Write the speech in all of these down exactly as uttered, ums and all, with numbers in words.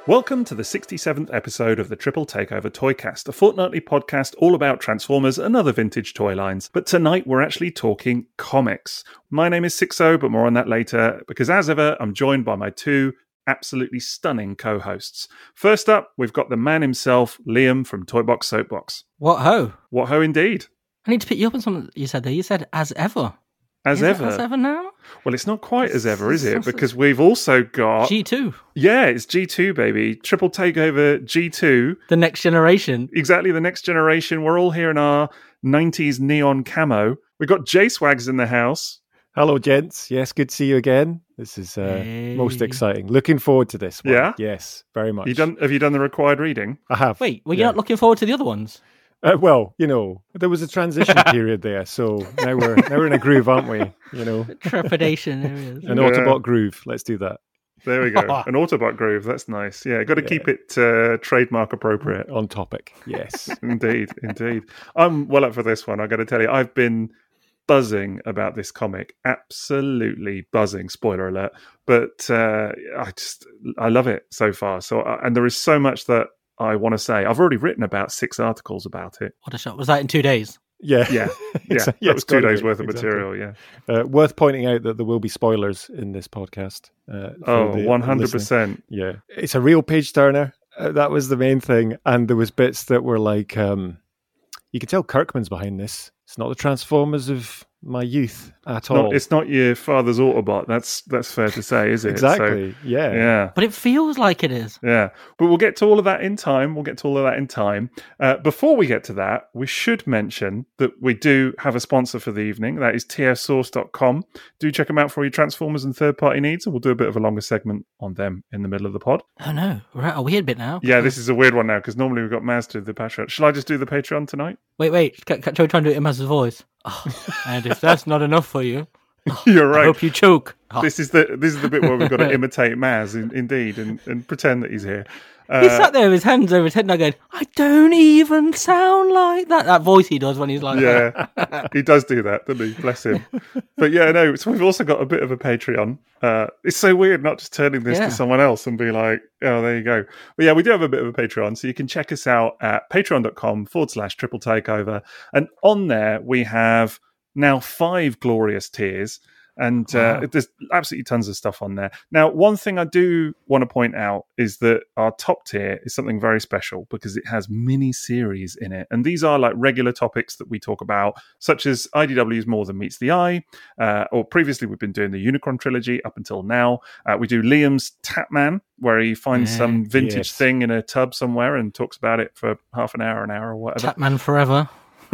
Welcome to the sixty-seventh episode of the Triple Takeover Toycast, a fortnightly podcast all about Transformers and other vintage toy lines. But tonight we're actually talking comics. My name is Sixo, but more on that later, because as ever, I'm joined by my two absolutely stunning co-hosts. First up, we've got the man himself, Liam from Toybox Soapbox. What ho? What ho indeed. I need to pick you up on something you said there. You said as ever. As is ever. It as ever now? Well, it's not quite as ever, is it? Because we've also got... G two. Yeah, it's G two, baby. Triple Takeover G two. The next generation. Exactly, the next generation. We're all here in our nineties neon camo. We've got J-Swags in the house. Hello, gents. Yes, good to see you again. This is uh, Hey. most exciting. Looking forward to this one. Yeah? Yes, very much. You done? Have you done the required reading? I have. Wait, were you yeah. not looking forward to the other ones? Uh, well, you know, there was a transition period there, so now we're now we're in a groove, aren't we? You know, Trepidation. There it is. an Yeah. Autobot groove. Let's do that. There we go. An Autobot groove. That's nice. Yeah, got to Yeah. keep it uh, trademark appropriate. On topic. Yes. Indeed, indeed. I'm well up for this one. I got to tell you, I've been buzzing about this comic. Absolutely buzzing. Spoiler alert. But uh, I just, I love it so far. So, uh, and there is so much that I want to say. I've already written about six articles about it. What a shot. Was that in two days? Yeah. Yeah, yeah. Exa- That was two gotta days be. worth of Exactly. material. Yeah. Uh, worth pointing out that there will be spoilers in this podcast. Uh, for Oh, the one hundred listening. percent. Yeah. It's a real page turner. Uh, that was the main thing. And there was bits that were like, um, you could tell Kirkman's behind this. It's not the Transformers of my youth at all. Not, it's not your father's Autobot. That's that's fair to say, is it? Exactly. So, yeah. yeah. But it feels like it is. Yeah, but we'll get to all of that in time. We'll get to all of that in time. Uh, before we get to that, we should mention that we do have a sponsor for the evening. That is T F source dot com. Do check them out for your Transformers and third-party needs, and we'll do a bit of a longer segment on them in the middle of the pod. Oh no, we're at a weird bit now. Yeah, this is a weird one now, because normally we've got Maz do the Patreon. Shall I just do the Patreon tonight? Wait, wait. Can, can, shall we try and do it in Maz's voice? Oh, and if that's not enough for you, You're I right. hope you choke. Oh. This is the this is the bit where we've got to imitate Maz, in, indeed, and, and pretend that he's here. Uh, He sat there with his hands over his head and I going, I don't even sound like that. That voice he does when he's like, Yeah, he does do that, doesn't he? Bless him. But yeah, no, so we've also got a bit of a Patreon. Uh, it's so weird not just turning this Yeah. to someone else and be like, oh, there you go. But yeah, we do have a bit of a Patreon, so you can check us out at patreon.com forward slash triple takeover. And on there, we have now five glorious tiers. And uh, Wow. there's absolutely tons of stuff on there. Now, one thing I do want to point out is that our top tier is something very special because it has mini series in it. And these are like regular topics that we talk about, such as I D W's More Than Meets the Eye, uh, or previously we've been doing the Unicron trilogy up until now. Uh, we do Liam's Tapman, where he finds Yeah, some vintage yes. thing in a tub somewhere and talks about it for half an hour, an hour, or whatever. Tapman forever.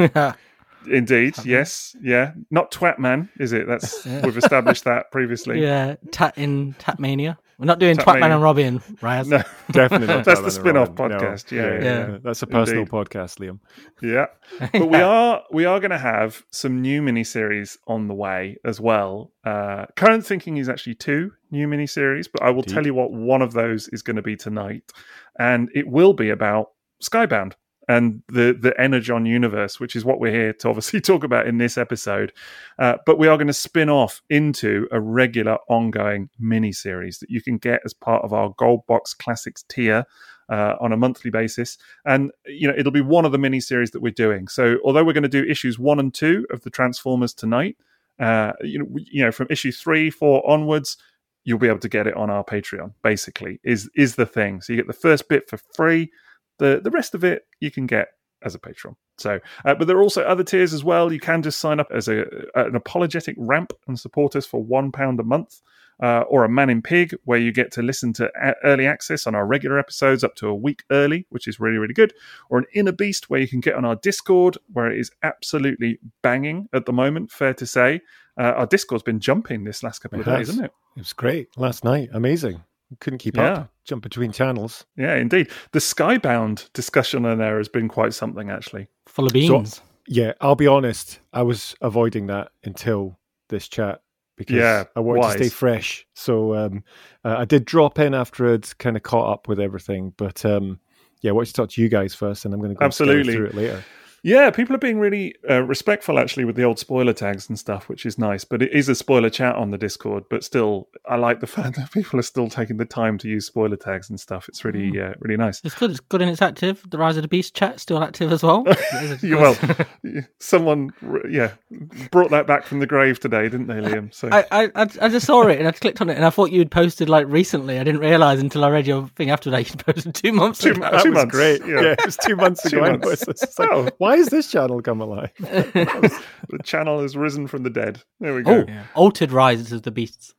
Indeed, Tapman. yes, yeah. Not Twatman, is it? That's Yeah. we've established that previously. Yeah, Tat in Tatmania. We're not doing Tatmania. Twatman and Robin, Raz. No, Definitely not. That's Batman the and spin-off Robin. No. podcast. Yeah, yeah, yeah. That's a personal Indeed. podcast, Liam. yeah. But we are we are going to have some new miniseries on the way as well. Uh, current thinking is actually two new miniseries, but I will Indeed. tell you what one of those is going to be tonight, and it will be about Skybound and the the Energon universe, which is what we're here to obviously talk about in this episode. Uh, but we are going to spin off into a regular ongoing mini-series that you can get as part of our Gold Box Classics tier uh, on a monthly basis. And, you know, it'll be one of the mini-series that we're doing. So although we're going to do issues one and two of the Transformers tonight, uh, you know, we- you know, from issue three, four onwards, you'll be able to get it on our Patreon, basically, is is the thing. So you get the first bit for free. The the rest of it you can get as a patron. So, uh, but there are also other tiers as well. You can just sign up as a an apologetic ramp and support us for one pound a month, uh, or a Man in Pig, where you get to listen to a- early access on our regular episodes up to a week early, which is really really good. Or an Inner Beast, where you can get on our Discord, where it is absolutely banging at the moment. Fair to say, uh, our Discord's been jumping this last couple It of days, has. hasn't it? It was great last night. Amazing. Couldn't keep Yeah. up. Jump between channels. Yeah, indeed. The Skybound discussion on there has been quite something, actually. Full of beans. Yeah, I'll be honest. I was avoiding that until this chat because Yeah, I wanted wise. to stay fresh. So um, uh, I did drop in after I'd kind of caught up with everything. But um, yeah, I wanted to talk to you guys first, and I'm going to go Absolutely. through it later. Yeah, people are being really uh, respectful actually with the old spoiler tags and stuff, which is nice. But it is a spoiler chat on the Discord. But still, I like the fact that people are still taking the time to use spoiler tags and stuff. It's really, mm. uh, really nice. It's good. It's good and it's active. The Rise of the Beast chat still active as well. Well, someone, yeah, brought that back from the grave today, didn't they, Liam? So I, I, I just saw it and I clicked on it and I thought you'd posted like recently. I didn't realise until I read your thing after that you'd posted two months two, ago. That two was months. great. Yeah. yeah, it was two months Two ago. months. It's like, oh, why is this channel come alive? The channel has risen from the dead. There we go. Oh, yeah. Altered Rises of the Beasts.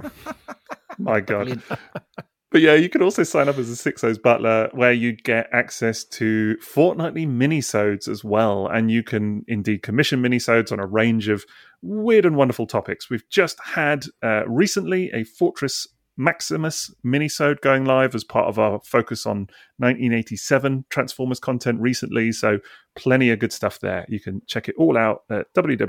My God. But yeah, you can also sign up as a Six O's Butler, where you get access to fortnightly minisodes as well, and you can indeed commission minisodes on a range of weird and wonderful topics. We've just had uh, recently a Fortress Maximus minisode going live as part of our focus on nineteen eighty-seven Transformers content recently, so plenty of good stuff there. You can check it all out at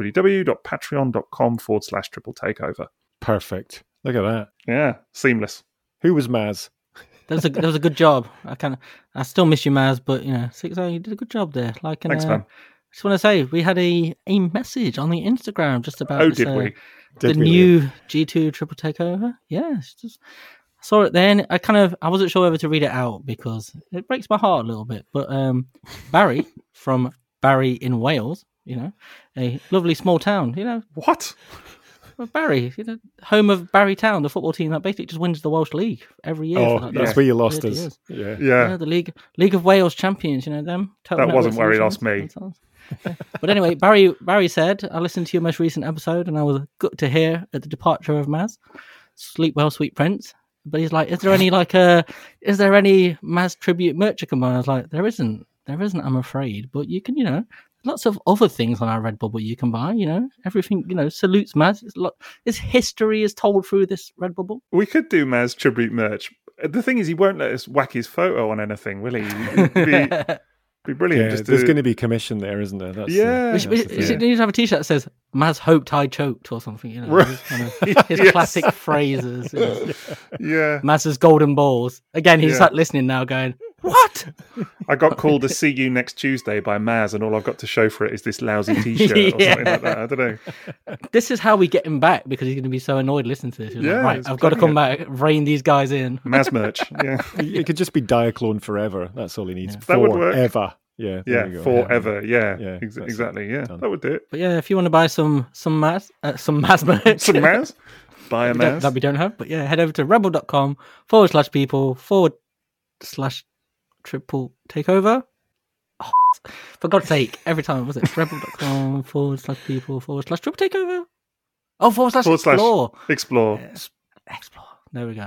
www.patreon.com forward slash triple takeover. Perfect. Look at that. Yeah, seamless. Who was Maz? That was a that was a good job. I kind of I still miss you, Maz, but you know, Six O, you did a good job there. Like, and, Thanks, uh, man. I just want to say we had a, a message on the Instagram just about Oh, this, did uh, we? the Did we, new G two Triple Takeover. Yeah, it's just I saw it then. I kind of I wasn't sure whether to read it out because it breaks my heart a little bit. But um, Barry from Barry in Wales, you know, a lovely small town, you know. What? Well, Barry, you know, home of Barry Town, the football team that basically just wins the Welsh League every year. Oh, for like that's the where you lost thirty us. years. Yeah. Yeah. Yeah, the League League of Wales champions, you know them. Total That wasn't Network where he lost Solutions. me. Yeah. But anyway, Barry Barry said, I listened to your most recent episode and I was good to hear at the departure of Maz. Sleep well, sweet prince. But he's like, is there any like a, is there any Maz tribute merch you can buy? I was like, there isn't, there isn't, I'm afraid. But you can, you know, lots of other things on our Redbubble you can buy, you know, everything, you know, salutes Maz. It's lot, his history is told through this Redbubble. We could do Maz tribute merch. The thing is, he won't let us whack his photo on anything, will he? It'd be, be brilliant. Yeah, just there's to... going to be commission there, isn't there? That's Yeah. the, We should, that's we the should thing. need to have a t-shirt that says Maz hoped I choked or something, you know, Right. his, kind of, his Yes. classic phrases. You know. Yeah. Maz's golden balls. Again, he's Yeah. like listening now going, what? I got called to see you next Tuesday by Maz, and all I've got to show for it is this lousy T-shirt or something Yeah. like that. I don't know. This is how we get him back because he's going to be so annoyed listening to this. He's Yeah, like, right, it's I've got to plenty come back, rein these guys in. Maz merch. Yeah. It could just be Diaclone forever. That's all he needs. That would work. Forever. Yeah. there Yeah. you go. Forever. Yeah. Yeah, Ex- that's exactly. Yeah. done. That would do it. But yeah, if you want to buy some some Maz, uh, some Maz merch, Some Maz. Buy a we don't- Maz. that we don't have. But yeah, head over to rebel.com forward slash people forward slash triple takeover. Oh, for God's sake, every time was it rebel.com forward slash people forward slash triple takeover? Oh, forward slash Forward slash explore. Explore. Yes. Explore. There we go. Uh,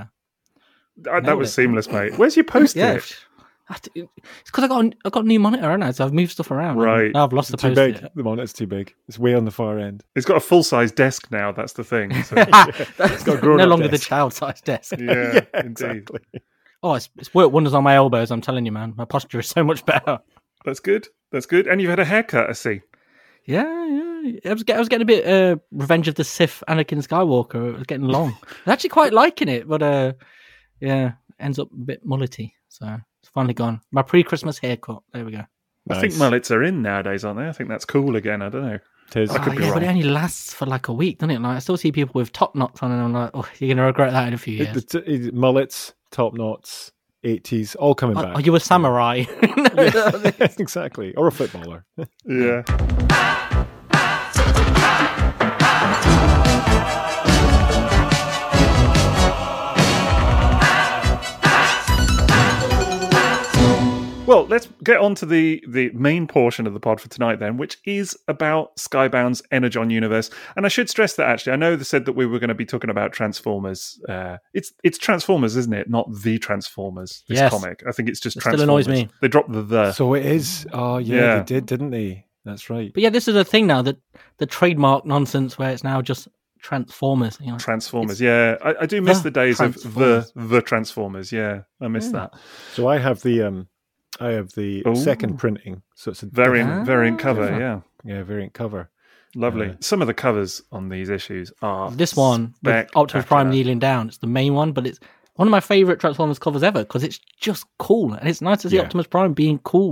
that Nailed was it. seamless, mate. Where's your post-it? Yeah. I have to- It's because I got a, I got a new monitor, haven't I? So I've moved stuff around. Right. Now I've lost the Too post. big. The monitor's too big. It's way on the far end. It's got a full-size desk now. That's the thing. So, That's got a grown-up no longer desk. the child-sized desk. yeah, indeed. exactly. Oh, it's, it's worked wonders on my elbows. I'm telling you, man. My posture is so much better. That's good. That's good. And you've had a haircut, I see. Yeah, yeah. I was, get, I was getting a bit uh, Revenge of the Sith, Anakin Skywalker. It was getting long. I was actually quite liking it, but uh, yeah, ends up a bit mullety. So it's finally gone. My pre-Christmas haircut. There we go. I think Nice. mullets are in nowadays, aren't they? I think that's cool again. I don't know. It is. I could Oh, be yeah, wrong. but it only lasts for like a week, doesn't it? Like I still see people with top knots on, and I'm like, oh, you're going to regret that in a few years. It- the t- it- mullets, top knots, eighties, all coming Are, back. are you a samurai? exactly. Or a footballer. Yeah. Well, let's get on to the, the main portion of the pod for tonight then, which is about Skybound's Energon universe. And I should stress that actually, I know they said that we were going to be talking about Transformers. Uh, it's it's Transformers, isn't it? Not the Transformers, this Yes. comic. I think it's just It still Transformers. annoys me. They dropped the the. So it is. Oh, yeah, Yeah. they did, didn't they? That's right. But yeah, this is a thing now, that the trademark nonsense where it's now just Transformers. You know? Transformers, yeah. I, I do miss The the days of Transformers. the the Transformers, yeah. I miss Yeah. that. So I have the um, I have the Ooh. second printing. So it's a Variant Ah. variant cover, Different. yeah. yeah variant cover. Lovely. Uh, Some of the covers on these issues are This one with Optimus Prime spectacular. kneeling down. It's the main one, but it's one of my favourite Transformers covers ever because it's just cool. And it's nice to see Yeah. Optimus Prime being cool.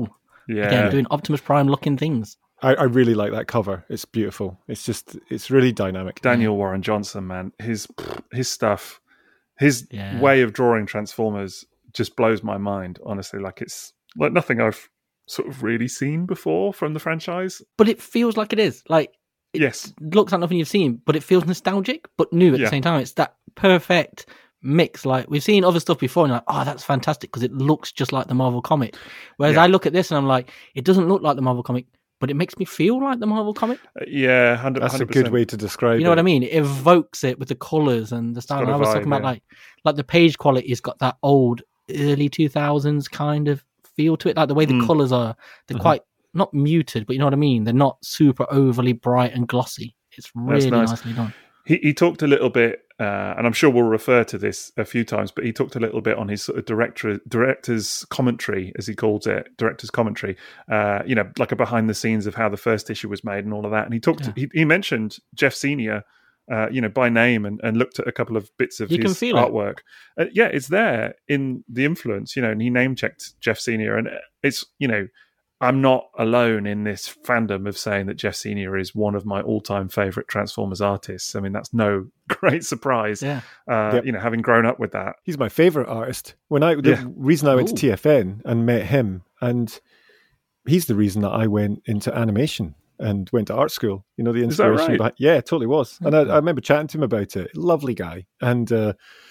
Yeah. Again, doing Optimus Prime looking things. I, I really like that cover. It's beautiful. It's just, it's really dynamic. Daniel Warren Johnson, man, his his stuff, his Yeah. way of drawing Transformers just blows my mind. Honestly, like it's like nothing I've sort of really seen before from the franchise. But it feels like it is. Like, it Yes, looks like nothing you've seen, but it feels nostalgic, but new at Yeah. the same time. It's that perfect mix. Like, we've seen other stuff before, and you're like, oh, that's fantastic, because it looks just like the Marvel comic. Whereas Yeah. I look at this and I'm like, it doesn't look like the Marvel comic, but it makes me feel like the Marvel comic. Uh, yeah, one hundred. That's a one hundred percent. good way to describe You know it. what I mean? It evokes it with the colours and the style. got And a I was vibe, talking about yeah. like, like the page quality's got that old early two thousands kind of feel to it. Like the way the Mm. colours are, they're Mhm. quite not muted, but you know what I mean. They're not super overly bright and glossy. It's really nice. nicely done. He he talked a little bit, uh, and I'm sure we'll refer to this a few times, but he talked a little bit on his sort of director director's commentary, as he calls it, director's commentary. Uh, you know, like a behind the scenes of how the first issue was made and all of that. And he talked, Yeah. he, he mentioned Jeff Senior, uh, you know, by name, and, and looked at a couple of bits of You can his feel it. artwork. Uh, yeah, it's there in the influence, you know, and he name checked Jeff Senior, and it's, you know. I'm not alone in this fandom of saying that Jeff Senior is one of my all-time favorite Transformers artists. I mean, that's no great surprise. Yeah. Uh, Yep. You know, having grown up with that. He's my favorite artist. When I the Yeah. reason I went Ooh. to T F N and met him, and he's the reason that I went into animation and went to art school. You know, the Is that inspiration. right? behind- yeah, it totally was. And I, I remember chatting to him about it. Lovely guy. And uh,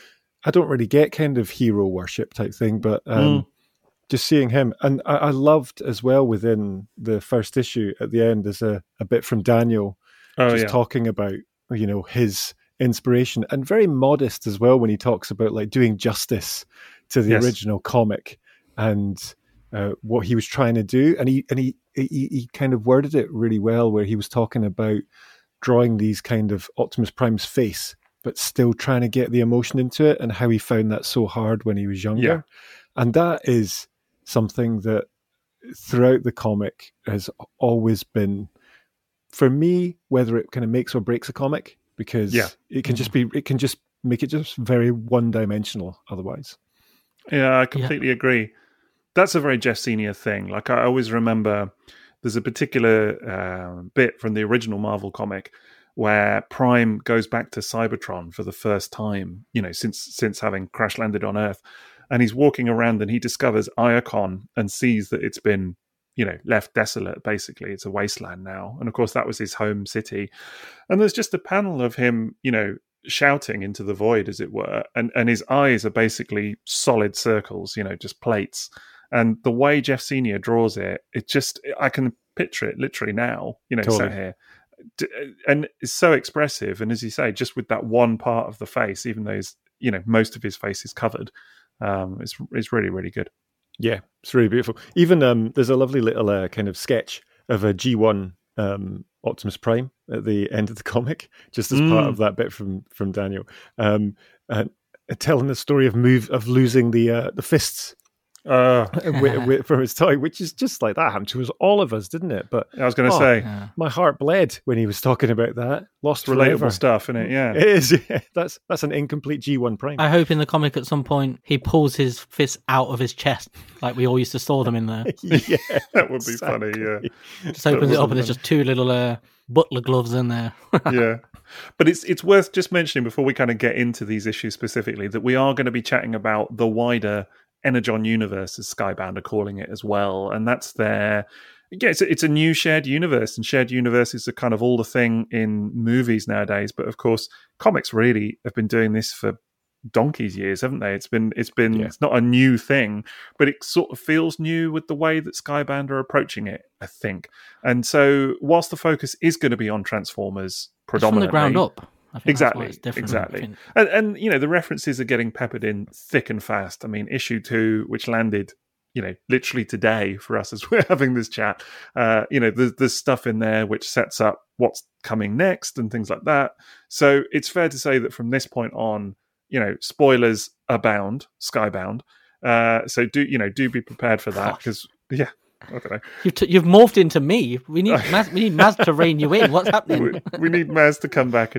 I don't really get kind of hero worship type thing, but um, Mm. just seeing him, and I, I loved as well within the first issue at the end, there's a, a bit from Daniel Oh, just yeah. talking about, you know, his inspiration, and very modest as well when he talks about like doing justice to the Yes. original comic and uh, what he was trying to do. And he and he, he he kind of worded it really well, where he was talking about drawing these kind of Optimus Prime's face, but still trying to get the emotion into it, and how he found that so hard when he was younger. Yeah. And that is something that throughout the comic has always been, for me, whether it kind of makes or breaks a comic, because Yeah. it can just be, it can just make it just very one dimensional otherwise. Yeah, I completely agree. That's a very Jeff Senior thing. Like, I always remember there's a particular uh, bit from the original Marvel comic where Prime goes back to Cybertron for the first time, you know, since since having crash landed on Earth. And he's walking around and he discovers Iacon and sees that it's been, you know, left desolate, basically. It's a wasteland now. And of course, that was his home city. And there's just a panel of him, you know, shouting into the void, as it were. And, and his eyes are basically solid circles, you know, just plates. And the way Jeff Senior draws it, it just, I can picture it literally now, you know, Totally. sat here. D- And it's so expressive. And as you say, just with that one part of the face, even though his, you know, most of his face is covered, um, it's, it's really, really good. Yeah, it's really beautiful. Even um, there's a lovely little uh, kind of sketch of a G one um, Optimus Prime at the end of the comic, just as part Mm. of that bit from from Daniel, um, and telling the story of move of losing the uh, the fists Uh, wi- wi- from his toy, which is just like that happened to us, all of us, didn't it? But I was going to Oh, say, Yeah. my heart bled when he was talking about that. Lost relatable forever. stuff, isn't it? Yeah. It is. Yeah. That's that's an incomplete G one Prime. I hope in the comic at some point he pulls his fist out of his chest, like we all used to store them in there. yeah, That would be funny, yeah. Just opens it up wasn't and there's just two little uh, butler gloves in there. Yeah. But it's it's worth just mentioning before we kind of get into these issues specifically that we are going to be chatting about the wider Energon universe, as Skybound are calling it as well. And that's their, yeah, it's a, it's a new shared universe, and shared universes are kind of all the thing in movies nowadays. But of course, comics really have been doing this for donkey's years, haven't they? It's been, it's been, Yeah. it's not a new thing, but it sort of feels new with the way that Skybound are approaching it, I think. And so whilst the focus is going to be on Transformers It's from predominantly, the ground up. I think Exactly, that's why it's different. exactly. I think- and, and you know the references are getting peppered in thick and fast. I mean, issue two, which landed, you know, literally today for us as we're having this chat. Uh, you know, there's, there's stuff in there which sets up what's coming next and things like that. So it's fair to say that from this point on, you know, spoilers abound, Skybound. Uh, so do you know do be prepared for that, Gosh. because yeah, I don't know. You've, t- you've morphed into me. We need Maz, we need Maz to rein you in. What's happening? we, we need Maz to come back and just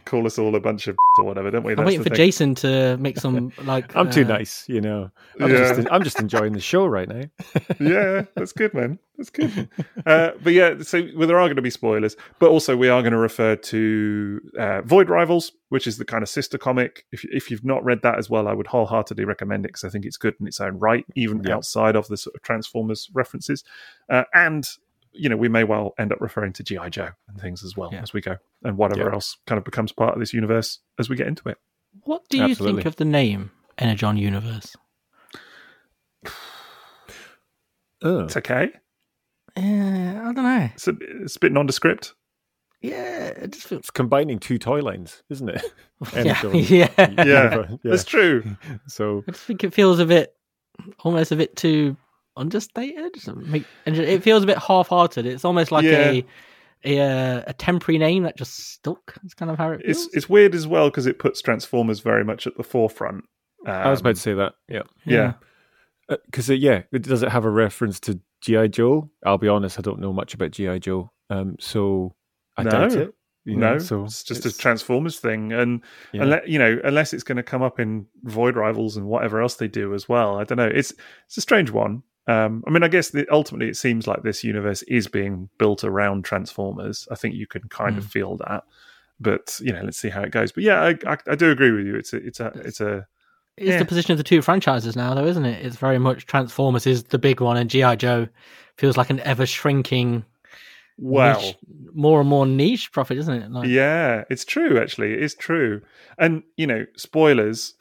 call us all a bunch of or whatever, don't we? I'm That's waiting the for thing. Jason to make some like. I'm too uh, nice, you know. I'm, Yeah. just, I'm just enjoying the show right now. Yeah, that's good, man. That's good. Uh, but yeah, so well, there are going to be spoilers, but also we are going to refer to uh, Void Rivals, which is the kind of sister comic. If if you've not read that as well, I would wholeheartedly recommend it because I think it's good in its own right, even Yeah. outside of the sort of Transformers references. Uh, and you know, we may well end up referring to G I Joe and things as well Yeah. as we go, and whatever Yeah. else kind of becomes part of this universe as we get into it. What do you Absolutely. think of the name Energon Universe? Oh. It's okay. Yeah, I don't know. It's a, it's a bit nondescript. Yeah, it just feels. It's combining two toy lines, isn't it? Yeah, Energon. yeah. Yeah, yeah. that's true. So I just think it feels a bit, almost a bit too understated. So make- And it feels a bit half-hearted. It's almost like Yeah. a, a uh, a temporary name that just stuck. That's kind of how it feels. It's it's weird as well because it puts Transformers very much at the forefront. Um, I was about to say that. Yeah. yeah. Because, uh, yeah, it, does it have a reference to G I. Joe? I'll be honest, I don't know much about G I. Joe. Um, so I No. doubt it. you know, No, so it's just a Transformers thing, and yeah. unless, you know, unless it's going to come up in Void Rivals and whatever else they do as well. I don't know. It's it's a strange one. Um, I mean, I guess the, ultimately it seems like this universe is being built around Transformers. I think you can kind Mm. of feel that, but you know, let's see how it goes. But yeah, I, I, I do agree with you. It's a, it's a, it's a. It's Yeah. the position of the two franchises now, though, isn't it? It's very much Transformers is the big one, and G I. Joe feels like an ever shrinking, Well, niche, more and more niche profit, isn't it? Like, yeah, it's true. Actually, it is true. And you know, spoilers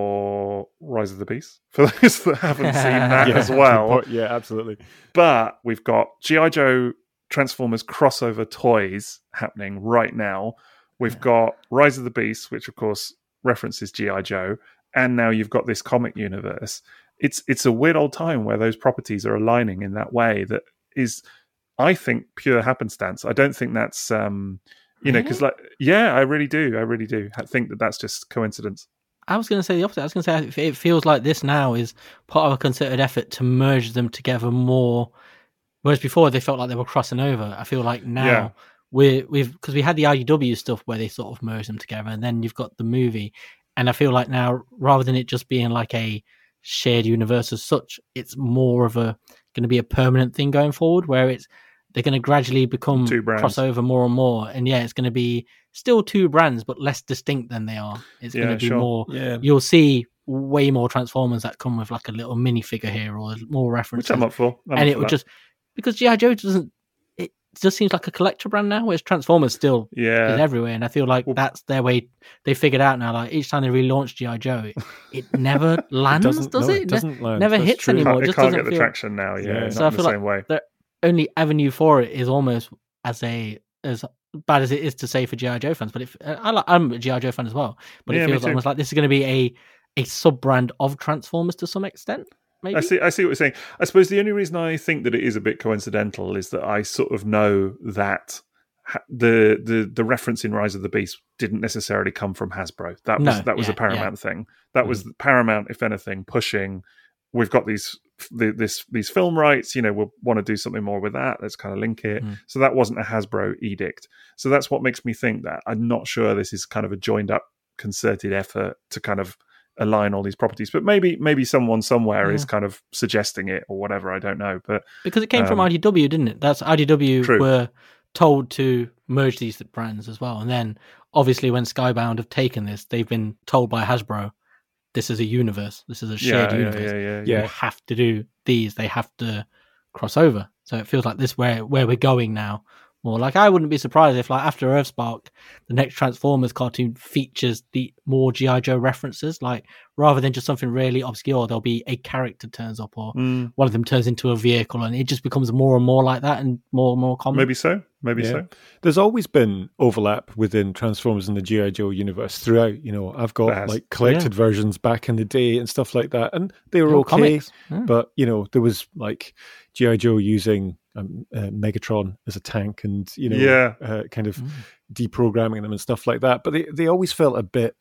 for Rise of the Beast for those that haven't seen that yeah, as well. good point. Yeah, absolutely. But we've got G I. Joe Transformers crossover toys happening right now. We've Yeah. got Rise of the Beast, which of course references G I. Joe, and now you've got this comic universe. It's it's a weird old time where those properties are aligning in that way that is, I think, pure happenstance. I don't think that's um you know, because like yeah, I really do, I really do I think that that's just coincidence. I was going to say the opposite. I was going to say it feels like this now is part of a concerted effort to merge them together more. Whereas before they felt like they were crossing over. I feel like now Yeah. we're, we've because we had the I D W stuff where they sort of merged them together, and then you've got the movie. And I feel like now, rather than it just being like a shared universe as such, it's more of a going to be a permanent thing going forward, where it's they're going to gradually become Two brands. crossover more and more. And yeah, it's going to be still two brands, but less distinct than they are. It's Yeah, going to be sure. more. Yeah. You'll see way more Transformers that come with like a little minifigure here or more references, Which I'm up for. I'm and up it for would that. just because G I. Joe doesn't. It just seems like a collector brand now, whereas Transformers still yeah. is everywhere, and I feel like Well- that's their way. They figured out now. Like each time they relaunch G I. Joe, it, it never lands, doesn't, does no, it? it doesn't land. never That's hits true. anymore. Can't- it it just can't doesn't get the feel- traction now. Yeah, Yeah. not So I in the feel like same way. the only avenue for it is almost as a as bad as it is to say for G I. Joe fans, but if I like, I'm a G I. Joe fan as well, but Yeah, it me feels too. almost like this is going to be a a sub brand of Transformers to some extent. Maybe I see. I see what you're saying. I suppose the only reason I think that it is a bit coincidental is that I sort of know that ha- the the the reference in Rise of the Beast didn't necessarily come from Hasbro. That was No, that was yeah, a Paramount thing. That was Paramount, if anything, pushing. We've got these the, this these film rights. You know, we'll want to do something more with that. Let's kind of link it. Mm. So that wasn't a Hasbro edict. So that's what makes me think that I'm not sure this is kind of a joined up, concerted effort to kind of align all these properties, but maybe maybe someone somewhere Yeah. is kind of suggesting it or whatever. I don't know, but because it came from um, I D W, didn't it? That's I D W True. were told to merge these brands as well, and then obviously when Skybound have taken this, they've been told by Hasbro, "This is a universe. This is a shared yeah, yeah, universe. yeah, yeah, Yeah. They have to do these. They have to cross over." So it feels like this where where we're going now. More like I wouldn't be surprised if, like after Earthspark, the next Transformers cartoon features the more G I. Joe references. Like rather than just something really obscure, there'll be a character turns up, or Mm, one of them turns into a vehicle, and it just becomes more and more like that, and more and more common. maybe so. Maybe Yeah. so. There's always been overlap within Transformers and the G I. Joe universe throughout. You know, I've There got has. like collected versions back in the day and stuff like that, and they were They're all okay. comics. Yeah. But you know, there was like G I. Joe using um, uh, Megatron as a tank, and you know, Yeah. uh, kind of Mm. deprogramming them and stuff like that. But they, they always felt a bit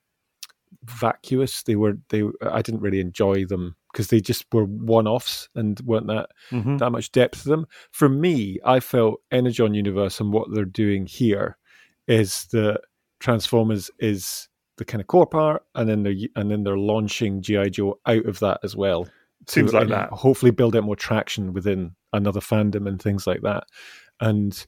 vacuous. They were they. I didn't really enjoy them because they just were one offs and weren't that Mhm. that much depth to them. For me, I felt Energon Universe and what they're doing here is that Transformers is the kind of core part, and then they're and then they're launching G I. Joe out of that as well. Seems to, like and that. Hopefully, build out more traction within another fandom and things like that, and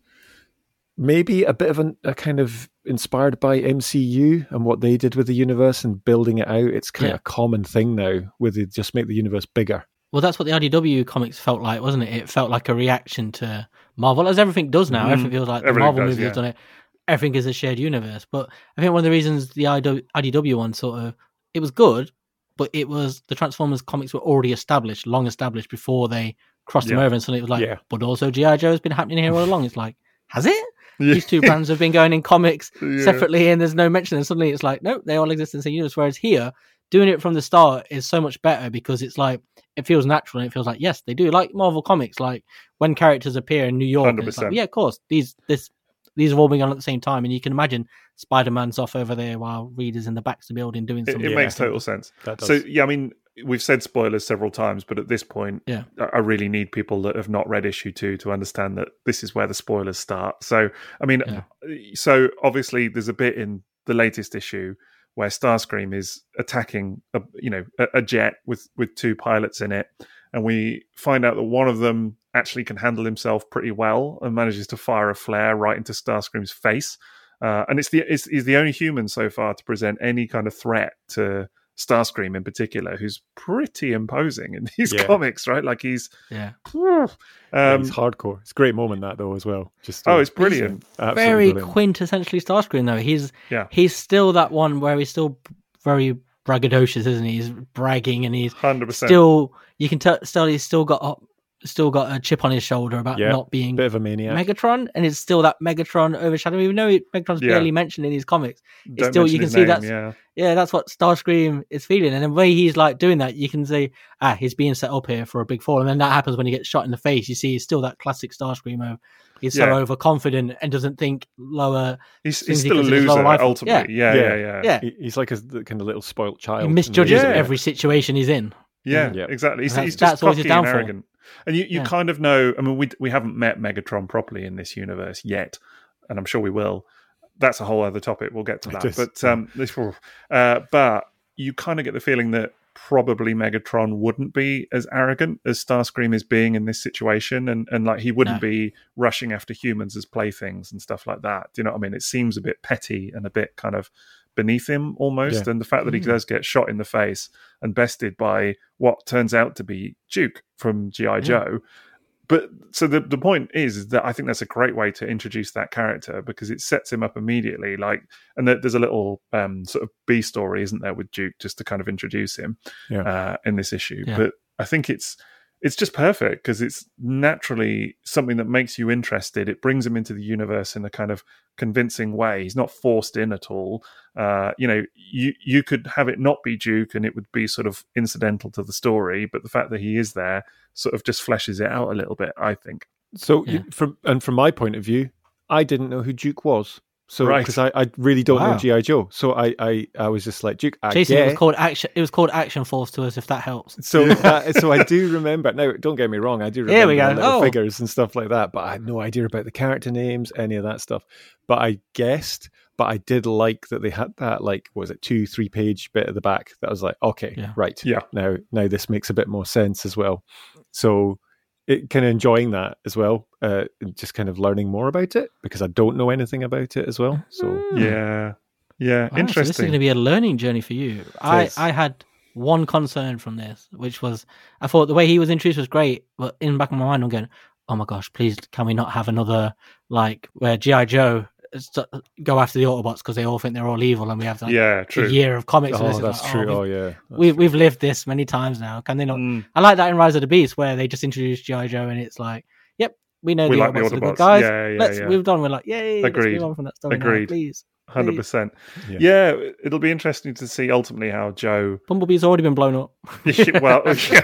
maybe a bit of an, a kind of inspired by M C U and what they did with the universe and building it out. It's kind Yeah. of a common thing now, where they just make the universe bigger. Well, that's what the I D W comics felt like, wasn't it? It felt like a reaction to Marvel, as everything does now. Mm, Everything feels like the everything Marvel does, movie yeah. has done it. Everything is a shared universe. But I think one of the reasons the I D W one sort of, it was good, but it was, the Transformers comics were already established, long established before they crossed them Yeah. over. And suddenly it was like, Yeah. but also G I. Joe has been happening here all along. It's like, has it? Yeah. These two brands have been going in comics Yeah. separately and there's no mention. And suddenly it's like, nope, they all exist in the same universe. Whereas here, doing it from the start is so much better because it's like, it feels natural and it feels like, yes, they do. Like Marvel Comics, like when characters appear in New York, and it's like, one hundred percent. yeah, of course, these this these have all been on at the same time. And you can imagine Spider-Man's off over there while Reed is in the back of the building doing It, something. it makes total sense. That does. So yeah, I mean, we've said spoilers several times, but at this point, Yeah. I I really need people that have not read issue two to understand that this is where the spoilers start. So, I mean, Yeah. so obviously there's a bit in the latest issue where Starscream is attacking a you know a, a jet with with two pilots in it, and we find out that one of them actually can handle himself pretty well and manages to fire a flare right into Starscream's face. Uh, and it's the it's, he's the only human so far to present any kind of threat to Starscream in particular, who's pretty imposing in these Yeah. comics, right? Like he's Yeah. Yeah, um, it's hardcore. It's a great moment that though as well. Just oh, uh, it's brilliant. absolutely Very brilliant. quintessentially Starscreen though. He's Yeah. he's still that one where he's still very braggadocious, isn't he? He's bragging and he's one hundred percent. still, you can tell still he's still got still got a chip on his shoulder about Yeah. not being Bit of a maniac. Megatron, and it's still that Megatron overshadowing. Even though he- Megatron's Yeah. barely mentioned in his comics, Don't still- mention you can his see name, that's- yeah. yeah, that's what Starscream is feeling. And the way he's like doing that, you can see, ah, he's being set up here for a big fall. And then that happens when he gets shot in the face. You see, he's still that classic Starscream of he's so Yeah. overconfident and doesn't think lower. He's, Things he's he still a considers loser lower life- ultimately. Yeah, Yeah. yeah, yeah, Yeah, He- He's like a the kind of little spoilt child. he misjudges Yeah. every situation he's in. Yeah, Yeah. exactly. He's, That's- he's just that's always his cocky and downfall. arrogant. And you, you Yeah. kind of know, I mean, we we haven't met Megatron properly in this universe yet, and I'm sure we will. That's a whole other topic. We'll get to It that. is, But yeah. um, this will, uh, but you kind of get the feeling that probably Megatron wouldn't be as arrogant as Starscream is being in this situation, and and like he wouldn't No. be rushing after humans as playthings and stuff like that. Do you know what I mean? It seems a bit petty and a bit kind of beneath him almost, Yeah. and the fact that he Mm. does get shot in the face and bested by what turns out to be Duke from G I. Yeah. Joe. But so the the point is, is that I think that's a great way to introduce that character because it sets him up immediately. Like, and there- there's a little um, sort of B story, isn't there, with Duke, just to kind of introduce him Yeah. uh, in this issue. Yeah. But I think it's it's just perfect because it's naturally something that makes you interested. It brings him into the universe in a kind of convincing way. He's not forced in at all. Uh, you know, you you could have it not be Duke and it would be sort of incidental to the story, but the fact that he is there sort of just fleshes it out a little bit, I think. So, Yeah. you, from and from my point of view, I didn't know who Duke was. So, Right. because I, I really don't Wow. know G I. Joe, so I, I, I was just like Duke. I Jason, it was get. called action. It was called Action Force to us, if that helps. So, that, so I do remember. Now, don't get me wrong. I do remember Here we go. the little Oh. figures and stuff like that, but I had no idea about the character names, any of that stuff. But I guessed. But I did like that they had that, like, what was it, two, three page bit at the back that was like, okay, Yeah. right, Yeah. Now, now this makes a bit more sense as well. So, it kind of enjoying that as well, uh, and just kind of learning more about it because I don't know anything about it as well. So, Hmm. Yeah. Yeah. Wow, so this is Interesting. going to be a learning journey for you. I, is. I had one concern from this, which was I thought the way he was introduced was great, but in the back of my mind, I'm going, oh my gosh, please, can we not have another, like, where G I. Joe st- go after the Autobots because they all think they're all evil and we have like, yeah, a true. year of comics. and oh, this is that's like, true. Oh, Oh, we've, yeah. That's we've, we've lived this many times now. Can they not? Mm. I like that in Rise of the Beast where they just introduce G I. Joe and it's like, yep, we know We the like the Autobots are the good Autobots. guys. Yeah, yeah, let's yeah. move on. We're like, yay, let's Agreed. move on from that story now, Agreed. please. one hundred percent. Yeah. Yeah, it'll be interesting to see ultimately how Joe. Bumblebee's already been blown up. well, yeah,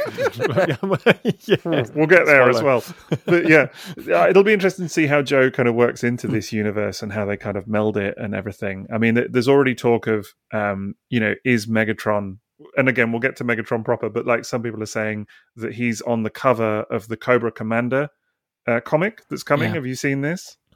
yeah. we'll get there as Spoiler. well. But yeah, uh, it'll be interesting to see how Joe kind of works into this universe and how they kind of meld it and everything. I mean, th- there's already talk of, um, you know, is Megatron. And again, we'll get to Megatron proper, but like some people are saying that he's on the cover of the Cobra Commander uh, comic that's coming. Yeah. Have you seen this?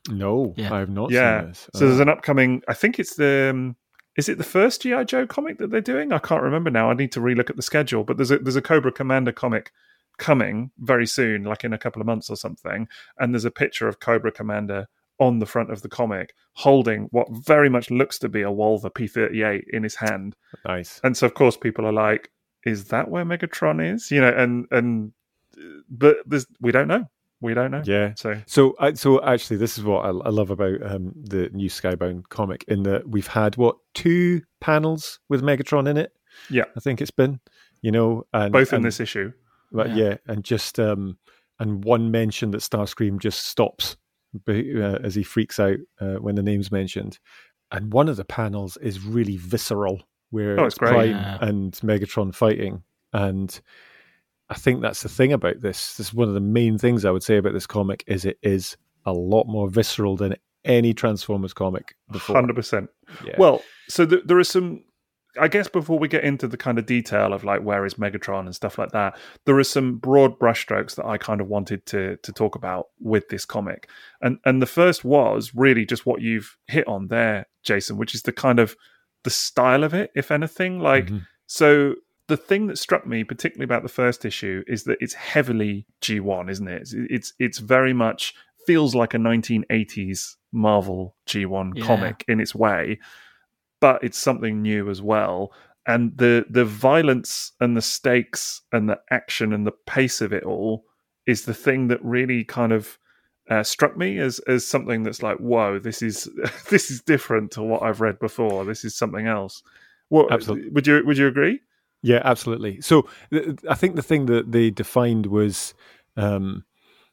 No, Yeah. I have not Yeah. seen this. So there's Uh, an upcoming. I think it's the. Um, is it the first G I. Joe comic that they're doing? I can't remember now. I need to relook at the schedule. But there's a there's a Cobra Commander comic coming very soon, like in a couple of months or something. And there's a picture of Cobra Commander on the front of the comic, holding what very much looks to be a Walther P thirty-eight in his hand. nice. And so, of course, people are like, "Is that where Megatron is?" You know, and and but there's, we don't know. We don't know. Yeah. So So, I so actually, this is what I, I love about um, the new Skybound comic. In that we've had what two panels with Megatron in it. yeah, I think it's been, you know, and both in and, this issue. but Yeah. yeah. and just um, and one mention that Starscream just stops be- uh, as he freaks out uh, when the name's mentioned, and one of the panels is really visceral, where Oh, it's great. Prime Yeah. and Megatron fighting, and I think that's the thing about this. This is one of the main things I would say about this comic is it is a lot more visceral than any Transformers comic before. Hundred percent. Yeah. Well, so th- there are some. I guess before we get into the kind of detail of like where is Megatron and stuff like that, there are some broad brushstrokes that I kind of wanted to to talk about with this comic, and and the first was really just what you've hit on there, Jason, which is the kind of the style of it, if anything. Like, Mhm. so the thing that struck me particularly about the first issue is that it's heavily G one, isn't it? It's it's, it's very much feels like a nineteen eighties Marvel G one Yeah. comic in its way, but it's something new as well. And the the violence and the stakes and the action and the pace of it all is the thing that really kind of uh, struck me as as something that's like, whoa, this is this is different to what I've read before. This is something else. What, Absolutely. Would you would you agree? Yeah, absolutely. So th- I think the thing that they defined was, um,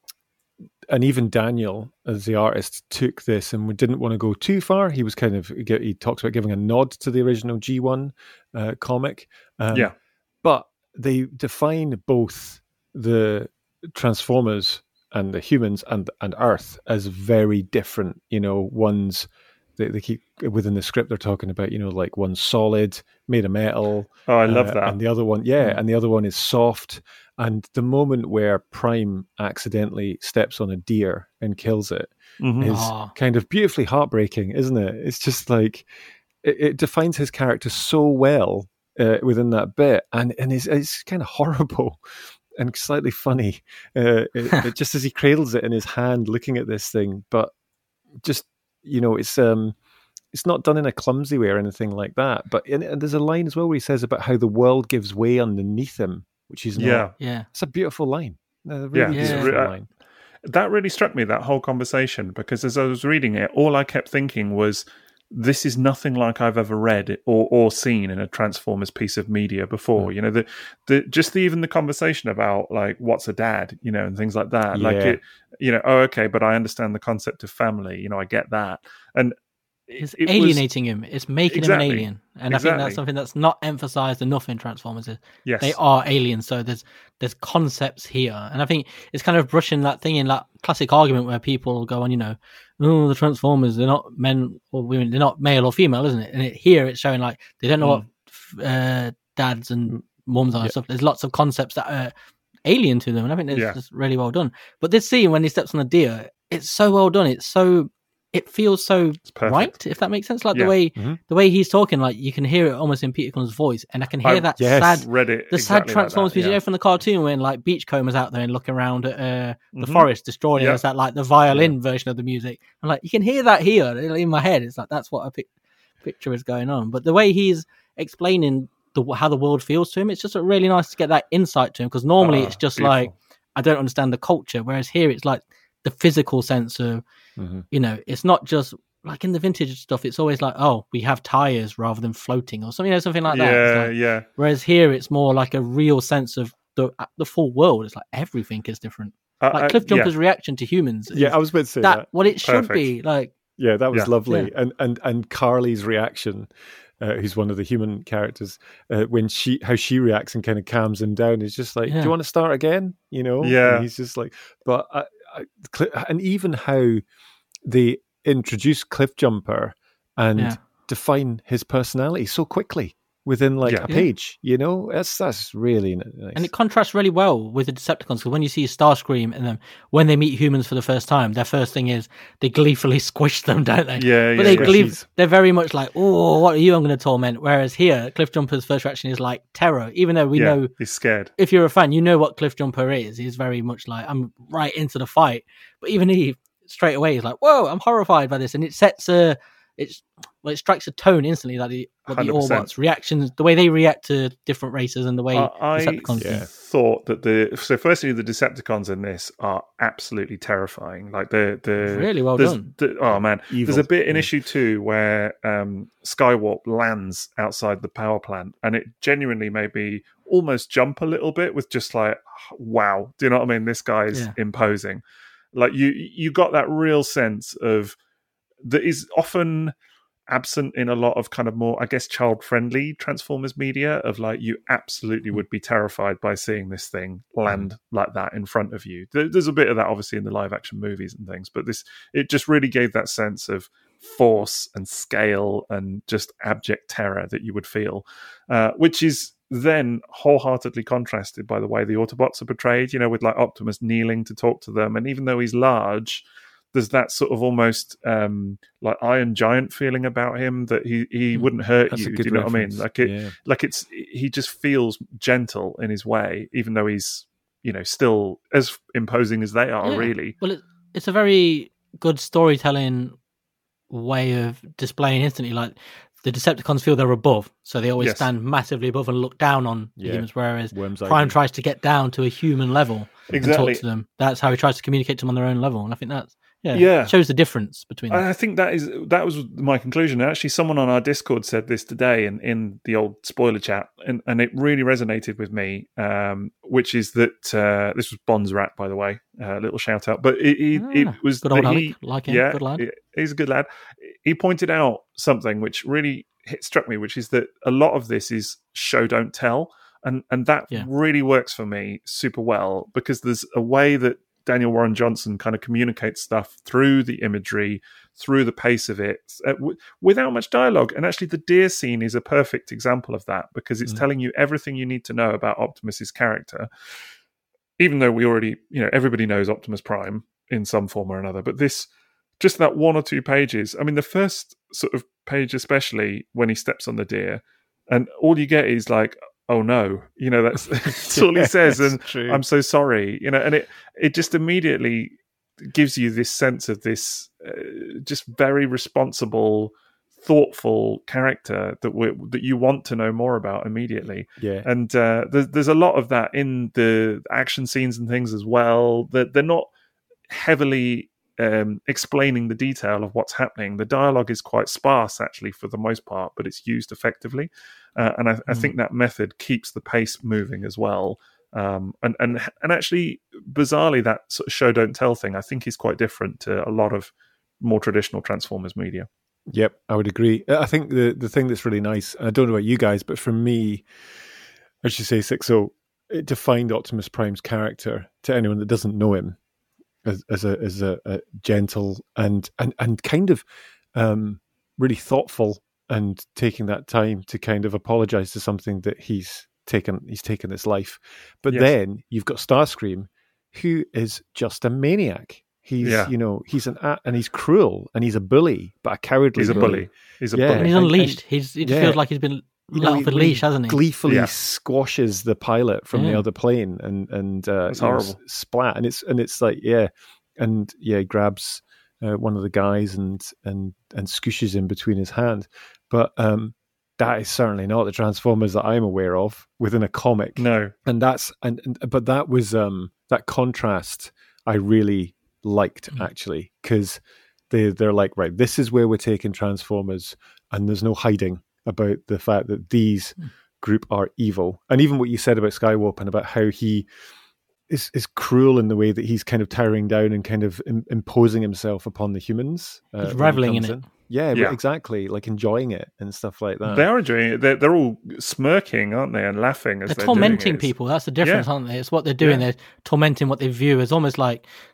and even Daniel, as the artist, took this and didn't want to go too far. He was kind of, he talks about giving a nod to the original G one uh, comic. Um, Yeah. But they define both the Transformers and the humans and, and Earth as very different. You know, one's, they, they keep within the script, they're talking about, you know, like one's solid, made of metal. Oh, I love uh, that. And the other one, yeah, Mm. and the other one is soft. And the moment where Prime accidentally steps on a deer and kills it Mhm. is Oh. kind of beautifully heartbreaking, isn't it? It's just like, it, it defines his character so well uh, within that bit. And, and it's, it's kind of horrible and slightly funny. Uh, it, it, just as he cradles it in his hand, looking at this thing, but just, you know, it's um, it's not done in a clumsy way or anything like that. But in, and there's a line as well where he says about how the world gives way underneath him, which is not. Yeah. Yeah. It's a beautiful line. A really Yeah. it's beautiful re- line. That really struck me, that whole conversation, because as I was reading it, all I kept thinking was, this is nothing like I've ever read or, or seen in a Transformers piece of media before. Mm. You know, the the just the, even the conversation about like what's a dad, you know, and things like that. Like Yeah. it, you know, oh okay, but I understand the concept of family. You know, I get that, and it- It's it was- alienating him. It's making Exactly. him an alien, and I think Exactly. that's something that's not emphasized enough in Transformers. Is yes, they are aliens, so there's there's concepts here, and I think it's kind of brushing that thing in that classic argument where people go on, you know, oh, the Transformers, they're not men or women, they're not male or female, isn't it? And it, here it's showing like they don't know Mm. what uh, dads and mums are Yeah. and stuff. There's lots of concepts that are alien to them, and I think it's Yeah. just really well done. But this scene when he steps on a deer, it's so well done. It's so it feels so it's perfect. right, if that makes sense. Like Yeah. the way Mhm. the way he's talking, like you can hear it almost in Peter Cullen's voice, and I can hear I- that yes. sad, Read it the sad exactly Transformers like music that, you yeah. know, from the cartoon when like Beachcomber's out there and looking around at uh, the Mhm. forest, destroying it. Yeah. It's that like the violin version of the music. I'm like, you can hear that here in my head. It's like that's what a pic- picture is going on. But the way he's explaining the how the world feels to him, it's just really nice to get that insight to him, because normally Ah, it's just beautiful. like I don't understand the culture, whereas here it's like the physical sense of, Mhm. you know, it's not just like in the vintage stuff, it's always like, oh, we have tires rather than floating or something, you know, something like that. It's yeah, like- yeah. whereas here it's more like a real sense of the the full world. It's like everything is different. Uh, Like uh, Cliff yeah. Jumper's reaction to humans. Is Yeah, I was about to say that, that. what it should Perfect. be. Like, Yeah, that was Yeah. lovely. And and and Carly's reaction, uh, who's one of the human characters, uh, when she how she reacts and kind of calms him down, is just like, "Do Yeah. you want to start again?" You know? Yeah. And he's just like, but I, I, Cl- and even how they introduce Cliff Jumper and Yeah. define his personality so quickly within like Yeah. a page. You know, that's that's really nice. And it contrasts really well with the Decepticons, because when you see Starscream and then when they meet humans for the first time, their first thing is they gleefully squish them, don't they? Yeah, but yeah, they yeah. glee- they're very much like, oh, what are you I'm going to torment? Whereas here, Cliffjumper's first reaction is like terror, even though we yeah, know, he's scared. if you're a fan, you know what Cliffjumper is. He's very much like, I'm right into the fight. But even he, straight away, is like, whoa, I'm horrified by this. And it sets a, it's, well, it strikes a tone instantly that the, what the one hundred percent. Autobots' reactions, the way they react to different races and the way I, I Decepticons do. Yeah. thought that the so firstly the Decepticons in this are absolutely terrifying. Like the the Really well there's- done. the- oh man, Evil. there's a bit in Yeah. issue two where um, Skywarp lands outside the power plant, and it genuinely made me almost jump a little bit with just like, wow, do you know what I mean? This guy is Yeah. imposing. Like you you got that real sense of that is often absent in a lot of kind of more, I guess, child-friendly Transformers media of like, you absolutely would be terrified by seeing this thing land like that in front of you. There- There's a bit of that obviously in the live-action movies and things, but this, it just really gave that sense of force and scale and just abject terror that you would feel, uh, which is then wholeheartedly contrasted by the way the Autobots are portrayed, you know, with like Optimus kneeling to talk to them, and even though he's large, there's that sort of almost um, like Iron Giant feeling about him that he, he Mm, wouldn't hurt That's a you. good Do you know reference. what I mean? Like it, Yeah. like it's he just feels gentle in his way, even though he's, you know, still as imposing as they are. Yeah. Really, Well, it, it's a very good storytelling way of displaying instantly. Like the Decepticons feel they're above, so they always Yes. stand massively above and look down on the Yeah. humans. Whereas Worm's Prime idea. tries to get down to a human level Exactly. and talk to them. That's how he tries to communicate to them on their own level. And I think that's yeah, Yeah. shows the difference between them. I think that is that was my conclusion. Actually, someone on our Discord said this today in, in the old spoiler chat, and, and it really resonated with me. Um, which is that uh, this was Bonds Rat, by the way, a uh, little shout out. But it, it, Ah, it was good old that Alec, he, like him, yeah, good lad. he- he's a good lad. He pointed out something which really hit, struck me, which is that a lot of this is show don't tell, and and that Yeah. really works for me super well, because there's a way that Daniel Warren Johnson kind of communicates stuff through the imagery, through the pace of it, uh, w- without much dialogue. And actually, the deer scene is a perfect example of that, because it's Mm. telling you everything you need to know about Optimus's character. Even though we already, you know, everybody knows Optimus Prime in some form or another, but this, just that one or two pages. I mean, the first sort of page, especially when he steps on the deer, and all you get is like, "Oh no," you know, that's, that's all he says, and True. I'm so sorry, you know, and it it just immediately gives you this sense of this uh, just very responsible, thoughtful character that we that you want to know more about immediately. yeah. And uh, there's there's a lot of that in the action scenes and things as well. That they're not heavily um, explaining the detail of what's happening. The dialogue is quite sparse, actually, for the most part, but it's used effectively. Uh, and I, I Mm. think that method keeps the pace moving as well. Um, and, and and actually, bizarrely, that sort of show don't tell thing, I think, is quite different to a lot of more traditional Transformers media. Yep, I would agree. I think the the thing that's really nice, and I don't know about you guys, but for me, as you say, Sixo, it defined Optimus Prime's character to anyone that doesn't know him as, as a as a, a gentle and and and kind of um, really thoughtful, and taking that time to kind of apologize to something that he's taken he's taken his life. But Yes. then you've got Starscream, who is just a maniac. He's Yeah. you know he's an a- and he's cruel, and he's a bully, but a cowardly. He's a bully. He's a Yeah. And bully. he's and- unleashed. He's he just yeah. feels like he's been You let know, off the he- leash, he hasn't he? Gleefully Yeah. squashes the pilot from the Yeah. other plane, and and uh, That's you know, horrible. s- splat, and it's and it's like yeah, and yeah, he grabs uh, one of the guys and and and scooshes him between his hands. But um, that is certainly not the Transformers that I'm aware of within a comic. No. And that's and, and but that was um that contrast I really liked Mm. actually, because they they're like, right, this is where we're taking Transformers, and there's no hiding about the fact that these Mm. group are evil. And even what you said about Skywarp and about how he is is cruel in the way that he's kind of towering down and kind of im- imposing himself upon the humans. uh, He's when he reveling in comes it. Yeah, Yeah. exactly, like enjoying it and stuff like that. They are enjoying it. They're, they're all smirking, aren't they, and laughing as They're they're tormenting doing it. people. That's the difference, Yeah. aren't they? It's what they're doing. Yeah. They're tormenting what they view as almost like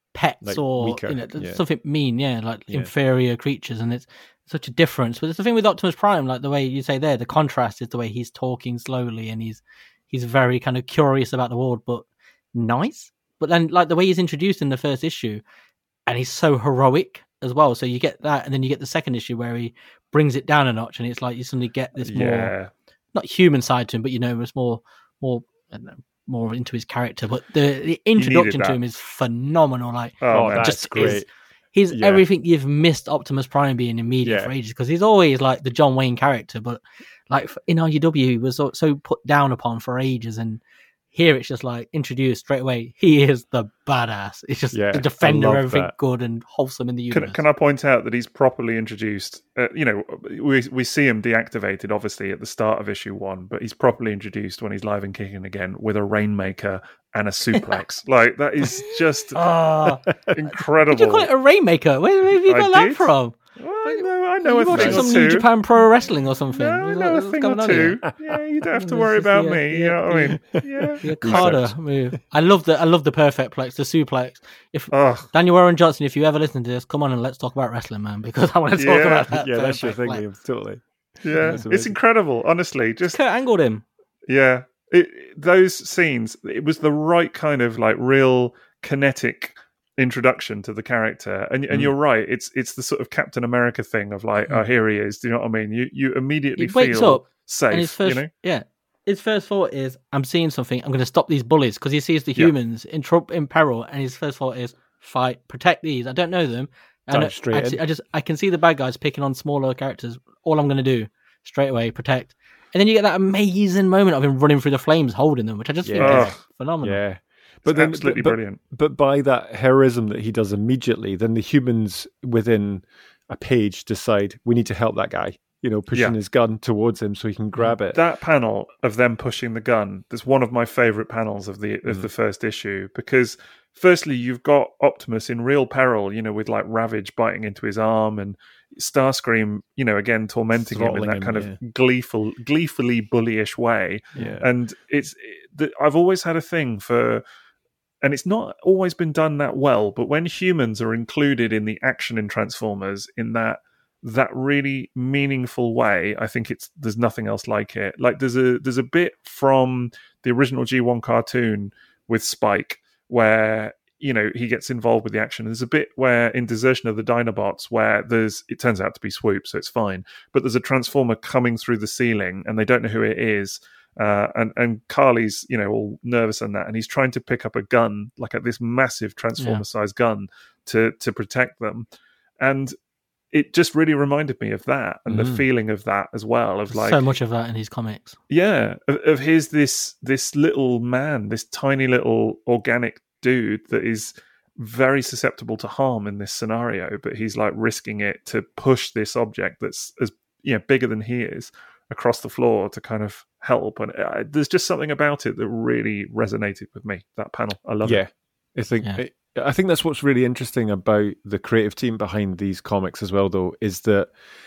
pets Like or weaker, you know yeah. something mean, yeah, like Yeah. inferior creatures, and it's such a difference. But it's the thing with Optimus Prime, like the way you say there, the contrast is the way he's talking slowly, and he's he's very kind of curious about the world, but nice. But then, like the way he's introduced in the first issue, and he's so heroic as well. So you get that, and then you get the second issue where he brings it down a notch, and it's like you suddenly get this more Yeah. not human side to him, but you know, it's more more I don't know, more into his character. But the, the introduction to that. him is phenomenal. Like, Oh, Oh, man. that's just great. is- he's Yeah. everything you've missed Optimus Prime being in media Yeah. for ages, because he's always like the John Wayne character, but like in R U W he was so, so put down upon for ages, and here it's just like introduced straight away. He is the badass. It's just Yeah, the I defender of love everything that. good and wholesome in the Can, universe. can I point out that he's properly introduced? Uh, you know, we we see him deactivated, obviously, at the start of issue one, but he's properly introduced when he's live and kicking again with a rainmaker and a suplex. Like that is just Oh, incredible. did you call it a Rainmaker? Where, where have you I got that did. from? Well, I know, I know Are a you watching thing or some New two. Japan Pro Wrestling or something? No, I What's- know a what's thing going or on here? two. Yeah, you don't have to This worry is about the, uh, me. You the- know what I mean? Yeah. The Okada move. I love the I love the perfect plex, the suplex. If Oh, Daniel Warren Johnson, if you ever listen to this, come on and let's talk about wrestling, man, because I want to talk Yeah. about that. Yeah, that's your perfect thing, plex. Liam. Totally. yeah. That's It's amazing. incredible, honestly. Just Kurt angled him. yeah. It, those scenes, it was the right kind of like real kinetic introduction to the character, and and Mm. you're right. It's it's the sort of Captain America thing of like, oh, here he is. Do you know what I mean? You you immediately He wakes feel up safe. and his first, you know? yeah, his first thought is, "I'm seeing something. I'm going to stop these bullies," because he sees the Yeah. humans in trouble, in peril, and his first thought is, "Fight, protect these. I don't know them. And Dive straight actually, in. I just I can see the bad guys picking on smaller characters. All I'm going to do straight away, protect." And then you get that amazing moment of him running through the flames, holding them, which I just think Yeah. is phenomenal. Yeah. But But then, absolutely but, brilliant. but by that heroism that he does immediately, then the humans within a page decide we need to help that guy. You know, pushing Yeah. his gun towards him so he can grab it. That panel of them pushing the gun is one of my favorite panels of the of Mm. the first issue, because firstly you've got Optimus in real peril, you know, with like Ravage biting into his arm and Starscream, you know, again tormenting him in Throttling that him, kind yeah. of gleeful, gleefully bullyish way. Yeah. And it's the, I've always had a thing for, and it's not always been done that well, but when humans are included in the action in Transformers in that that really meaningful way, I think it's there's nothing else like it. Like there's a there's a bit from the original G one cartoon with Spike where, you know, he gets involved with the action. There's a bit where in Desertion of the Dinobots where there's, it turns out to be Swoop, so it's fine, but there's a Transformer coming through the ceiling and they don't know who it is. Uh, and and Carly's, you know, all nervous and that, and he's trying to pick up a gun, like a, this massive Transformer-sized gun, to to protect them, and it just really reminded me of that and the Mm. feeling of that as well. Of like, so much of that in his comics. yeah, of, of his this this little man, this tiny little organic dude that is very susceptible to harm in this scenario, but he's like risking it to push this object that's as you know bigger than he is across the floor to kind of help. And uh, there's just something about it that really resonated with me. That panel, I love yeah. it. I think Yeah. I, I think that's what's really interesting about the creative team behind these comics as well, though, is that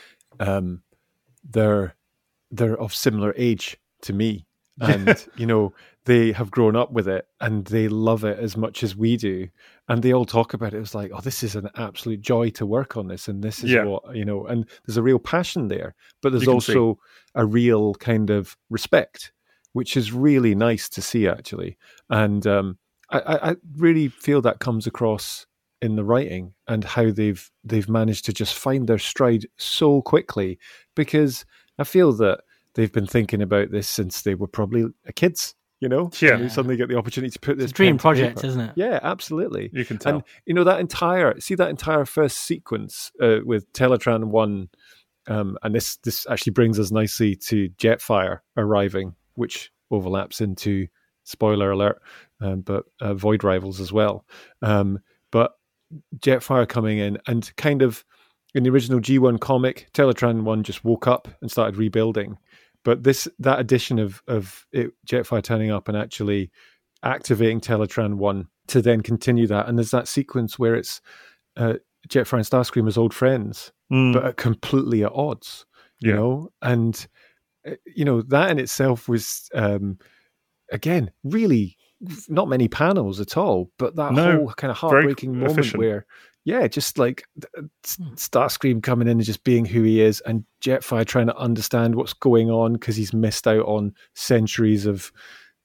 um, they're they're of similar age to me, and you know they have grown up with it and they love it as much as we do, and they all talk about it. It's like, oh, this is an absolute joy to work on this, and this is Yeah. what you know. And there's a real passion there, but there's You can also a real kind of respect, which is really nice to see, actually. And um, I, I I really feel that comes across in the writing and how they've they've managed to just find their stride so quickly, because I feel that they've been thinking about this since they were probably kids, you know? Yeah. And they suddenly get the opportunity to put this It's a dream pen to project, paper. isn't it? Yeah, absolutely. You can tell. And you know that entire see that entire first sequence uh, with Teletran one, um, and this this actually brings us nicely to Jetfire arriving, which overlaps into spoiler alert, um, but uh, Void Rivals as well. Um, but Jetfire coming in and kind of in the original G one comic, Teletran one just woke up and started rebuilding. But this that addition of of it, Jetfire turning up and actually activating Teletran one to then continue that, and there's that sequence where it's uh, Jetfire and Starscream as old friends, Mm. but are completely at odds, you Yeah. know, and uh, you know that in itself was um, again really not many panels at all, but that No, whole kind of heartbreaking moment efficient. where, yeah, just like Starscream coming in and just being who he is, and Jetfire trying to understand what's going on because he's missed out on centuries of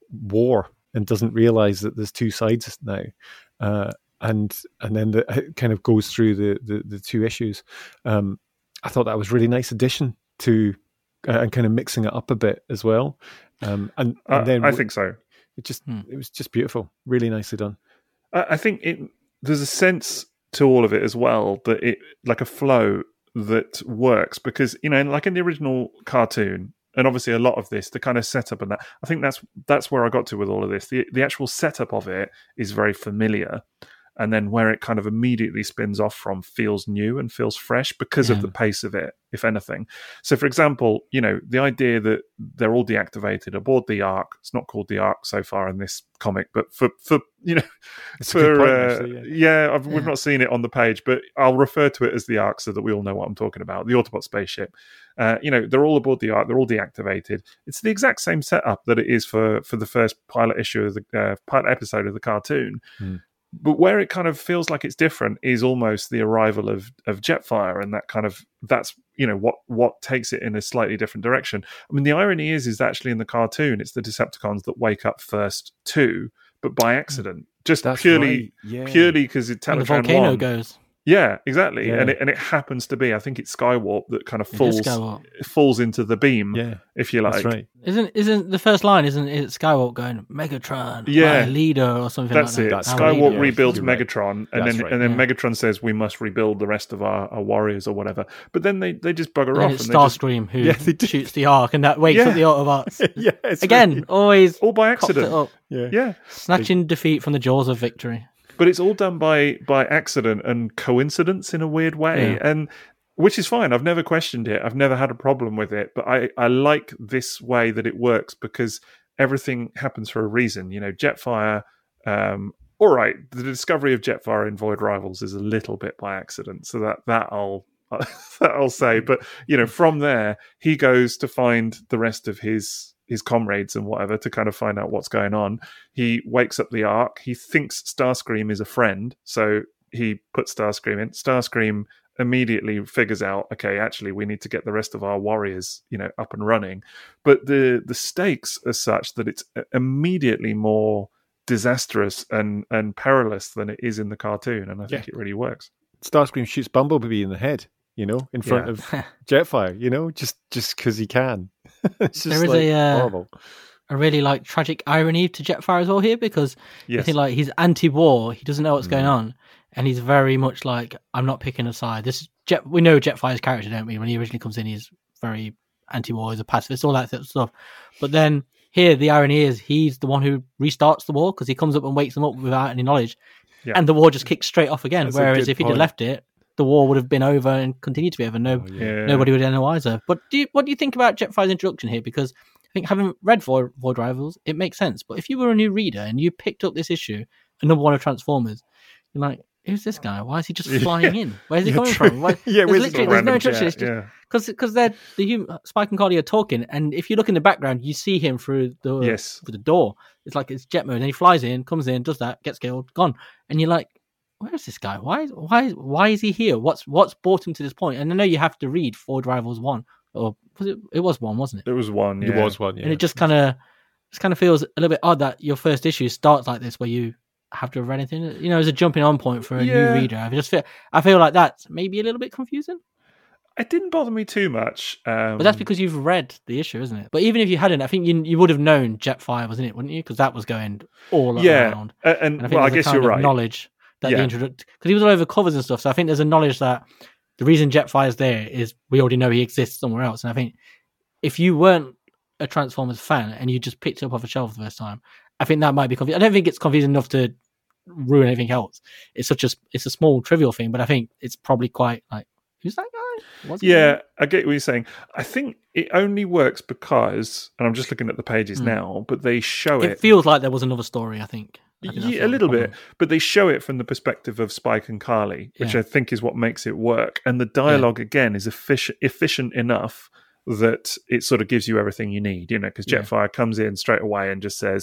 war and doesn't realize that there's two sides now. Uh, and and then the, it kind of goes through the, the, the two issues. Um, I thought that was a really nice addition to, uh, and kind of mixing it up a bit as well. Um, and, and Uh, then I think so. it just Hmm. it was just beautiful, really nicely done. I I think it, there's a sense to all of it as well that it like a flow that works because, you know, like in the original cartoon, and obviously a lot of this, the kind of setup and that, I think that's that's where I got to with all of this. The the actual setup of it is very familiar. And then where it kind of immediately spins off from feels new and feels fresh because Yeah. of the pace of it, if anything. So, for example, you know, the idea that they're all deactivated aboard the Ark, it's not called the Ark so far in this comic, but for, for you know, It's a good for, point, uh, actually, yeah. yeah, I've, we've not seen it on the page, but I'll refer to it as the Ark so that we all know what I'm talking about. The Autobot spaceship. Uh, you know, they're all aboard the Ark, they're all deactivated. It's the exact same setup that it is for, for the first pilot issue of the uh, pilot episode of the cartoon. Hmm. But where it kind of feels like it's different is almost the arrival of of Jetfire, and that kind of that's you know what what takes it in a slightly different direction. I mean, the irony is is actually in the cartoon, it's the Decepticons that wake up first too, but by accident, just That's purely right, yeah. purely because it When the Teletran volcano one. goes. Yeah, exactly, Yeah. and it and it happens to be. I think it's Skywarp that kind of It is falls Skywalker. falls into the beam, Yeah, if you like. that's right. Isn't isn't the first line? Isn't it Skywalker going Megatron, Yeah. my leader, or something That's like it. that? That's Our right. Skywarp leader. rebuilds You're right. Megatron, and That's then right. and then Yeah. Megatron says we must rebuild the rest of our, our warriors or whatever. But then they, they just bugger And off. then And it's they just, Starscream who Yeah, they do. shoots the Ark, and that wakes Yeah. up the Autobots. yeah, it's Again, really- always all by cops it accident. up, yeah. Yeah, snatching defeat from the jaws of victory. but it's all done by by accident and coincidence in a weird way, Yeah. and which is fine. I've never questioned it. I've never had a problem with it. But I I like this way that it works because everything happens for a reason. You know, Jetfire. Um, all right, the discovery of Jetfire in Void Rivals is a little bit by accident, so that that I'll that I'll say. But you know, from there he goes to find the rest of his his comrades and whatever to kind of find out what's going on. He wakes up the Ark. He thinks Starscream is a friend, so he puts Starscream in. Starscream immediately figures out, okay, actually we need to get the rest of our warriors, you know, up and running. But the the stakes are such that it's immediately more disastrous and and perilous than it is in the cartoon, and I think Yeah. it really works. Starscream shoots Bumblebee in the head, you know, in front Yeah. of Jetfire, you know, just just because he can. It's just There is like a, uh, horrible. A really like tragic irony to Jetfire as well here, because you Yes. think like he's anti-war, he doesn't know what's going Mm. on, and he's very much like, I'm not picking a side. This is Jet. We know Jetfire's character, don't we? When he originally comes in, he's very anti-war, he's a pacifist, all that sort of stuff. But then here, the irony is he's the one who restarts the war because he comes up and wakes them up without any knowledge, Yeah. and the war just kicks straight off again. That's a Whereas good if he'd have point. left it, the war would have been over and continued to be over. No, Oh, yeah. Yeah. nobody would be any wiser. But do you, what do you think about Jetfire's introduction here? Because I think having read Void, Void Rivals, it makes sense. But if you were a new reader and you picked up this issue, a number one of Transformers, you're like, who's this guy? Why is he just flying in? Where's he Yeah, coming true. from? Why, Yeah, there's where's he literally going? there's no Random introduction. jet, It's just yeah. because because they're the human, Spike and Carly are talking, and if you look in the background, you see him through the Yes. through the door. It's like it's jet mode, and he flies in, comes in, does that, gets killed, gone, and you're like, where is this guy? Why why why is he here? What's what's brought him to this point? And I know you have to read Void Rivals one, or was it? It was one, wasn't it? It was one. There Yeah. was one, yeah. And it just kind of just kind of feels a little bit odd that your first issue starts like this, where you have to have read anything. You know, as a jumping on point for a Yeah. new reader. I just feel I feel like that's maybe a little bit confusing. It didn't bother me too much. Um, But that's because you've read the issue, isn't it? But even if you hadn't, I think you you would have known Jetfire, wasn't it? Wouldn't you? Because that was going all yeah, around. uh, and, And I think well, I there's a guess kind you're of right. knowledge that Yeah. the introduction, because he was all over covers and stuff. So I think there's a knowledge that the reason Jetfire's there is we already know he exists somewhere else. And I think if you weren't a Transformers fan and you just picked it up off a shelf the first time, I think that might be confusing. I don't think it's confusing enough to ruin anything else. It's such a it's a small trivial thing, but I think it's probably quite like, who's that guy? What's his Yeah, name? I get what you're saying. I think it only works because, and I'm just looking at the pages Hmm. now, but they show It it. feels like there was another story. I think. I think that's Yeah, the a little problem. bit, but they show it from the perspective of Spike and Carly, which Yeah. I think is what makes it work. And the dialogue again is efficient, efficient enough that it sort of gives you everything you need. You know, because Yeah. Jetfire comes in straight away and just says,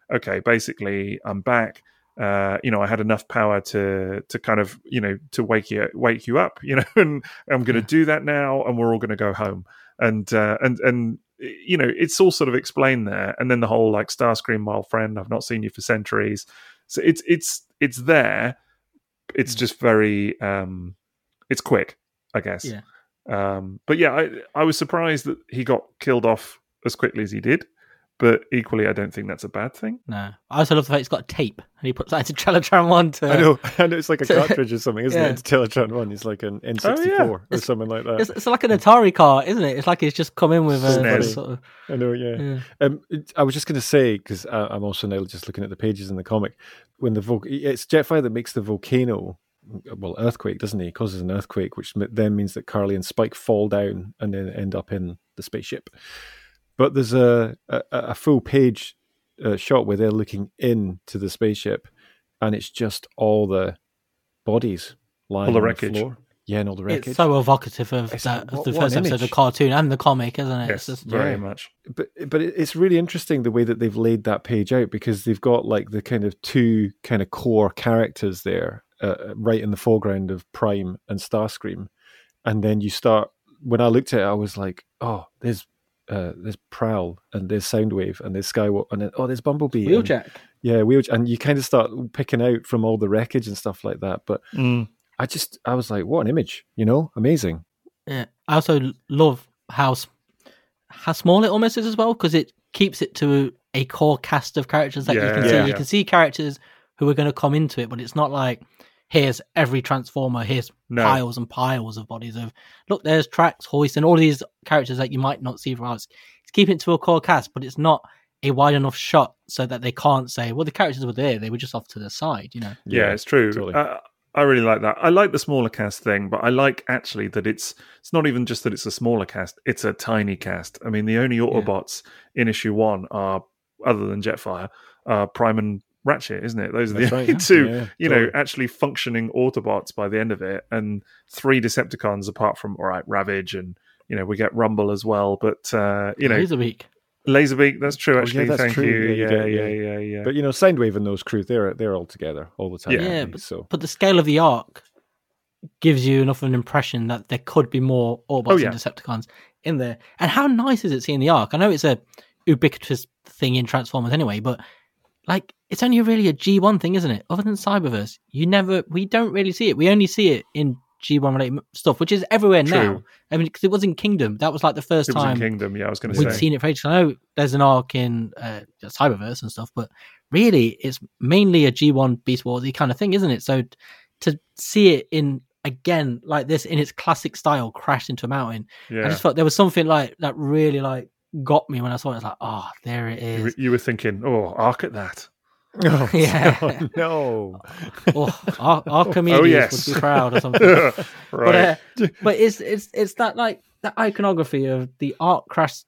okay, basically I'm back. Uh, you know, I had enough power to to kind of, you know, to wake you wake you up, you know, and I'm going to do that now, and we're all going to go home. And uh, and and you know, it's all sort of explained there. And then the whole like Starscream, my old friend, I've not seen you for centuries. So it's it's it's there. It's just very um, it's quick, I guess. Yeah. Um, but yeah, I I was surprised that he got killed off as quickly as he did. But equally, I don't think that's a bad thing. No, I also love the fact it's got tape, and he puts that into Teletran one to. I know, I know. It's like a cartridge or something, isn't Yeah. it? It's Teletran one. It's like an N sixty-four Oh, yeah. or It's- something like that. It's, it's like an Atari car, isn't it? It's like it's just come in with a S N E S. sort of. I know, yeah. Yeah. Um, it- I was just going to say, because I'm also now just looking at the pages in the comic, when the vol- it's Jetfire that makes the volcano, well, earthquake, doesn't he? He causes an earthquake, which then means that Carly and Spike fall down and then end up in the spaceship. But there's a a, a full page uh, shot where they're looking into the spaceship, and it's just all the bodies lying All the on wreckage. the floor. Yeah, and all the wreckage. It's so evocative of It's that, like, of what- the what first an episode of the image. cartoon and the comic, isn't it? Yes, It's just, very yeah. much. but but it- it's really interesting the way that they've laid that page out, because they've got like the kind of two kind of core characters there, uh, right in the foreground of Prime and Starscream, and then you start. When I looked at it, I was like, oh, there's uh, there's Prowl and there's Soundwave and there's Skywalker and then oh, there's Bumblebee. and- Wheeljack. yeah, Wheeljack, and you kind of start picking out from all the wreckage and stuff like that. But Mm. I just I was like, what an image, you know, amazing. Yeah, I also love how s- how small it almost is as well, because it keeps it to a core cast of characters that you Yeah, can yeah, see. yeah. You can see characters who are going to come into it, but it's not like here's every Transformer, here's No. piles and piles of bodies of look. There's Trax, Hoist, and all these characters that you might not see from else. It's keeping it to a core cast, but it's not a wide enough shot so that they can't say, well, the characters were there, they were just off to the side, you know. Yeah, it's true. totally. Uh, I really like that. I like the smaller cast thing, but I like actually that it's it's not even just that it's a smaller cast; it's a tiny cast. I mean, the only Autobots in issue one are, other than Jetfire, are Prime and Ratchet, isn't it? Those are That's the right, only yeah. two, Yeah, you know, totally. actually functioning Autobots by the end of it, and three Decepticons apart from all right, Ravage, and you know we get Rumble as well. But uh, you know, Laserbeak. Laserbeak, that's true. Oh, yeah, Actually, that's thank true. you. Yeah, you Yeah, get- yeah, yeah. yeah, yeah. But you know, Soundwave and those crew, they're they're all together all the time. Yeah. aren't Yeah, they? but- so But the scale of the arc gives you enough of an impression that there could be more Autobots Oh, yeah. and Decepticons in there. And how nice is it seeing the arc? I know it's a ubiquitous thing in Transformers anyway, but like it's only really a G one thing, isn't it? Other than Cyberverse, you never, we don't really see it. We only see it in G one related stuff, which is everywhere True. now. I mean, because it was in Kingdom. That was like the first it was in time Kingdom. Yeah, I was going to we'd say. seen it for ages. I know there's an arc in uh, Cyberverse and stuff, but really it's mainly a G one Beast Warsy kind of thing, isn't it? So to see it in again like this in its classic style, crashed into a mountain, Yeah. I just felt there was something like that really like got me when I saw it. It's like, oh, there it You were, is. you were thinking, oh, arc at that. oh, Yeah. no, Oh, Ar- Archimedes Oh, yes. would be proud or something. right. But uh, but it's it's it's that like that iconography of the arc crashed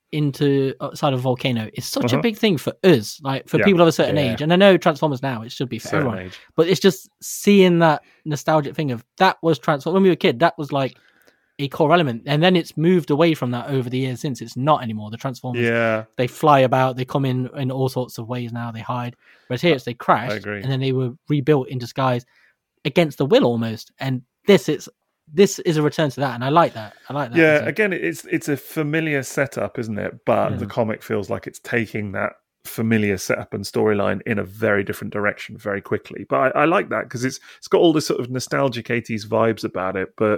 into outside of a volcano is such Uh-huh. a big thing for us, like for Yeah. people of a certain Yeah. age. And I know Transformers now, it should be for Certain everyone. age. But it's just seeing that nostalgic thing of that was Transformers when we were a kid. That was like a core element, and then it's moved away from that over the years since. It's not anymore. The Transformers Yeah, they fly about, they come in in all sorts of ways now. They hide, whereas here it's they crashed agree. and then they were rebuilt in disguise against the will almost. And this it's this is a return to that, and I like that. I like that. yeah. It's a- Again, it's it's a familiar setup, isn't it? But Yeah. the comic feels like it's taking that familiar setup and storyline in a very different direction very quickly. But I, I like that because it's it's got all this sort of nostalgic eighties vibes about it, but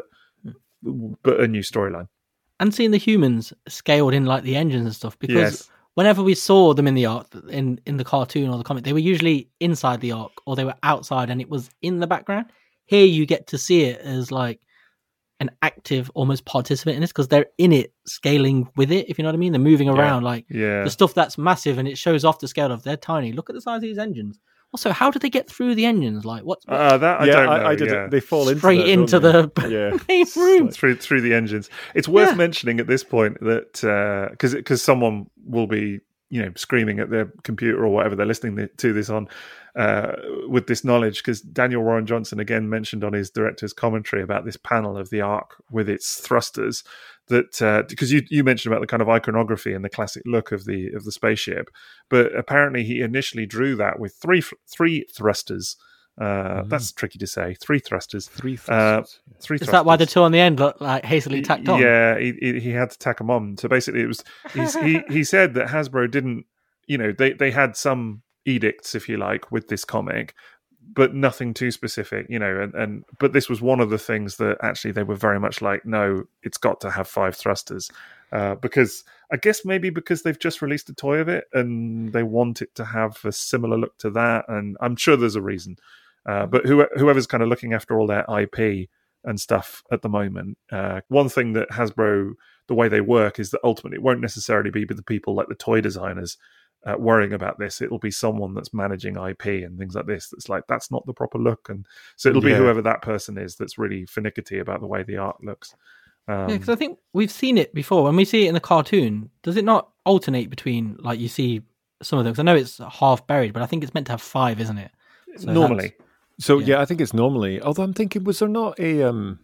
but a new storyline. and seeing the humans scaled in like the engines and stuff, because Yes. whenever we saw them in the arc, in in the cartoon or the comic, they were usually inside the arc or they were outside, and it was in the background. Here, you get to see it as like an active, almost participant in this because they're in it, scaling with it. If you know what I mean, they're moving around like Yeah. the stuff that's massive, and it shows off the scale of they're tiny. Look at the size of these engines. Also, how did they get through the engines? Like what? what Uh, that I yeah, don't know. I, I did. yeah. it. They fall into straight that, into don't the they? yeah. main room. through through the engines. It's worth Yeah. mentioning at this point that because because someone will be you know screaming at their computer or whatever they're listening to this on. uh, with this knowledge, because Daniel Warren Johnson again mentioned on his director's commentary about this panel of the Ark with its thrusters, that uh, because you you mentioned about the kind of iconography and the classic look of the of the spaceship, but apparently he initially drew that with three three thrusters. Uh, mm. That's tricky to say. Three thrusters. Three thrusters. Uh, three Is thrusters. that why the two on the end look like hastily tacked on? Yeah, he, he, he had to tack them on. So basically, it was he's, he he said that Hasbro didn't, you know, they they had some edicts, if you like, with this comic, but nothing too specific, you know. And, and but this was one of the things that actually they were very much like, no, it's got to have five thrusters. Uh, because I guess maybe because they've just released a toy of it and they want it to have a similar look to that, and I'm sure there's a reason. Uh, but who, whoever's kind of looking after all their I P and stuff at the moment, uh, one thing that Hasbro, the way they work, is that ultimately it won't necessarily be the people like the toy designers uh, worrying about this. It'll be someone that's managing I P and things like this that's like, that's not the proper look. And so it'll be yeah. whoever that person is that's really finicky about the way the art looks. Um, yeah, because I think we've seen it before. When we see it in the cartoon, does it not alternate between, like, you see some of them? Because I know it's half buried, but I think it's meant to have five, isn't it? So normally. So yeah. Yeah. yeah, I think it's normally. Although I'm thinking, was there not a um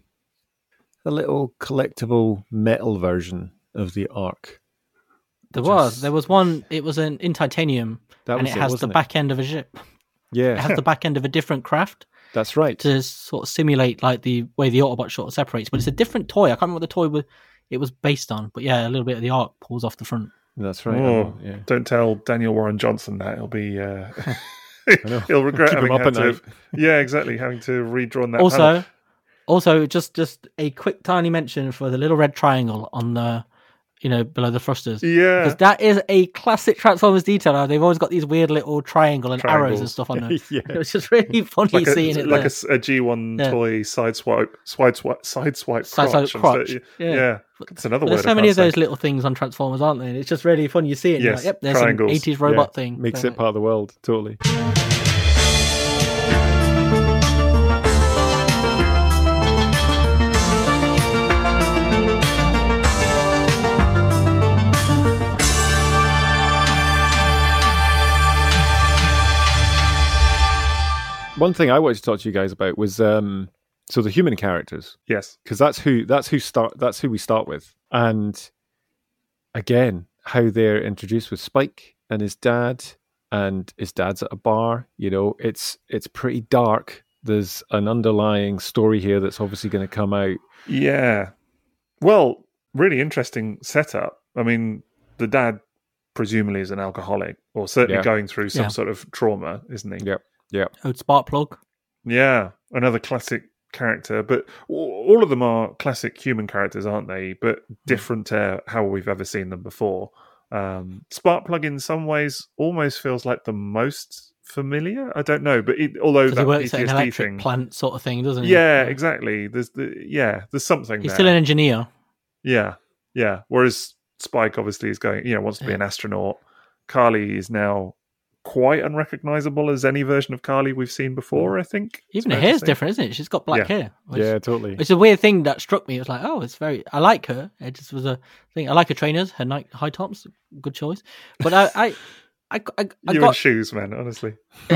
a little collectible metal version of the Ark? There Just, was. There was one. It was an in titanium, that and was it it, has the wasn't it? back end of a ship. Yeah, It has the back end of a different craft that's right. to sort of simulate like the way the Autobot sort of separates. But it's a different toy. I can't remember what the toy was, it was based on. But yeah, a little bit of the Ark pulls off the front. That's right. Oh, yeah. Don't tell Daniel Warren Johnson that. He'll be... Uh... He'll regret Keep having him up had at to, night. yeah, exactly, having to redrawn that. Also, panel. also just just a quick tiny mention for the little red triangle on the, you know, below the thrusters. Yeah, because that is a classic Transformers detail. They've always got these weird little triangle and Triangles. arrows and stuff on them. Yeah. It was just really funny like a, seeing it like there. a, a G one Yeah. toy side swipe, side swipe, side swipe, Side crotch. swipe crotch. instead- Yeah. yeah, it's another But word. there's so I many of can't those say. little things on Transformers, aren't they? And it's just really fun. You see it, and you're Yes, like, yep, there's triangles. an eighties robot Yeah, thing. makes So, it part of the world. Totally. One thing I wanted to talk to you guys about was um, so the human characters, Yes, because that's who that's who start that's who we start with, and again how they're introduced with Spike and his dad, and his dad's at a bar. You know, it's it's pretty dark. There's an underlying story here that's obviously going to come out. yeah. Well, really interesting setup. I mean, the dad presumably is an alcoholic, or certainly Yeah. going through some Yeah. sort of trauma, isn't he? Yep. Yeah. oh, Sparkplug. Yeah, another classic character, but all all of them are classic human characters, aren't they? But different to how we've ever seen them before. Um, Sparkplug, in some ways, almost feels like the most familiar. I don't know, but it, although Because that he works P T at S an D electric thing, plant sort of thing, doesn't he? yeah, exactly. There's the yeah, there's something He's there. still an engineer. Yeah, yeah. Whereas Spike obviously is going, you know, wants to be Yeah. an astronaut. Carly is now quite unrecognizable as any version of Carly we've seen before, I think. it's Even her fair to hair's say. different, isn't it? She's got black Yeah. hair. Which, Yeah. Totally. It's a weird thing that struck me. It was like, oh, it's very. I like her. It just was a thing. I like her trainers, her night high tops. Good choice. But I, I, I, I, I You got. and shoes, man, honestly.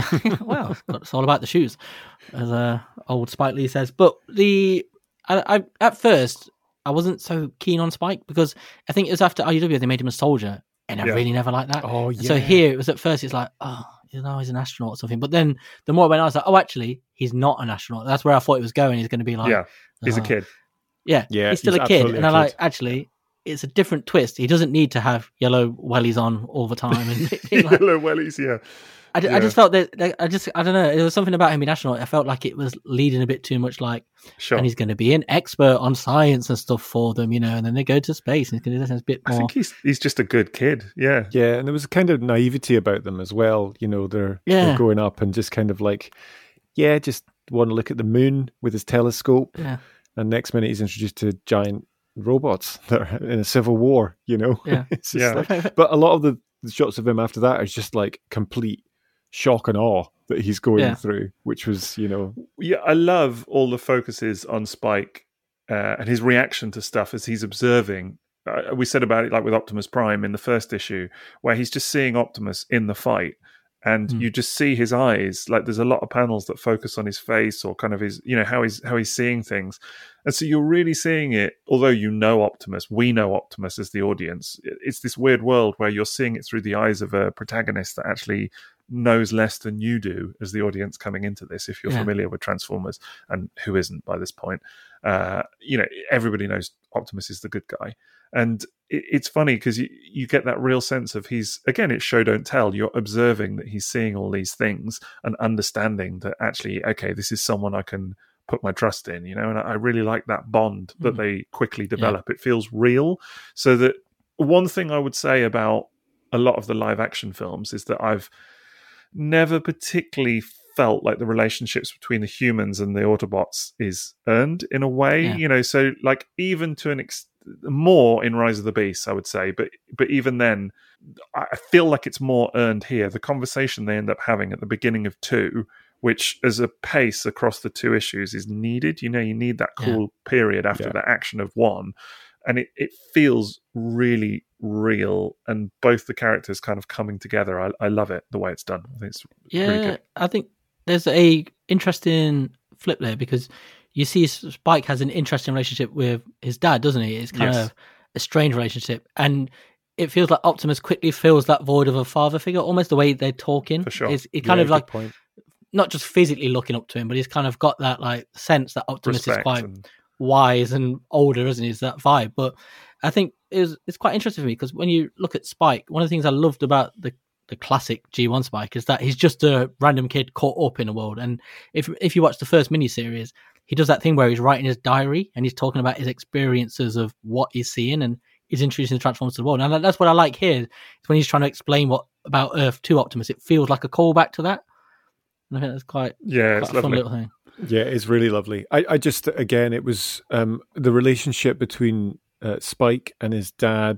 Well, it's all about the shoes, as uh, old Spike Lee says. But the, I, I at first I wasn't so keen on Spike because I think it was after R U W they made him a soldier, and I Yeah. really never liked that. Oh And yeah. So here it was at first it's like, oh, you know, he's an astronaut or something. But then the more I went, on, I was like, oh, actually, he's not an astronaut. That's where I thought it was going. He's going to be like, yeah, he's a uh, kid. Yeah, Yeah, he's still he's a kid, absolutely and a I like kid. actually. It's a different twist. He doesn't need to have yellow wellies on all the time. And be like, Yellow wellies, yeah. I, d- I Yeah. just felt that, that I just I don't know. There was something about him being astronaut. I felt like it was leading a bit too much. Like, Sure. and he's going to be an expert on science and stuff for them, you know. And then they go to space, and he's going to do this a bit I more. think he's he's just a good kid. Yeah. Yeah, and there was a kind of naivety about them as well. You know, they're, Yeah. they're going up and just kind of like, yeah, just want to look at the moon with his telescope. Yeah, And next minute he's introduced to giant robots that are in a civil war, you know? Yeah. It's just Yeah. like- but a lot of the, the shots of him after that is just like complete shock and awe that he's going Yeah. through, which was, you know, Yeah, I love all the focuses on Spike uh, and his reaction to stuff as he's observing. Uh, we said about it like with Optimus Prime in the first issue, where he's just seeing Optimus in the fight and Mm. you just see his eyes. Like there's a lot of panels that focus on his face or kind of his, you know, how he's how he's seeing things, and so you're really seeing it. Although you know Optimus, we know Optimus as the audience. It's this weird world where you're seeing it through the eyes of a protagonist that actually knows less than you do as the audience coming into this. If you're Yeah. familiar with Transformers, and who isn't by this point, uh, you know, everybody knows Optimus is the good guy. And it, it's funny because you, you get that real sense of he's, again, it's show don't tell. You're observing that he's seeing all these things and understanding that actually, okay, this is someone I can put my trust in, you know, and I, I really like that bond that Mm. they quickly develop. It feels real. So that one thing I would say about a lot of the live action films is that I've never particularly felt like the relationships between the humans and the Autobots is earned in a way, Yeah. you know, so like even to an extent, more in Rise of the Beasts, I would say, but but even then, I feel like it's more earned here. The conversation they end up having at the beginning of two, which as a pace across the two issues is needed. You know, you need that cool yeah. period after yeah. the action of one, and it, it feels really real, and both the characters kind of coming together. I, I love it the way it's done. I think it's yeah, really good. I think there's a interesting flip there because you see Spike has an interesting relationship with his dad, doesn't he? It's kind Yes. of a strange relationship. And it feels like Optimus quickly fills that void of a father figure, almost the way they're talking. For sure. It's it kind Yeah, of like, good point. not just physically looking up to him, but he's kind of got that like sense that Optimus Respect is quite and- wise and older, isn't he? It's that vibe. But I think it's, it's quite interesting for me because when you look at Spike, one of the things I loved about the the classic G one Spike is that he's just a random kid caught up in a world. And if if you watch the first miniseries, he does that thing where he's writing his diary and he's talking about his experiences of what he's seeing, and he's introducing the Transformers to the world. And that's what I like here is when he's trying to explain what about Earth to Optimus. It feels like a callback to that. And I think that's quite, Yeah, quite it's a fun lovely. little thing. Yeah, it's really lovely. I, I just, again, it was um, the relationship between uh, Spike and his dad,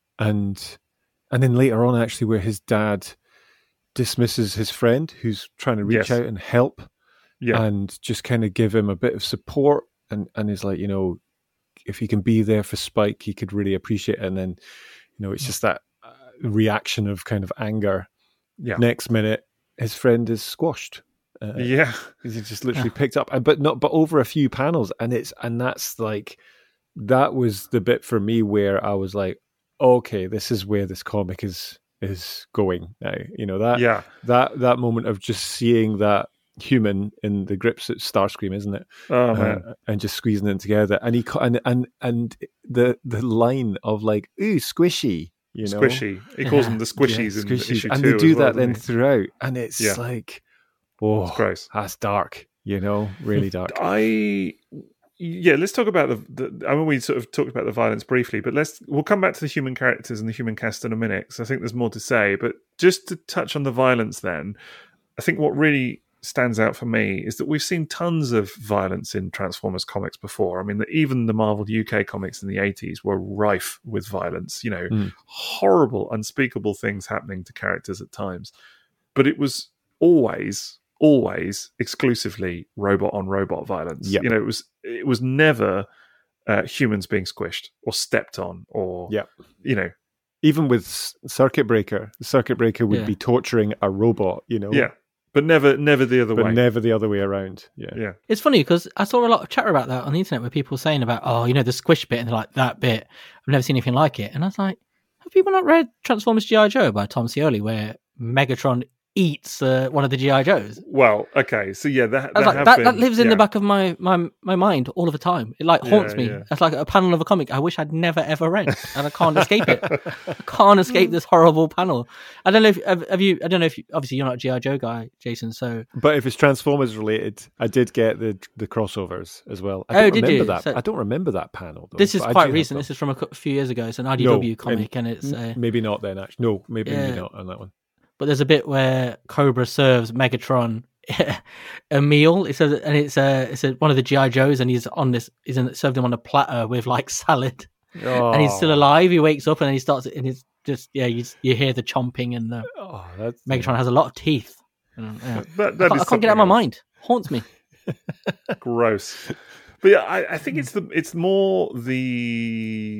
and and then later on, actually, where his dad dismisses his friend who's trying to reach Yes. out and help, Yeah. and just kind of give him a bit of support, and and is like, you know, if he can be there for Spike, he could really appreciate it. And then, you know, it's just that uh, reaction of kind of anger. Yeah. Next minute, his friend is squashed. Uh, Yeah. He just literally picked up, but not, but over a few panels, and it's and that's like that was the bit for me where I was like, okay, this is where this comic is is going now. You know that Yeah. that that moment of just seeing that human in the grips at Starscream, isn't it? Oh man. Uh, and just squeezing it together, and he ca- and and and the the line of like, ooh, squishy, you know, Squishy. He calls Yeah. them the squishies Yeah, in squishies. issue and two they do as well, that then doesn't he? throughout, and it's Yeah. like, oh, It's gross. that's dark, you know, really dark. I yeah, let's talk about the, the. I mean, we sort of talked about the violence briefly, but let's we'll come back to the human characters and the human cast in a minute because I think there's more to say. But just to touch on the violence, then, I think what really stands out for me is that we've seen tons of violence in Transformers comics before. I mean, the, even the Marvel U K comics in the eighties were rife with violence. You know, Mm. horrible, unspeakable things happening to characters at times, but it was always. always exclusively robot on robot violence. Yep. You know, it was it was never uh, humans being squished or stepped on or Yep. you know, Even with S- Circuit Breaker, Circuit Breaker would Yeah. be torturing a robot, you know, yeah, but never never the other but way. never the other way around. Yeah, yeah, It's funny because I saw a lot of chatter about that on the internet where people were saying about, oh, you know, the squish bit, and they're like, that bit, I've never seen anything like it. And I was like, have people not read Transformers G I. Joe by Tom Scioli where Megatron eats uh, one of the G I. Joes? Well, okay, so yeah, that I was that, like, have that, been, that lives in yeah. the back of my, my, my mind all of the time. It like haunts Yeah, me. yeah. It's like a panel of a comic I wish I'd never ever read, and I can't escape it. I can't escape this horrible panel. I don't know if have, have you. I don't know if you, obviously you're not a G I. Joe guy, Jason. So But if it's Transformers related, I did get the the crossovers as well. I Oh, don't did remember you? that. So- I don't remember that panel. Though, this is but I quite do have recent. them. This is from a cou- few years ago. It's an I D W No, comic, and and it's. Uh, maybe not then. Actually, no, maybe, Yeah. maybe not on that one. but there's a bit where Cobra serves Megatron a meal. It says, and it's uh, it's a, one of the G I. Joes, and he's on this. He's in, served him on a platter with like salad, and he's still Oh. alive. He wakes up and then he starts, and it's just yeah, you you hear the chomping, and the Oh, that's Megatron has a lot of teeth. And, yeah. That, I that can't, is I can't get it out of my something mind. Haunts me. else. Gross. But yeah, I, I think it's the it's more the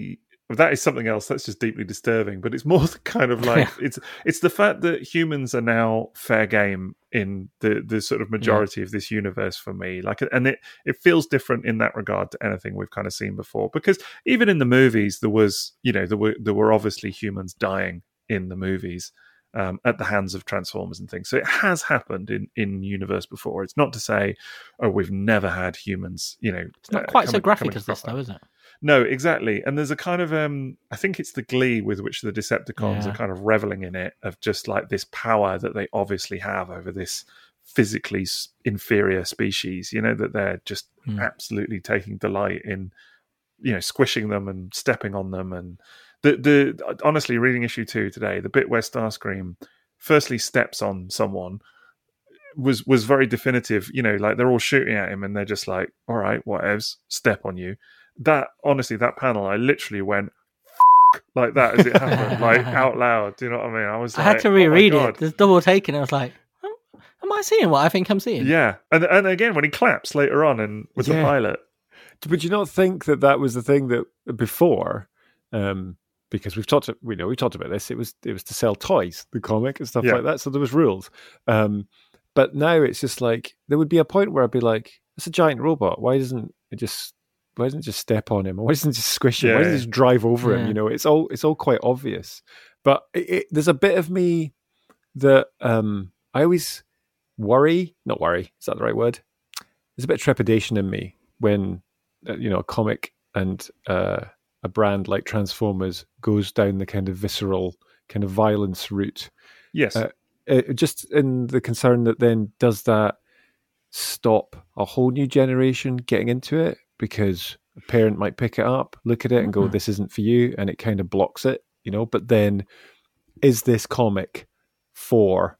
that is something else that's just deeply disturbing. But it's more the kind of like it's it's the fact that humans are now fair game in the the sort of majority yeah. of this universe for me. Like, and it it feels different in that regard to anything we've kind of seen before. Because even in the movies, there was you know there were there were obviously humans dying in the movies. Um, at the hands of Transformers and things. So it has happened in, in universe before. It's not to say, oh, we've never had humans, you know. It's not quite uh, coming, so graphic as this, though, is it? No, exactly. And there's a kind of, um, I think it's the glee with which the Decepticons yeah. are kind of reveling in it, of just like this power that they obviously have over this physically inferior species, you know, that they're just mm. absolutely taking delight in, you know, squishing them and stepping on them. And The, the honestly, reading issue two today, the bit where Starscream firstly steps on someone was was very definitive. You know, like they're all shooting at him, and they're just like, "All right, whatevs, step on you." That honestly, that panel, I literally went F-, like that as it happened, like out loud. Do you know what I mean? I was. I like, had to reread oh it. There's double taking. I was like, oh, "Am I seeing what I think I'm seeing?" Yeah, and and again when he claps later on, and with yeah. the pilot. But you not think that that was the thing that before. Um, Because we've talked, we know we talked about this. It was it was to sell toys, the comic and stuff yeah. like that. So there was rules. Um, but now it's just like there would be a point where I'd be like, "It's a giant robot. Why doesn't it just why doesn't it just step on him? Or why doesn't it just squish him? Yeah. Why doesn't it just drive over yeah. him?" You know, it's all it's all quite obvious. But it, it, there's a bit of me that um, I always worry. Not worry. Is that the right word? There's a bit of trepidation in me when uh, you know a comic and. Uh, a brand like Transformers goes down the kind of visceral kind of violence route. Yes. Uh, it, just in the concern that then does that stop a whole new generation getting into it because a parent might pick it up, look at it and go, mm-hmm. this isn't for you. And it kind of blocks it, you know, but then is this comic for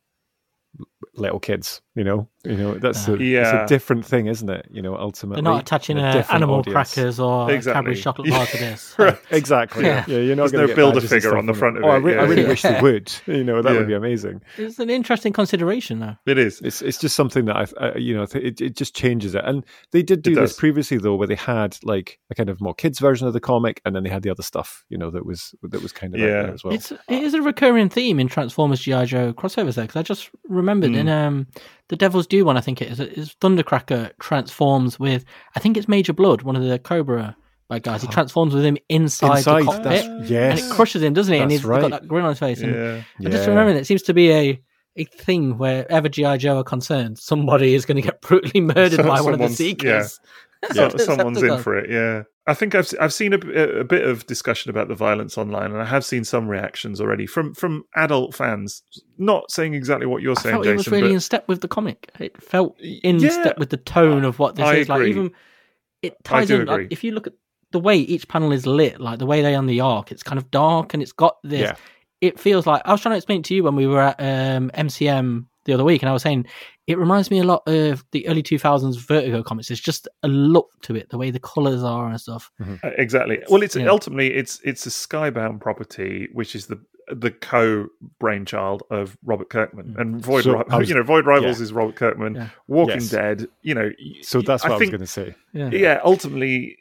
little kids, you know, you know that's a, yeah. it's a different thing, isn't it? You know, ultimately, they're not attaching a animal audience. Crackers or exactly. Cadbury chocolate bar to this. Right. Exactly. Yeah. yeah, you're not going to build a figure on the front of oh, it. I, re- yeah. I really yeah. wish they would. You know, that yeah. would be amazing. It's an interesting consideration, though. It is. It's it's just something that I, I you know, it it just changes it. And they did do this previously though, where they had like a kind of more kids version of the comic, and then they had the other stuff, you know, that was that was kind of yeah. out there as well. It's it is a recurring theme in Transformers G I. Joe crossovers there, because I just remembered mm. in um. The Devil's Due one, I think it is, is Thundercracker transforms with, I think it's Major Blood, one of the Cobra bad guys. He transforms with him inside, inside the cockpit. Yes. And it crushes him, doesn't it? That's and he's right. got that grin on his face. And yeah. I just remember that it seems to be a, a thing wherever G I. Joe are concerned, somebody is going to get brutally murdered so, by one of the Seekers. Yeah. so, someone's in for it, yeah. I think I've I've seen a, a bit of discussion about the violence online, and I have seen some reactions already from, from adult fans. Not saying exactly what you're I saying, felt Jason. It was really but... in step with the comic. It felt in yeah, step with the tone of what this I is. agree. Like even it ties in. Like, if you look at the way each panel is lit, like the way they on the arc, it's kind of dark and it's got this. Yeah. It feels like I was trying to explain to you when we were at um, M C M the other week, and I was saying it reminds me a lot of the early two thousands Vertigo comics. It's just a look to it, the way the colours are and stuff. Mm-hmm. Exactly. Well, it's yeah. ultimately it's it's a Skybound property, which is the the co brainchild of Robert Kirkman mm-hmm. and Void. So, Ri- was, you know, Void Rivals yeah. is Robert Kirkman. Yeah. Walking yes. Dead. You know, so that's what I, I think, was going to say. Yeah. yeah. Ultimately,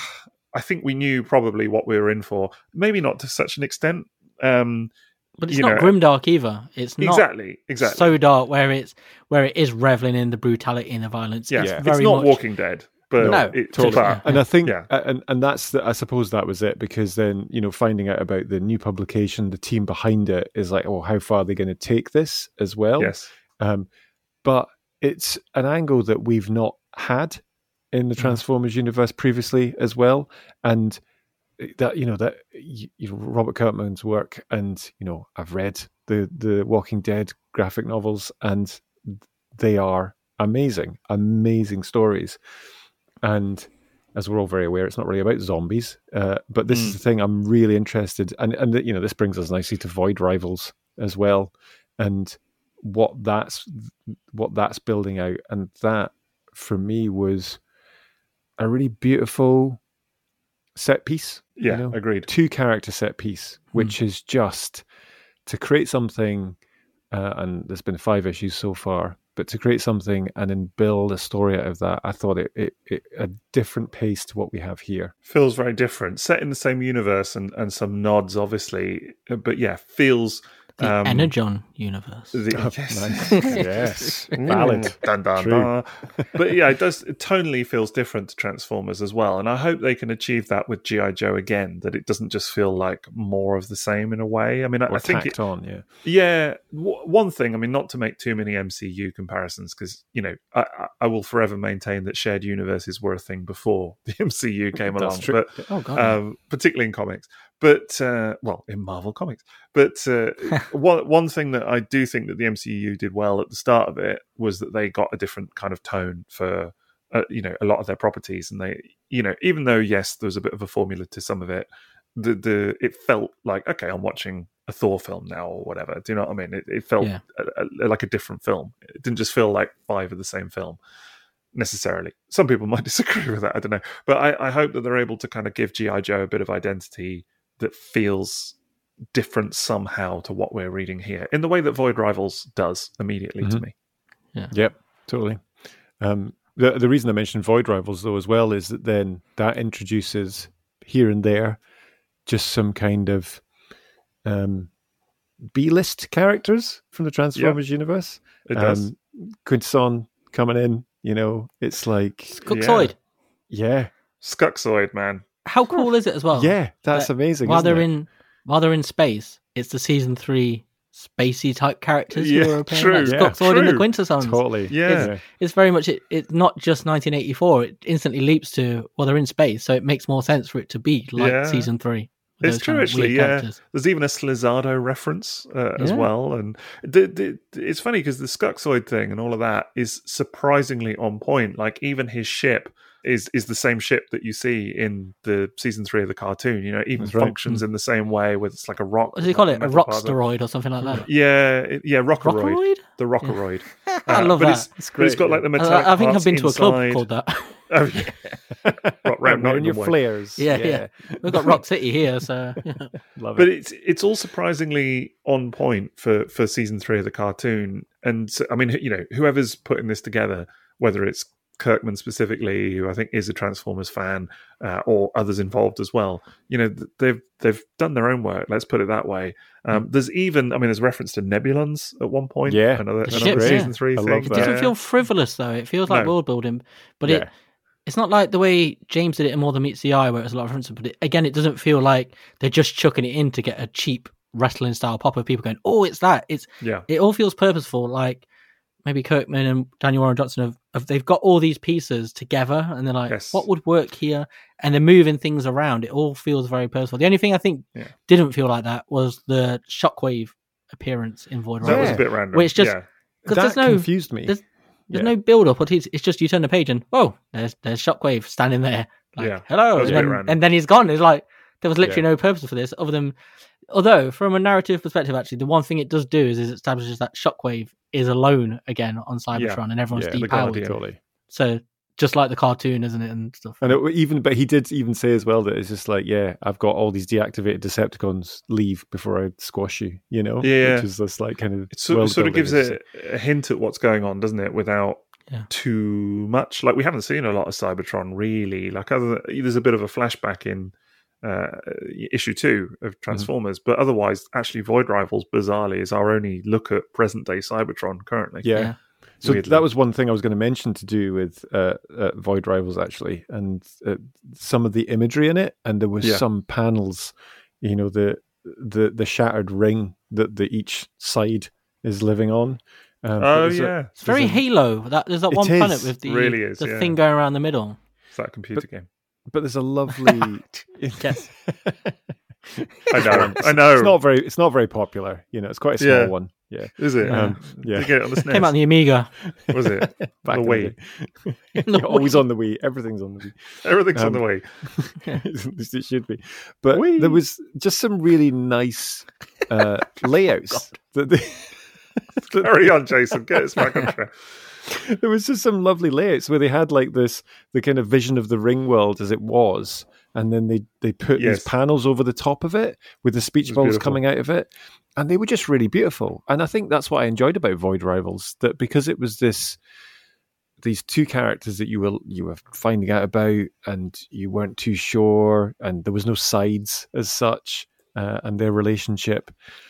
I think we knew probably what we were in for. Maybe not to such an extent. Um, But it's you not know, grimdark either. It's not exactly, exactly so dark where it's where it is reveling in the brutality and the violence. Yeah, it's, yeah. very it's not much... Walking Dead, but no, it, totally. But, and I think, yeah. and and that's the, I suppose that was it, because then you know finding out about the new publication, the team behind it is like, oh, how far are they going to take this as well? Yes, um, but it's an angle that we've not had in the Transformers mm. universe previously as well, and. That you know that you know Robert Kirkman's work, and you know I've read the the Walking Dead graphic novels, and they are amazing, amazing stories. And as we're all very aware, it's not really about zombies, uh, but this mm. is the thing I'm really interested, and and you know this brings us nicely to Void Rivals as well, and what that's what that's building out, and that for me was a really beautiful set piece. Yeah, you know? agreed. Two character set piece, which mm. is just to create something, uh, and there's been five issues so far, but to create something and then build a story out of that, I thought it, it, it a different pace to what we have here. Feels very different. Set in the same universe and, and some nods, obviously. But yeah, feels... The um, Energon universe. The, Oh, yes. nice. Yes. Valid. Mm, dun, dun, True. dun. But yeah, it does. It tonally feels different to Transformers as well, and I hope they can achieve that with G I. Joe again. That it doesn't just feel like more of the same in a way. I mean, I, Or I think tacked it, on, yeah. yeah. W- one thing, I mean, not to make too many M C U comparisons, because you know, I, I, I will forever maintain that shared universes were a thing before the M C U came That's along. true. But Oh god. um, particularly in comics, but uh, well, in Marvel comics. But uh, one one thing that I do think that the M C U did well at the start of it was that they got a different kind of tone for uh, you know a lot of their properties, and they you know even though yes there was a bit of a formula to some of it, the the it felt like okay I'm watching a Thor film now or whatever. Do you know what I mean? It, it felt Yeah. a, a, like a different film. It didn't just feel like five of the same film necessarily. Some people might disagree with that. I don't know, but I, I hope that they're able to kind of give G I. Joe a bit of identity that feels different somehow to what we're reading here, in the way that Void Rivals does immediately to Mhm. me. Yep, totally. Um, the the reason I mentioned Void Rivals though as well is that then that introduces here and there just some kind of um, B-list characters from the Transformers universe. It does. Um, Quintesson coming in, you know, it's like Cooksoid. yeah, Skuxoid, man. How cool is it as well? yeah, that's that amazing. While isn't they're it? in while they're in space, it's the season three spacey type characters Yeah, who are appearing. true, Like yeah, Skuxoid and the true. Quintessons. Totally, Yeah. It's very much it, it's not just nineteen eighty-four. It instantly leaps to well, they're in space, so it makes more sense for it to be like Yeah. season three. with It's those true, kind of actually. weird Yeah, characters. there's even a Slizardo reference uh, as Yeah. well, and the, the, it's funny because the Skuxoid thing and all of that is surprisingly on point. Like even his ship is is the same ship that you see in the season three of the cartoon. You know, it even That's right. functions in the same way, with it's like a rock. What do they call it? A metal rock part of it. steroid or something like that. Yeah, it- yeah, Rockeroid. Rockeroid? The Rockeroid. I Uh, love but that. It's, It's but it's great, got like yeah. the metallic I, I think parts I've been to a club inside. called that. Oh, yeah. Rock, Right, round in your Nottingham way. flares. yeah, yeah, We've got Rock City here, so yeah. Love But it. it's it's all surprisingly on point for, for season three of the cartoon. And so, I mean, you know, whoever's putting this together, whether it's Kirkman specifically, who I think is a Transformers fan, uh, or others involved as well, you know, th- they've they've done their own work. Let's put it that way. Um, there's even, I mean, there's reference to Nebulons at one point. Yeah. another, The another ships, season yeah. three I thing. love It that. doesn't Yeah. feel frivolous though. It feels like No. world building, but Yeah. it it's not like the way James did it in More Than Meets the Eye, where it's a lot of references. But it, again, it doesn't feel like they're just chucking it in to get a cheap wrestling style pop of people going, "Oh, it's that." It's Yeah, it all feels purposeful. Like maybe Kirkman and Daniel Warren Johnson have, have they've got all these pieces together, and they're like, Yes. "What would work here?" And they're moving things around. It all feels very purposeful. The only thing I think Yeah. didn't feel like that was the Shockwave appearance in Void that Rivals. was Yeah. a bit random. Which just- yeah. Because That there's no confused me. there's- There's Yeah. no build up. It's, it's just you turn the page and whoa, there's there's Shockwave standing there. Like, Yeah, hello, that was and a bit then, random. and then he's gone. It's like there was literally Yeah. no purpose for this other than, although from a narrative perspective, actually, the one thing it does do is, is it establishes that Shockwave is alone again on Cybertron, Yeah. and everyone's Yeah, the depowered. Guardian. Totally. So just like the cartoon, isn't it, and stuff. And it, even, but he did even say as well that it's just like, yeah, I've got all these deactivated Decepticons. Leave before I squash you. You know, Yeah. which is this like kind of It sort, world sort of building. gives it a hint at what's going on, doesn't it? Without Yeah. too much. Like we haven't seen a lot of Cybertron really. Like other than, there's a bit of a flashback in uh, issue two of Transformers, but otherwise, actually, Void Rivals bizarrely is our only look at present day Cybertron currently. Yeah. Yeah. So Weirdly. that was one thing I was going to mention to do with uh, uh, Void Rivals actually, and uh, some of the imagery in it, and there was Yeah. some panels, you know, the the the shattered ring that the each side is living on. Um, but Oh there's a- yeah, It's very there's a- Halo. That there's that It one is. planet with the Really is, the yeah. thing going around the middle. it's that computer game. but there's a lovely. Yes. I know, I know. It's not very. It's not very popular. You know, it's quite a small Yeah. one. Yeah. Is it? Yeah. Um, yeah. Did you get it on the S N E S? Came out on the Amiga. Was it? Back the in Wii. day. In the You're always on the Wii. Everything's on the Wii. Everything's on Um, the way. At least it should be. But Whee! there was just some really nice uh, layouts. that they, that Carry on, Jason. Get us back on track. There was just some lovely layouts where they had like this, the kind of vision of the Ring world as it was, and then they, they put Yes. these panels over the top of it with the speech was bubbles beautiful. coming out of it, and they were just really beautiful. And I think that's what I enjoyed about Void Rivals, that because it was this these two characters that you were you were finding out about, and you weren't too sure, and there was no sides as such, uh, and their relationship.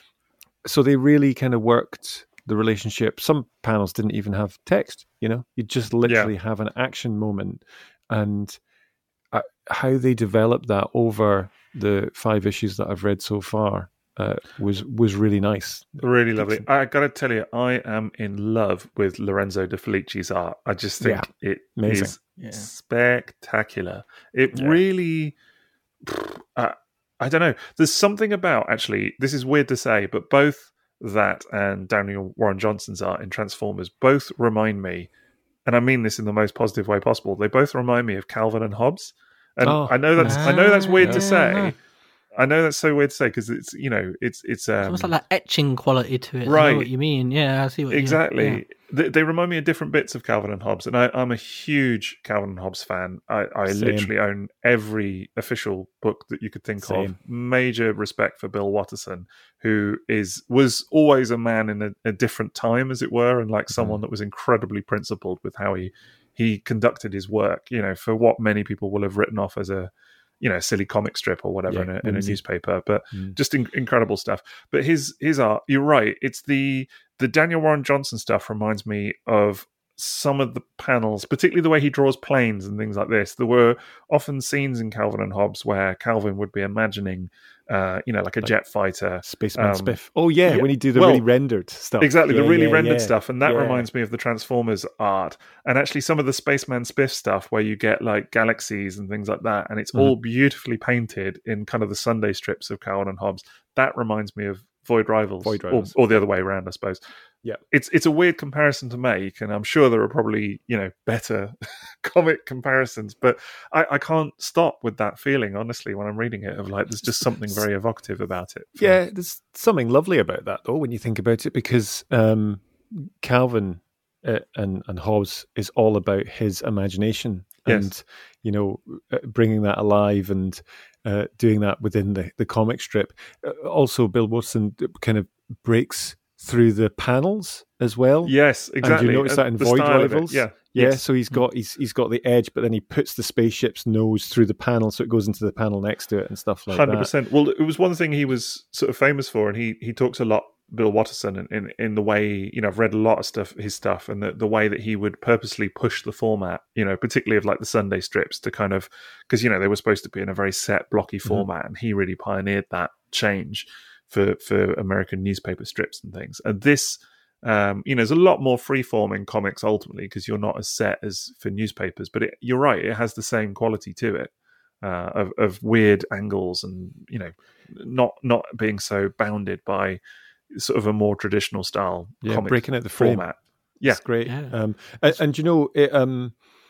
So they really kind of worked the relationship. Some panels didn't even have text, you know, you just literally Yeah. have an action moment, and uh, how they developed that over the five issues that I've read so far uh, was was really nice. Really lovely. I got to tell you, I am in love with Lorenzo De Felici's art. I just think it Amazing. is Yeah. spectacular. It Yeah. really, uh, I don't know. There's something about, actually, this is weird to say, but both that and Daniel Warren Johnson's art in Transformers both remind me, and I mean this in the most positive way possible, they both remind me of Calvin and Hobbes. And Oh, I know that's I know that's weird Ah, to yeah, say. no. I know that's so weird to say because it's, you know, it's it's um, It's almost like that etching quality to it. I Right. know what you mean. Yeah, I see what you exactly. yeah. They, they remind me of different bits of Calvin and Hobbes, and I, I'm a huge Calvin and Hobbes fan. I, I Same. literally own every official book that you could think Same. of. Major respect for Bill Watterson, who is was always a man in a, a different time, as it were, and like someone that was incredibly principled with how he he conducted his work. You know, for what many people will have written off as a you know, silly comic strip or whatever Yeah, in, a, in a whimsy. newspaper, but Mm. just in, incredible stuff. But his his art, you're right. It's the the Daniel Warren Johnson stuff reminds me of some of the panels, particularly the way he draws planes and things like this. There were often scenes in Calvin and Hobbes where Calvin would be imagining, uh, you know, like a Like jet fighter. Spaceman Um, Spiff. Oh yeah, yeah, when he do the well, really rendered stuff. Exactly, the Yeah, really yeah, rendered yeah. stuff. And that Yeah. reminds me of the Transformers art. And actually some of the Spaceman Spiff stuff where you get like galaxies and things like that. And it's Mhm. all beautifully painted in kind of the Sunday strips of Calvin and Hobbes. That reminds me of Void Rivals. Void or- Rivals. Or, the other way around, I suppose. Yeah. It's it's a weird comparison to make. And I'm sure there are probably, you know, better comic comparisons. But I, I can't stop with that feeling, honestly, when I'm reading it, of like, there's just something very evocative about it. Yeah, there's something lovely about that, though, when you think about it, because um, Calvin uh, and and Hobbes is all about his imagination, Yes. and you know, uh, bringing that alive and uh, doing that within the the comic strip. Uh, also, Bill Watson kind of breaks through the panels as well. Yes, exactly. And you notice Uh, that in the Void style of it, Rivals. Yeah. Yeah, Yes. so he's got he's he's got the edge, but then he puts the spaceship's nose through the panel, so it goes into the panel next to it and stuff like Hundred that. percent. Well, it was one thing he was sort of famous for, and he he talks a lot, Bill Watterson, in, in in the way, you know, I've read a lot of stuff, his stuff, and the the way that he would purposely push the format, you know, particularly of like the Sunday strips, to kind of, because you know they were supposed to be in a very set blocky Mm-hmm. format, and he really pioneered that change for for American newspaper strips and things. And this. Um, you know, there's a lot more freeform in comics ultimately because you're not as set as for newspapers. But it, you're right; it has the same quality to it uh, of of weird angles and you know, not not being so bounded by sort of a more traditional style Yeah, comic breaking out the frame. format. Yeah, It's great. Yeah. Um, and, and you know, it, um,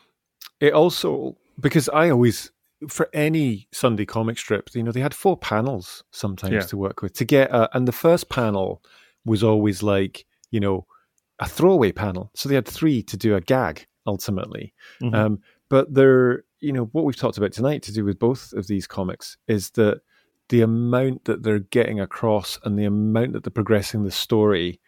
it also, because I always, for any Sunday comic strip, you know, they had four panels sometimes Yeah. to work with to get, uh, and the first panel was always like, you know, a throwaway panel. So they had three to do a gag ultimately. Mhm. Um, but they're, you know, what we've talked about tonight to do with both of these comics is that the amount that they're getting across and the amount that they're progressing the story,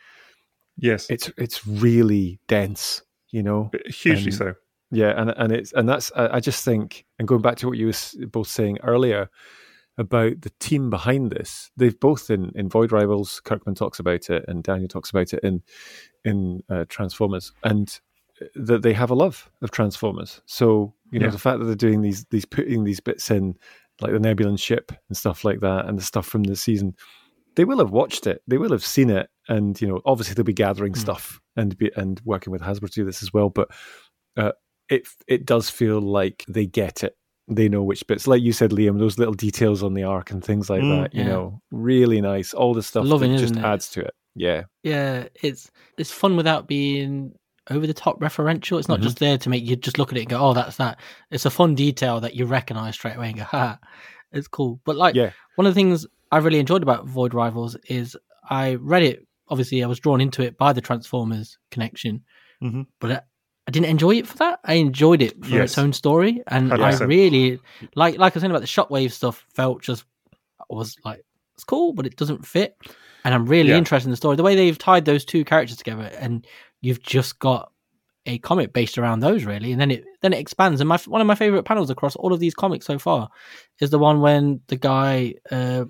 yes, it's it's really dense, you know. hugely and- so. Yeah, and and it's and that's I, I just think, and going back to what you were s- both saying earlier about the team behind this, they've both in, in Void Rivals, Kirkman talks about it, and Daniel talks about it in in uh, Transformers, and that they have a love of Transformers. So you know Yeah. the fact that they're doing these these putting these bits in, like the Nebulan ship and stuff like that, and the stuff from the season, they will have watched it, they will have seen it, and you know obviously they'll be gathering Mm. stuff and be and working with Hasbro to do this as well, but. Uh, It it does feel like they get it. They know which bits, like you said, Liam. Those little details on the arc and things like Mm, that. You yeah. know, really nice. All the stuff loving, that just isn't it? adds to it. Yeah, Yeah, it's it's fun without being over the top referential. It's not Mhm. just there to make you just look at it and go, "Oh, that's that." It's a fun detail that you recognize straight away and go, "Ha, it's cool." But like yeah, one of the things I really enjoyed about Void Rivals is I read it. Obviously, I was drawn into it by the Transformers connection, Mm-hmm. but I, I didn't enjoy it for that. I enjoyed it for Yes. its own story, and one hundred percent. I really like like I was saying about the Shockwave stuff. Felt just was like it's cool, but it doesn't fit. And I'm really Yeah. interested in the story, the way they've tied those two characters together, and you've just got a comic based around those, really, and then it then it expands. And my one of my favorite panels across all of these comics so far is the one when the guy, uh,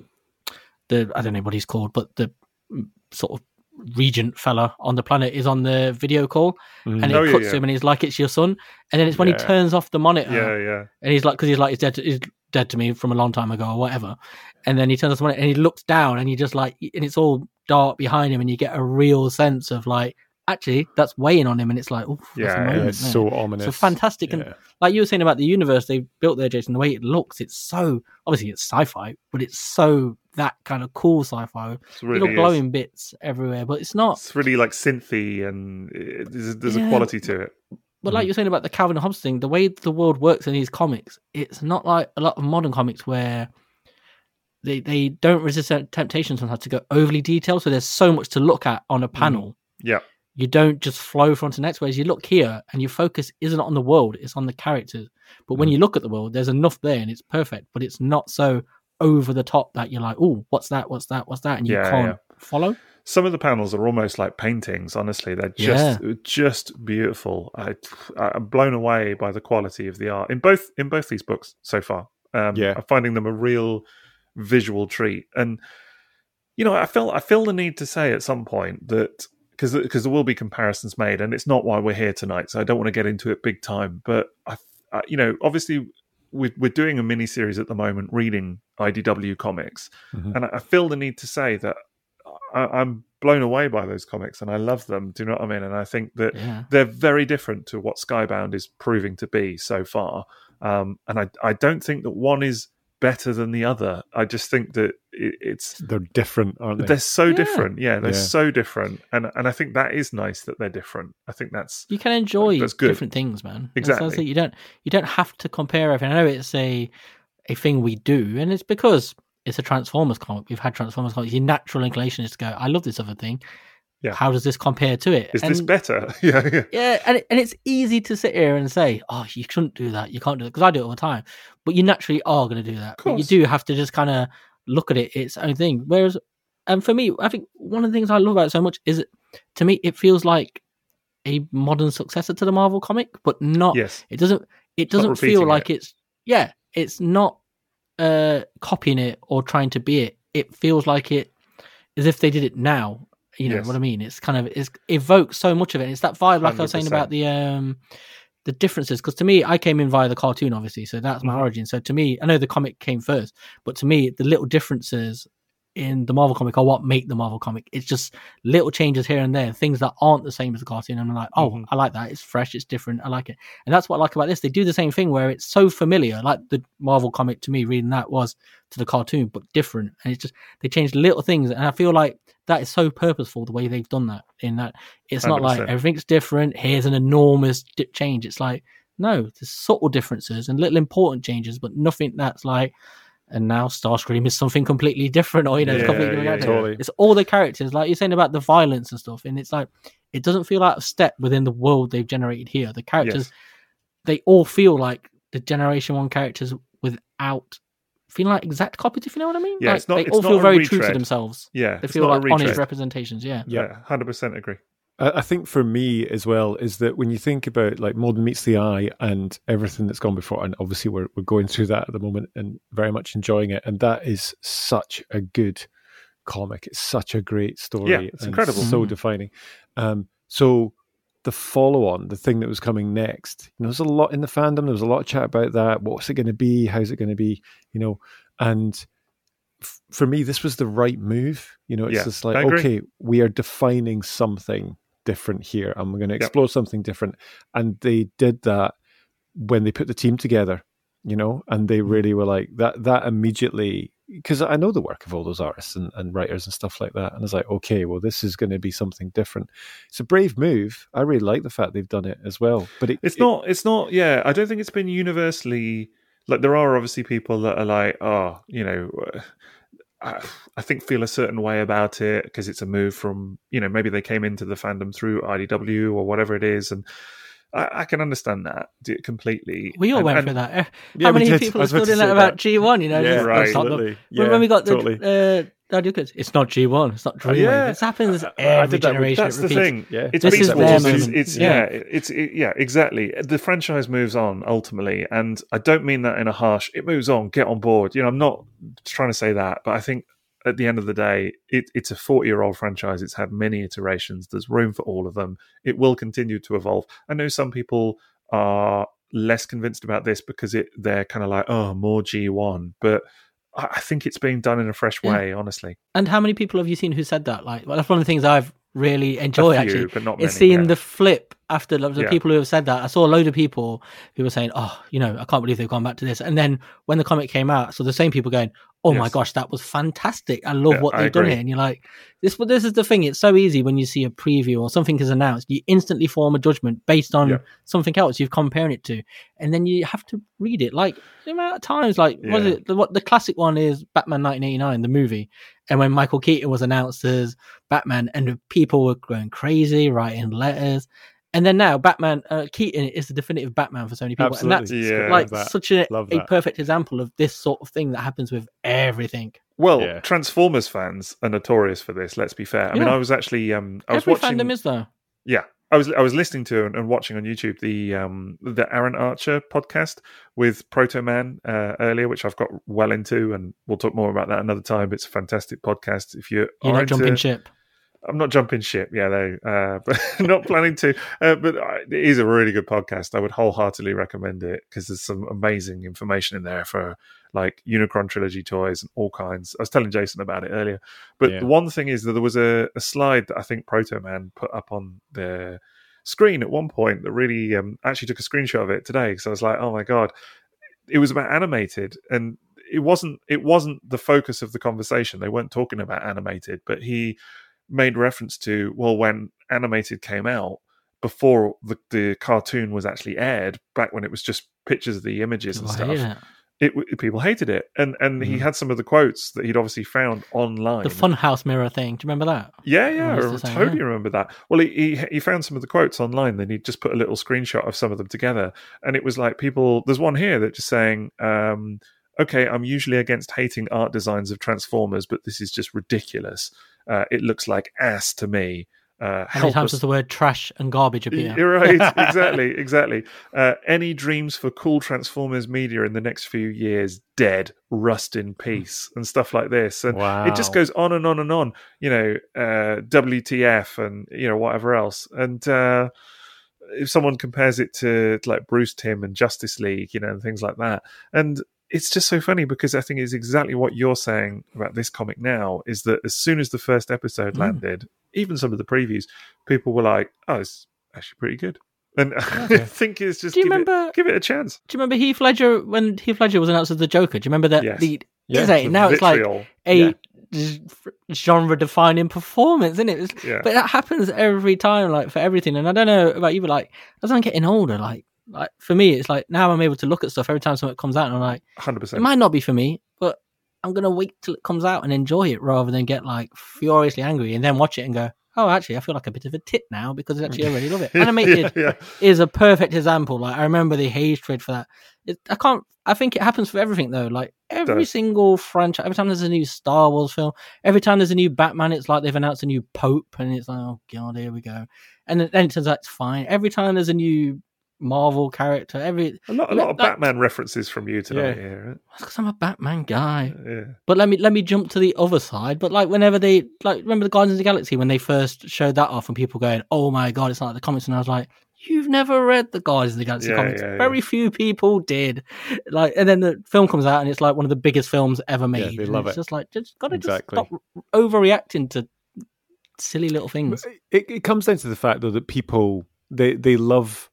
the I don't know what he's called, but the sort of regent fella on the planet is on the video call, Mm. and it Oh, yeah, cuts yeah. to him, and he's like, "It's your son," and then it's when Yeah. he turns off the monitor, Yeah, yeah. and he's like, because he's like, "He's dead, to, he's dead to me from a long time ago," or whatever. And then he turns off the monitor, and he looks down, and he just like, and it's all dark behind him, and you get a real sense of like, actually, that's weighing on him, and it's like, oh, Yeah, that's a yeah, moment Yeah, it's there. so ominous. So fantastic, and Yeah. like you were saying about the universe they built there, Jason, the way it looks, it's so obviously it's sci-fi, but it's so that kind of cool sci-fi, It's really little is. glowing bits everywhere, but it's not. It's really like synthy, and it, there's, there's Yeah. a quality to it. But like you're saying about the Calvin and Hobbes thing, the way the world works in these comics, it's not like a lot of modern comics where they they don't resist temptation sometimes to go overly detailed. So there's so much to look at on a panel. Yeah, You don't just flow from to the next. Whereas you look here and your focus isn't on the world, it's on the characters. But when Mm. you look at the world, there's enough there and it's perfect, but it's not so over the top that you're like, oh, what's that? What's that? What's that? And you Yeah, can't yeah. follow. some of the panels are almost like paintings. Honestly, they're just just beautiful. I, I'm blown away by the quality of the art in both in both these books so far. Um, Yeah. I'm finding them a real visual treat, and you know, I feel I feel the need to say at some point that because because there will be comparisons made, and it's not why we're here tonight, so I don't want to get into it big time. But I, I you know, obviously we're we're doing a mini series at the moment, reading I D W comics, Mhm. and I, I feel the need to say that I, I'm blown away by those comics, and I love them. Do you know what I mean? And I think that Yeah. they're very different to what Skybound is proving to be so far. Um, and I, I don't think that one is better than the other. I just think that it, it's They're different, aren't they? they're so Yeah. different. Yeah, they're Yeah. so different, and and I think that is nice that they're different. I think that's You can enjoy That's good. different things, man. That's- Exactly. that's it. You don't you don't have to compare everything. I know it's a a thing we do, and it's because it's a Transformers comic. We've had Transformers comics. Your natural inclination is to go, I love this other thing. Yeah. How does this compare to it? is And- this better? yeah, yeah, Yeah, and it, and it's easy to sit here and say, "Oh, you shouldn't do that. You can't do it," because I do it all the time. But you naturally are going to do that. But you course. do have to just kind of look at it its own thing. Whereas, and for me, I think one of the things I love about it so much is, it, to me, it feels like a modern successor to the Marvel comic, but not. yes, It doesn't. It not doesn't feel repeating like it. it's. Yeah, it's not uh copying it or trying to be it. It feels like it, as if they did it now. You know Yes. what I mean? It's kind of it's evokes so much of it. It's that vibe, like I was saying one hundred about the um the differences. Because to me, I came in via the cartoon, obviously, so that's my Mhm. origin. So to me, I know the comic came first, but to me, the little differences in the Marvel comic are what make the Marvel comic. It's just little changes here and there, things that aren't the same as the cartoon. And I'm like, oh, Mhm. I like that. It's fresh. It's different. I like it. And that's what I like about this. They do the same thing where it's so familiar. Like the Marvel comic to me, reading that was to the cartoon, but different. And it's just, they changed little things. And I feel like that is so purposeful the way they've done that. In that it's not one hundred like percent. everything's different. Here's an enormous di- change. It's like, no, there's subtle differences and little important changes, but nothing that's like, and now Starscream is something completely different, or you know, it's Yeah, completely different yeah, character. totally. It's all the characters, like you're saying about the violence and stuff, and it's like it doesn't feel out of step within the world they've generated here. The characters, yes. they all feel like the Generation One characters without feeling like exact copies. If you know what I mean? Yeah, like, it's not- they it's all not feel a very true to retread. themselves. Yeah, They it's feel not like a honest retread. representations. Yeah, Yeah, one hundred percent agree. I I think for me as well is that when you think about like Modern Meets the Eye and everything that's gone before, and obviously we're we're going through that at the moment and very much enjoying it, and that is such a good comic. It's such a great story. Yeah, it's and incredible. so Mhm. defining. Um, so the follow-on, the thing that was coming next, you know, there's a lot in the fandom. There was a lot of chat about that. What's it going to be? How's it going to be? You know, and f- for me, this was the right move. You know, it's Yeah, just like, I agree. okay, we are defining something different here, and we're going to Yep. explore something different. And they did that when they put the team together, you know, and they really were like that. That immediately, because I know the work of all those artists and, and writers and stuff like that, and it's like, okay, well, this is going to be something different. It's a brave move. I really like the fact they've done it as well. But it, It's it- not. It's not. Yeah, I don't think it's been universally. Like there are obviously people that are like, oh, you know, uh, I, I think feel a certain way about it because it's a move from, you know, maybe they came into the fandom through I D W or whatever it is, and I, I can understand that completely. We all and, went and, through that. How Yeah, we many did. people I are was about still to doing that say about that. G one? You know, Yeah, just right. stop them. absolutely. When, Yeah, when we got totally. the uh, Audio Goods, it's not G one, it's not Dreamwave. yeah. This happens I- I every did that with- generation. That's it the repeats. thing. Yeah, It's This Beast is Wars. their It's, moment. it's Yeah. yeah. It's it, yeah, exactly. The franchise moves on ultimately, and I don't mean that in a harsh. It moves on. Get on board. You know, I'm not trying to say that, but I think at the end of the day, it, it's a forty-year-old franchise. It's had many iterations. There's room for all of them. It will continue to evolve. I know some people are less convinced about this because it they're kind of like, oh, more G one, but I I think it's being done in a fresh Yeah. way, honestly. And how many people have you seen who said that? Like, well, that's one of the things I've really enjoyed. A few, actually, but not it's many, seeing yeah. the flip after the Yeah. people who have said that. I saw a load of people who were saying, "Oh, you know, I can't believe they've gone back to this." And then when the comic came out, so the same people going, "Oh my Yes. gosh, that was fantastic! I love Yeah, what I they've done agree. here." And you're like, "This, but this is the thing. It's so easy when you see a preview or something is announced, you instantly form a judgment based on Yeah. something else you've compared it to, and then you have to read it. Like the amount of times, like what is Yeah. it? The, what the classic one is Batman nineteen eighty-nine, the movie, and when Michael Keaton was announced as Batman, and the people were going crazy, writing letters. And then now Batman, uh, Keaton is the definitive Batman for so many people. Absolutely. And that's Yeah. like Love that. such a, Love a that. perfect example of this sort of thing that happens with everything. Well, Yeah. Transformers fans are notorious for this. Let's be fair. I mean, Yeah. I was actually um, I was Every watching. fandom is though. Yeah, I was I was listening to and, and watching on YouTube the um the Aaron Archer podcast with Proto Man uh, earlier, which I've got well into, and we'll talk more about that another time. It's a fantastic podcast. If you You're are not into, jumping ship. I'm not jumping ship. Yeah, they, uh, but not planning to. Uh, but I- it is a really good podcast. I would wholeheartedly recommend it because there's some amazing information in there for like Unicron trilogy toys and all kinds. I was telling Jason about it earlier. But Yeah. the one thing is that there was a, a slide that I think Proto Man put up on their screen at one point that really um, actually took a screenshot of it today. So I was like, oh my god, it was about animated, and it wasn't. It wasn't the focus of the conversation. They weren't talking about animated, but he made reference to, well, when animated came out before the, the cartoon was actually aired, back when it was just pictures of the images People and hate stuff, it. it, it people hated it, and and he Mhm. had some of the quotes that he'd obviously found online. The Funhouse mirror thing. Do you remember that? Yeah, yeah, I I used to say, totally yeah. remember that. Well, he, he he found some of the quotes online. Then he just put a little screenshot of some of them together, and it was like people. There's one here that just saying, um, "Okay, I'm usually against hating art designs of Transformers, but this is just ridiculous. Uh, it looks like ass to me." Uh, How many help times us- does the word trash and garbage appear? You're right, exactly, exactly. Uh, any dreams for cool Transformers media in the next few years? Dead, rust in peace, and stuff like this. And Wow. it just goes on and on and on. You know, uh, W T F, and you know whatever else. And uh, if someone compares it to, to like Bruce Timm and Justice League, you know, and things like that, and it's just so funny because I think it's exactly what you're saying about this comic now, is that as soon as the first episode Mm. landed, even some of the previews, people were like, oh, it's actually pretty good. And I Okay. think it's just Do you give, remember? it, give it a chance. Do you remember Heath Ledger when Heath Ledger was announced as the Joker? Do you remember that? Yes. The, Yeah, is it? The Now it's like vitriol. a Yeah. genre-defining performance, isn't it? It's- Yeah. But that happens every time, like for everything. And I don't know about you, but like as I'm getting older, like like for me, it's like now I'm able to look at stuff every time something comes out, and I'm like, one hundred it percent. might not be for me, but I'm gonna wait till it comes out and enjoy it rather than get like furiously angry and then watch it and go, oh, actually, I feel like a bit of a tit now because actually I really love it. Animated yeah, yeah. is a perfect example. Like I remember the hatred for that. It, I can't. I think it happens for everything though. Like every Does. single franchise, every time there's a new Star Wars film, every time there's a new Batman, it's like they've announced a new Pope, and it's like, oh god, here we go. And then it turns out it's fine. Every time there's a new Marvel character, every A lot, a lot of That- Batman references from you tonight Yeah. here. that's because I'm a Batman guy. Right? Yeah. But let me let me jump to the other side. But like whenever they like remember the Guardians of the Galaxy when they first showed that off and people going, oh my god, it's not like the comics, and I was like, you've never read the Guardians of the Galaxy Yeah, comics. yeah, yeah. Very few people did. Like, and then the film comes out and it's like one of the biggest films ever made. they And love it's it. just like just gotta Exactly. just stop overreacting to silly little things. It, it comes down to the fact though that people they they love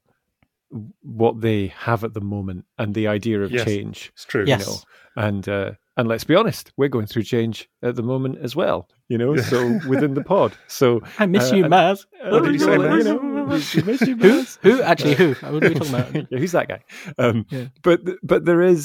what they have at the moment and the idea of Yes. change. It's true. Yes. You know, and uh, and let's be honest, we're going through change at the moment as well. You know, so within the pod. So I miss uh, you, and- Maz. What did you say, you Maz? know, we miss you, Who? Maz. Who? Actually, who? What are we talking about? Yeah, who's that guy? Um, Yeah. But th- but there is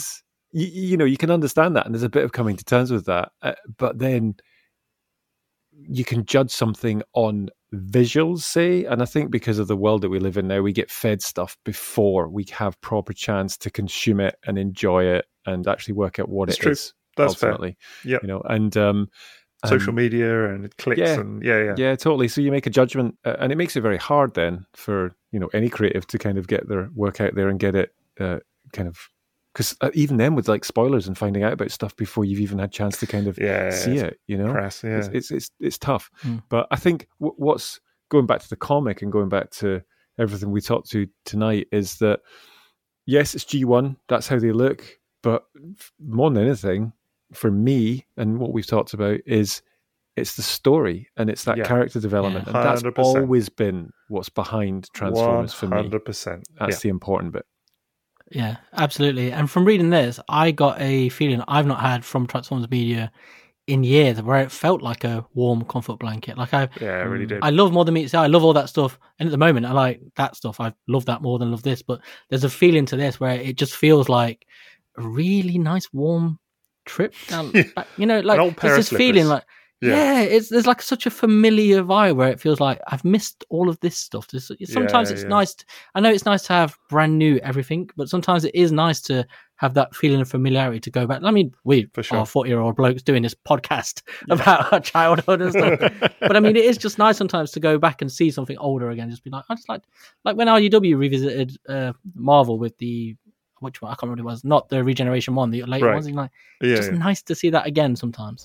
you, you know, you can understand that, and there's a bit of coming to terms with that. Uh, but then you can judge something on visuals, say, and I think because of the world that we live in now, we get fed stuff before we have proper chance to consume it and enjoy it and actually work out what That's it true. is. That's ultimately. fair. Yeah, you know, and um, social and, media and clicks yeah, and yeah, yeah, yeah, totally. So you make a judgment, uh, and it makes it very hard then for you know any creative to kind of get their work out there and get it uh, kind of. Because uh, even then, with like spoilers and finding out about stuff before you've even had a chance to kind of yeah, see it, you know, press, yeah. it's, it's it's it's tough. Mm. But I think w- what's going back to the comic and going back to everything we talked to tonight is that yes, it's G one. That's how they look. But more than anything, for me and what we've talked about is it's the story and it's that Yeah. character development, Yeah. and that's one hundred percent. always been what's behind Transformers for me. one hundred percent. That's Yeah. the important bit. Yeah, absolutely. And from reading this, I got a feeling I've not had from Transformers media in years, where it felt like a warm comfort blanket. Like I, Yeah, I really did. I love More Than Meets the Eye. I love all that stuff. And at the moment, I like that stuff. I love that more than I love this. But there's a feeling to this where it just feels like a really nice warm trip down. Back, you know, like old pair there's of this feeling slippers. like. Yeah. Yeah. it's there's like such a familiar vibe where it feels like I've missed all of this stuff. There's, sometimes Yeah, it's yeah. nice. To, I know it's nice to have brand new everything, but sometimes it is nice to have that feeling of familiarity to go back. I mean, we For sure. are forty-year-old blokes doing this podcast about our childhood and stuff. But I mean, it is just nice sometimes to go back and see something older again. Just be like, I just like, like when R U W revisited uh, Marvel with the, which one? I can't remember what it was. Not the Regeneration one, the later Right. ones. And like, Yeah, just yeah. nice to see that again sometimes.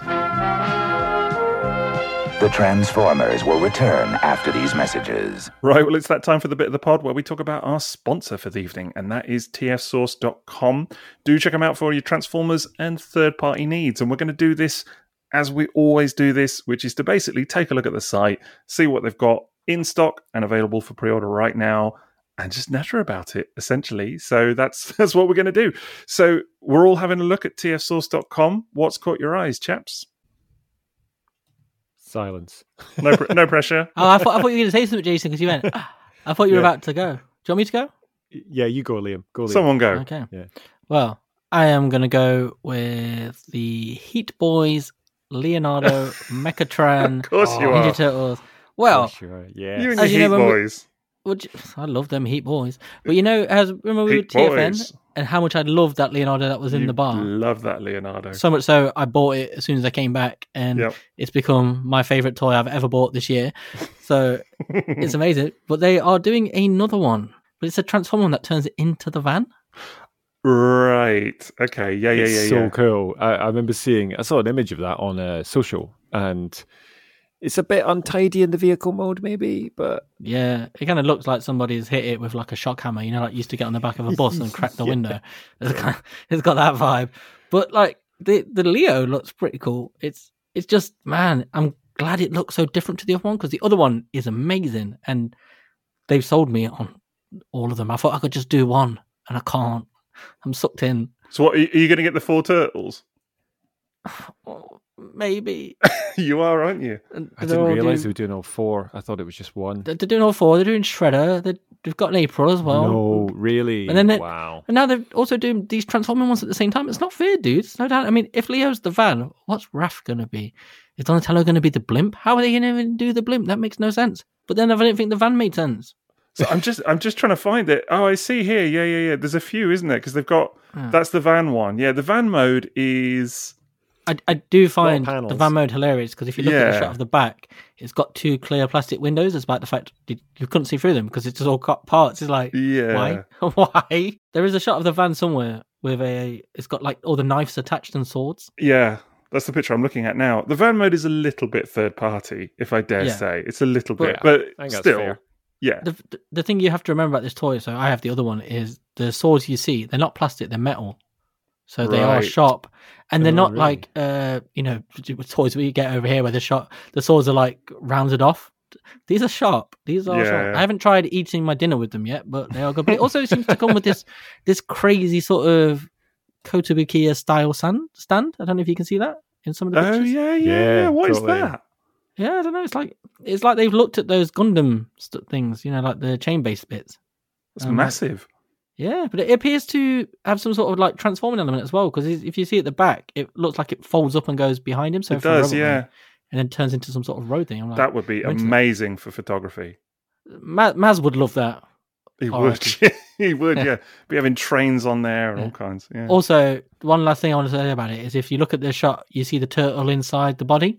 The Transformers will return after these messages. Right, well, it's that time for the bit of the pod where we talk about our sponsor for the evening, and that is T F source dot com. Do check them out for all your Transformers and third-party needs, and we're going to do this as we always do this, which is to basically take a look at the site, see what they've got in stock and available for pre-order right now, and just natter about it, essentially. So that's that's what we're going to do. So we're all having a look at T F source dot com. What's caught your eyes, chaps? Silence. No, pr- no pressure. Oh, I thought I thought you were going to say something, Jason, because you went. "Ah." I thought you were Yeah. about to go. Do you want me to go? Yeah, you go, Liam. Go, Liam. Someone go. Okay. Yeah. Well, I am going to go with the Heat Boys, Leonardo, Mechatron, Of course you Ninja are. Turtles. Well, Sure. Yeah. You and As your you Heat know, when we- boys. would you- I love them Heat Boys. But you know, as remember we were Heat T F N boys. and how much I loved that Leonardo that was in You the bar. Love that Leonardo. So much so, I bought it as soon as I came back, and Yep. it's become my favorite toy I've ever bought this year. So it's amazing. But they are doing another one, but it's a Transformer one that turns it into the van. Right. Okay. Yeah. Yeah. It's Yeah. so yeah. cool. I, I remember seeing, I saw an image of that on uh, social, and it's a bit untidy in the vehicle mode, maybe, but Yeah, it kind of looks like somebody's hit it with like a shock hammer. You know, like used to get on the back of a bus and crack the Yeah. window. It's, kind of, it's got that vibe. But like the the Leo looks pretty cool. It's it's just man, I'm glad it looks so different to the other one because the other one is amazing and they've sold me on all of them. I thought I could just do one and I can't. I'm sucked in. So, what are you, are you going to get the four turtles? Oh, maybe. You are, aren't you? And I they're didn't all realize they doing- were doing all four. I thought it was just one. They're doing all four. They're doing Shredder. They're, they've got an April as well. No, really? And then it- wow. And now they're also doing these Transforming ones at the same time. It's not fair, dude. It's no doubt. I mean, if Leo's the van, what's Raph going to be? Is Donatello going to be the blimp? How are they going to even do the blimp? That makes no sense. But then I don't think the van made sense. So I'm just, I'm just trying to find it. Oh, I see here. Yeah, yeah, yeah. There's a few, isn't there? Because they've got Yeah. that's the van one. Yeah, the van mode is. I, I do find panels. the van mode hilarious because if you look at the Yeah. shot of the back, it's got two clear plastic windows. It's about the fact you you couldn't see through them because it's just all cut parts. It's like, Yeah. why? Why? There is a shot of the van somewhere with a, it's got like all the knives attached and swords. Yeah, that's the picture I'm looking at now. The van mode is a little bit third party, if I dare Yeah. say. It's a little But- bit, but I think that's still, fair. yeah. The, the the thing you have to remember about this toy, so I have the other one, is the swords you see, they're not plastic, they're metal. So they are Right. sharp. And they're Oh, not really? like, uh, you know, toys we get over here where the shot, the swords are like rounded off. These are sharp. These are sharp. Yeah. I haven't tried eating my dinner with them yet, but they are good. But it also seems to come with this this crazy sort of Kotobukiya style stand. stand. I don't know if you can see that in some of the Oh pictures. yeah, yeah. Yeah, What is totally. that? Yeah, I don't know. It's like it's like they've looked at those Gundam st- things, you know, like the chain based bits. That's Um, like- massive. Yeah, but it appears to have some sort of like transforming element as well. Because if you see at the back, it looks like it folds up and goes behind him. So It for does, robot yeah. man, and then turns into some sort of road thing. I'm like, That would be I'm into that. amazing for photography. Ma- Maz would love that. He Oh, would. okay. he would, Yeah. yeah. Be having trains on there and Yeah. all kinds. Yeah. Also, one last thing I want to say about it is if you look at the shot, you see the turtle inside the body.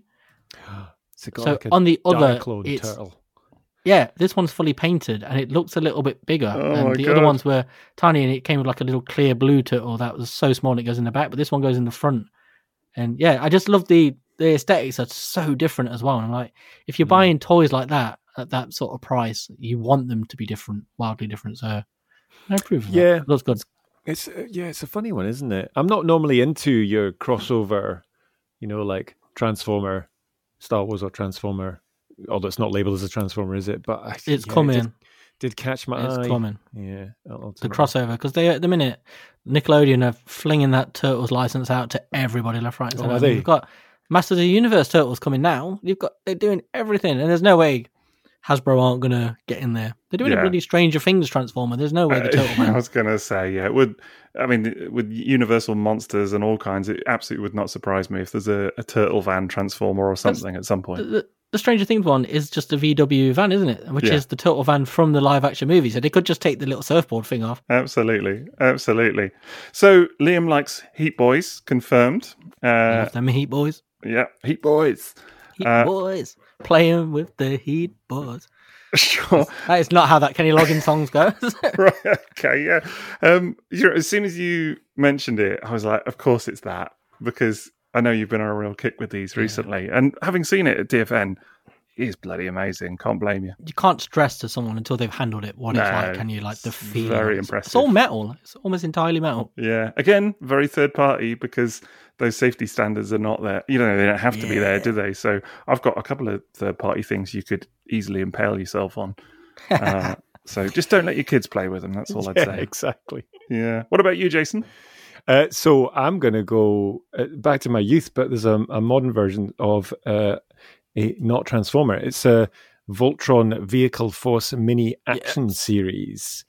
It's got So like a on the other, Diaclone it's turtle. yeah, this one's fully painted and it looks a little bit bigger. Oh and my the God. other ones were tiny and it came with like a little clear blue turtle that was so small and it goes in the back, but this one goes in the front. And yeah, I just love the the aesthetics are so different as well. And I'm like, if you're Mm. buying toys like that at that sort of price, you want them to be different, wildly different. So I approve of that. Yeah. Looks good. It's uh, yeah, it's a funny one, isn't it? I'm not normally into your crossover, you know, like Transformer, Star Wars or Transformer. Although it's not labeled as a Transformer, is it? But I, It's yeah, it coming. Did, did catch my It's eye. coming. Yeah, The ultimately. crossover, because they at the minute Nickelodeon are flinging that Turtles license out to everybody left, right, and Oh, centre. are they? You've got Masters of the Universe Turtles coming now. You've got they're doing everything, and there's no way Hasbro aren't gonna get in there. They're doing Yeah. a really Stranger Things Transformer. There's no way the Turtle I Man. was going to say, yeah, it would. I mean, with Universal monsters and all kinds, it absolutely would not surprise me if there's a, a turtle van transformer or something at some The, point. the, the Stranger Things one is just a V W van, isn't it? Which Yeah. is the Turtle van from the live action movie. So they could just take the little surfboard thing off. Absolutely, absolutely. So Liam likes Heat Boys, confirmed. Uh, Love them Heat Boys. yeah, Heat Boys. Heat Uh, Boys. Playing with the Heat Boys. Sure. That is not how that Kenny Loggins song goes. Right. Okay. Yeah. Um. You know, as soon as you mentioned it, I was like, of course it's that, because I know you've been on a real kick with these recently, and having seen it at D F N, it is bloody amazing. Can't blame you. You can't stress to someone until they've handled it what it's No, like, can you? Like the it's feel. very It's- impressive. It's all metal. It's almost entirely metal. Yeah. Again, very third party, because those safety standards are not there. You know, they don't have to be there, do they? So I've got a couple of third party things you could easily impale yourself on. Uh, so just don't let your kids play with them. That's all I'd Yeah, say. exactly. Yeah. What about you, Jason? Uh, so I'm going to go uh, back to my youth, but there's a, a modern version of uh, a not Transformer. It's a Voltron Vehicle Force mini action Yes. series.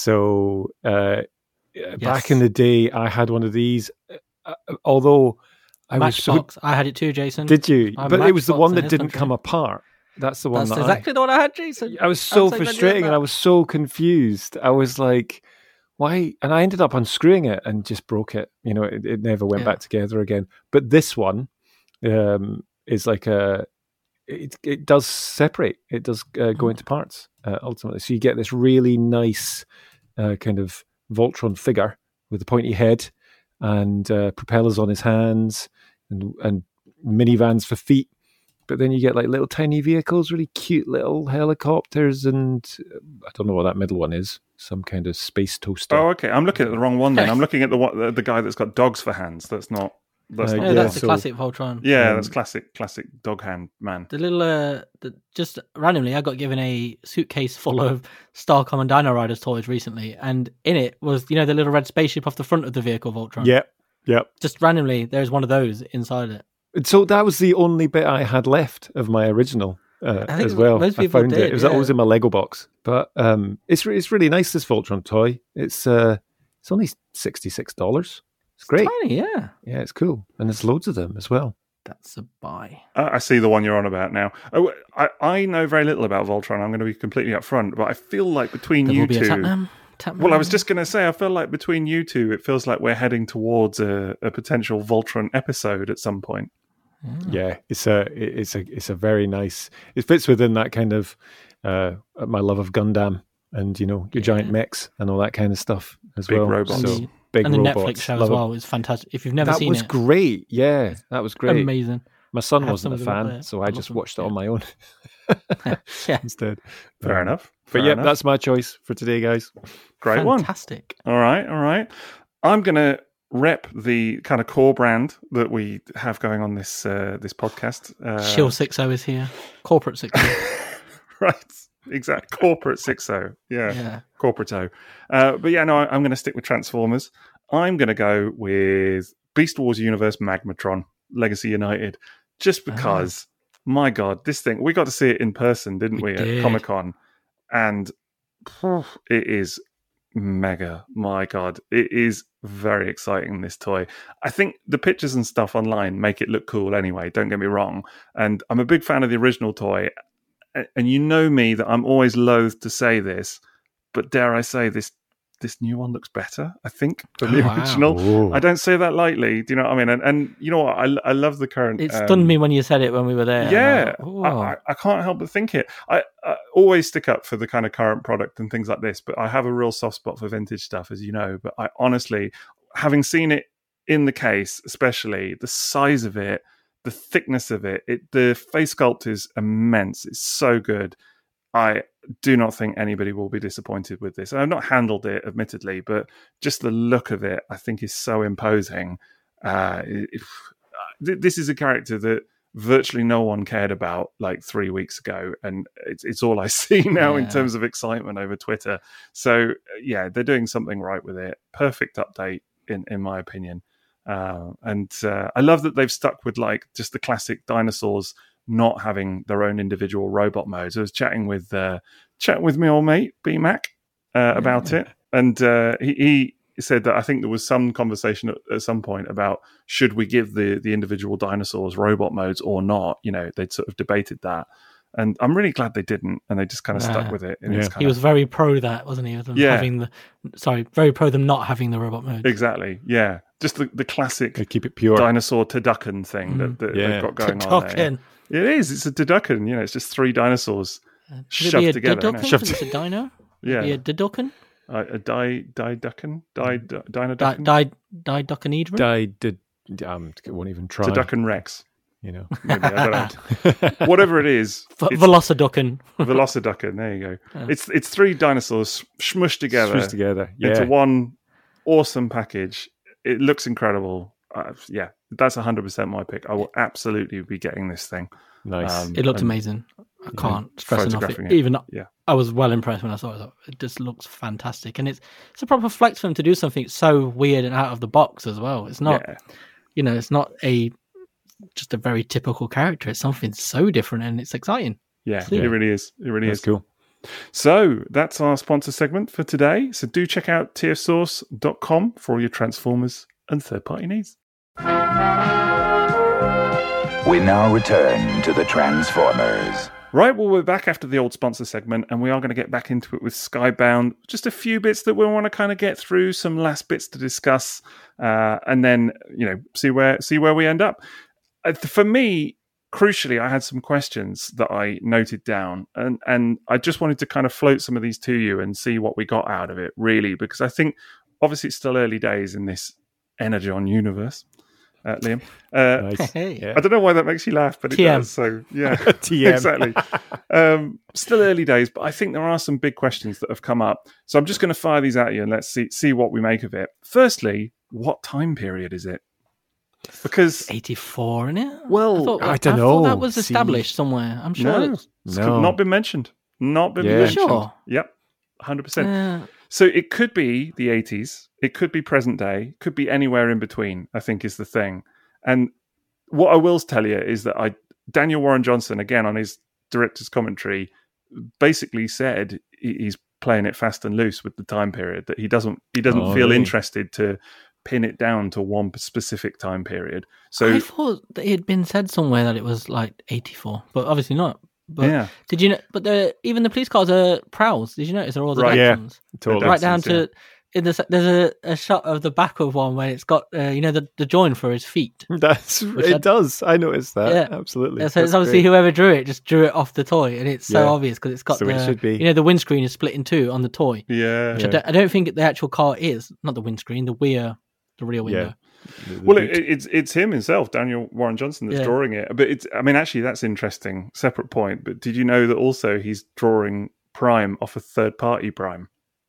So uh, back in the day, I had one of these. Uh, although I was so Matchbox. I had it too, Jason. did you? I have But it was the Matchbox one in that this didn't country. come apart. That's the one That's that exactly the one I had, Jason. I, I was so I'm so glad you frustrating, had and that. I was so confused. I was like, why? And I ended up unscrewing it and just broke it. You know, it, it never went Yeah. back together again. But this one um, is like a. It it does separate. It does uh, go Mm. into parts uh, ultimately. So you get this really nice uh, kind of Voltron figure with a pointy head and uh, propellers on his hands and and minivans for feet. But then you get like little tiny vehicles, really cute little helicopters, and uh, I don't know what that middle one is. Some kind of space toaster. Oh, okay. I'm looking at the wrong one then. I'm looking at the one, the, the guy that's got dogs for hands. That's not. That's Uh, not. Yeah, Yeah, that's the so- classic Voltron. Yeah, Um, that's classic, classic dog hand man. The little, uh, the, just randomly, I got given a suitcase full of Starcom and Dino Riders toys recently, and in it was, you know, the little red spaceship off the front of the vehicle Voltron. Yep, yep. Just randomly, there's one of those inside it. And so that was the only bit I had left of my original uh, I think as well. most I people found it. did, It was yeah. always in my Lego box. But um, it's re- it's really nice, this Voltron toy. It's uh, it's only sixty-six dollars. It's great. Tiny, yeah. Yeah, it's cool, and there's loads of them as well. That's a buy. Uh, I see the one you're on about now. Oh, I, I know very little about Voltron. I'm going to be completely upfront, but I feel like between There you will be a two. Tatman. Tatman. Well, I was just going to say, I feel like between you two, it feels like we're heading towards a, a potential Voltron episode at some point. Yeah, it's a it's a it's a very nice. It fits within that kind of uh, my love of Gundam and you know your giant Yeah. mechs and all that kind of stuff as Big well. robots. And So the, big and the robots. Netflix show Love as it. well is fantastic. If you've never That seen was it, great. Yeah, that was great. amazing. My son I have wasn't a some of them up fan, there. so I I love just them. watched it Yeah. on my own Yeah, instead. Fair Um, enough. But Fair yeah, enough. that's my choice for today, guys. Great one. fantastic. All right, all right. I'm going to rep the kind of core brand that we have going on this uh, this podcast. Uh, Shield six oh is here. Corporate six oh. right, exact corporate six oh. Yeah, Yeah. corporate-o. Uh, but yeah, no, I, I'm going to stick with Transformers. I'm going to go with Beast Wars Universe Magmatron Legacy United, just because. My God, this thing, we got to see it in person, didn't we, We at did. Comic Con? And phew, it is mega. My God, it is very exciting, this toy. I think the pictures and stuff online make it look cool anyway, don't get me wrong. And I'm a big fan of the original toy. And you know me that I'm always loath to say this, but dare I say this this new one looks better, I think, than the Oh, wow. original. Ooh. I don't say that lightly. Do you know what I mean? And, and you know what? I, I love the current... It um, stunned me when you said it when we were there. Yeah, And I was I, like, I, I can't help but think it. I, I always stick up for the kind of current product and things like this, but I have a real soft spot for vintage stuff, as you know. But I honestly, having seen it in the case, especially the size of it, the thickness of it, it the face sculpt is immense. It's so good. I do not think anybody will be disappointed with this. I've not handled it, admittedly, but just the look of it, I think, is so imposing. Uh, it, it, this is a character that virtually no one cared about like three weeks ago, and it's, it's all I see now in Yeah. terms of excitement over Twitter. So, yeah, they're doing something right with it. Perfect update, in, in my opinion. Uh, and uh, I love that they've stuck with like just the classic dinosaurs not having their own individual robot modes. I was chatting with uh, chatting with my old mate B Mac uh, about it, and uh, he, he said that I think there was some conversation at, at some point about should we give the the individual dinosaurs robot modes or not. You know, they'd sort of debated that, and I'm really glad they didn't, and they just kind of Nah. stuck with it. And Yeah. it's kind he of, was very pro that, wasn't he? With them Yeah. having the, sorry, very pro them not having the robot mode. exactly, yeah, just the, the classic They keep it pure. dinosaur Turducken thing that, that Yeah. they've got going on there. Talking. It is. It's a Turducken. You know, it's just three dinosaurs Should shoved it be a together. Diducken? isn't it? Shoved- It's a dino. Yeah, Be a Diducken? uh, a di diducken, di Di dinoducken, di Diduckenedron? Died. Did um, won't even try. Turducken Rex. You know. Maybe I don't know. Whatever it is, V- it's Velociducken. Velociducken. There you go. It's it's three dinosaurs smushed together Smushed together. Yeah. into one awesome package. It looks incredible. Uh, yeah, that's one hundred percent my pick. I will absolutely be getting this thing. Nice. Um, It looked and amazing. I can't stress enough. photographing It, it. even Yeah. I was well impressed when I saw it. It just looks fantastic, and it's it's a proper flex for them to do something so weird and out of the box as well. It's not, Yeah. you know, it's not a just a very typical character. It's something so different, and it's exciting. Yeah, Yeah. it really is. It really That's is. cool. So that's our sponsor segment for today. So do check out t f source dot com for all your Transformers and third-party needs. We now return to the Transformers. Right, well, we're back after the old sponsor segment, and we are going to get back into it with Skybound. Just a few bits that we want to kind of get through, some last bits to discuss, uh, and then, you know, see where see where we end up. Uh, for me, crucially, I had some questions that I noted down, and, and I just wanted to kind of float some of these to you and see what we got out of it, really, because I think, obviously, it's still early days in this Energon universe, uh, Liam. Uh, Nice. Hey. Yeah. I don't know why that makes you laugh, but it T M. does. So yeah, T M. exactly. Um, still early days, but I think there are some big questions that have come up. So I'm just going to fire these at you and let's see see what we make of it. Firstly, what time period is it? Because eighty-four, isn't it? Well, I, thought, I don't thought know. that was See- established somewhere. I'm sure. no, it's- it's No. not been mentioned. Not been Yeah. mentioned. Sure. Yep, one hundred percent. Yeah. So it could be the eighties, it could be present day, could be anywhere in between, I think is the thing. And what I will tell you is that I Daniel Warren Johnson, again on his director's commentary, basically said he- he's playing it fast and loose with the time period, that he doesn't he doesn't Oh, feel really? interested to pin it down to one specific time period. So I thought that it had been said somewhere that it was like eighty-four, but obviously not. But yeah, did you know? But the even the police cars are prowls. Did you notice they're all the Right. Yeah. Datsuns? Totally. Right down Datsuns, to in the there's a, a shot of the back of one where it's got uh, you know the, the join for his feet. That's Which it. I- does. I noticed that. Yeah. Absolutely. Yeah, so it's That's obviously great. whoever drew it just drew it off the toy, and it's so Yeah. obvious because it's got So the it should be. you know the windscreen is split in two on the toy. yeah. Which I, don't, I don't think the actual car is not the windscreen, the rear, the rear window. Yeah. The- the Well, boot. it, it's it's him himself, Daniel Warren Johnson, that's Yeah. drawing it. But it's, I mean, actually, that's interesting. Separate point. But did you know that also he's drawing Prime off a third party Prime?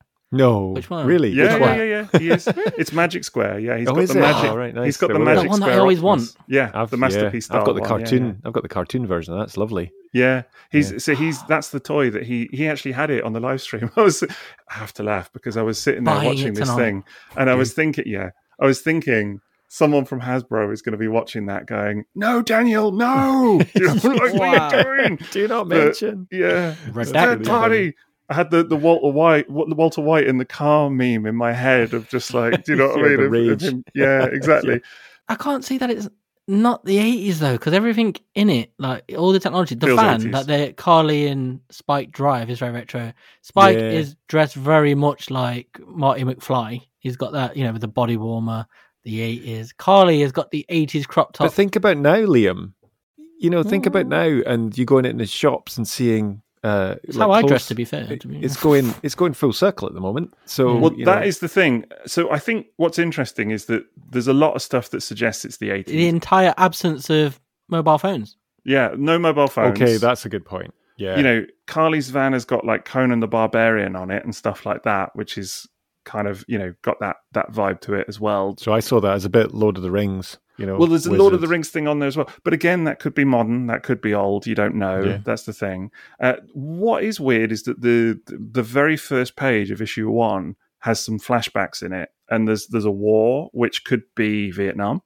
no. Which one? Really? Yeah, Which yeah, one? yeah, yeah. He is. It's Magic Square. Yeah, he's Oh, got is the it? magic. Oh, right, nice. He's got the There we magic go. The one that square. I always Optimus. want. Yeah, I've, the masterpiece. yeah, I've got the style one, yeah, cartoon. I've got the cartoon version. That's lovely. Yeah, he's Yeah. so he's that's the toy that he he actually had it on the live stream. I was I have to laugh because I was sitting there Buying watching it this tonight. thing, and I was thinking, yeah, I was thinking someone from Hasbro is going to be watching that, going, "No, Daniel, no, you know, like, what Wow. are you doing?" Do not But- mention. Yeah, Redacted. third party. I had the, the Walter White the Walter White in the car meme in my head of just like, do you know what Yeah, I mean? the Of- of rage. him- yeah, exactly. Yeah. I can't see that it's not the eighties though, because everything in it, like all the technology, the Feels fan eighties. that the Carly and Spike drive is very retro. Spike Yeah. is dressed very much like Marty McFly. He's got that, you know, with the body warmer, the eighties. Carly has got the eighties crop top. But think about now, Liam. You know, think about Mm. now, and you going into shops and seeing. Uh, It's like how I clothes- dress, to be fair. To be It's going. It's going full circle at the moment. So, Well, you that know, is the thing. So I think what's interesting is that there's a lot of stuff that suggests it's the eighties. the entire absence of mobile phones. Yeah, no mobile phones. okay. That's a good point. Yeah, You know, Carly's van has got like Conan the Barbarian on it and stuff like that, which is kind of, you know, got that that vibe to it as well. So I saw that as a bit Lord of the Rings. You know, Well, there's a Lord of the wizard. Rings thing on there as well. But again, that could be modern, that could be old. You don't know. Yeah. That's the thing. Uh, what is weird is that the the very first page of issue one has some flashbacks in it, and there's there's a war which could be Vietnam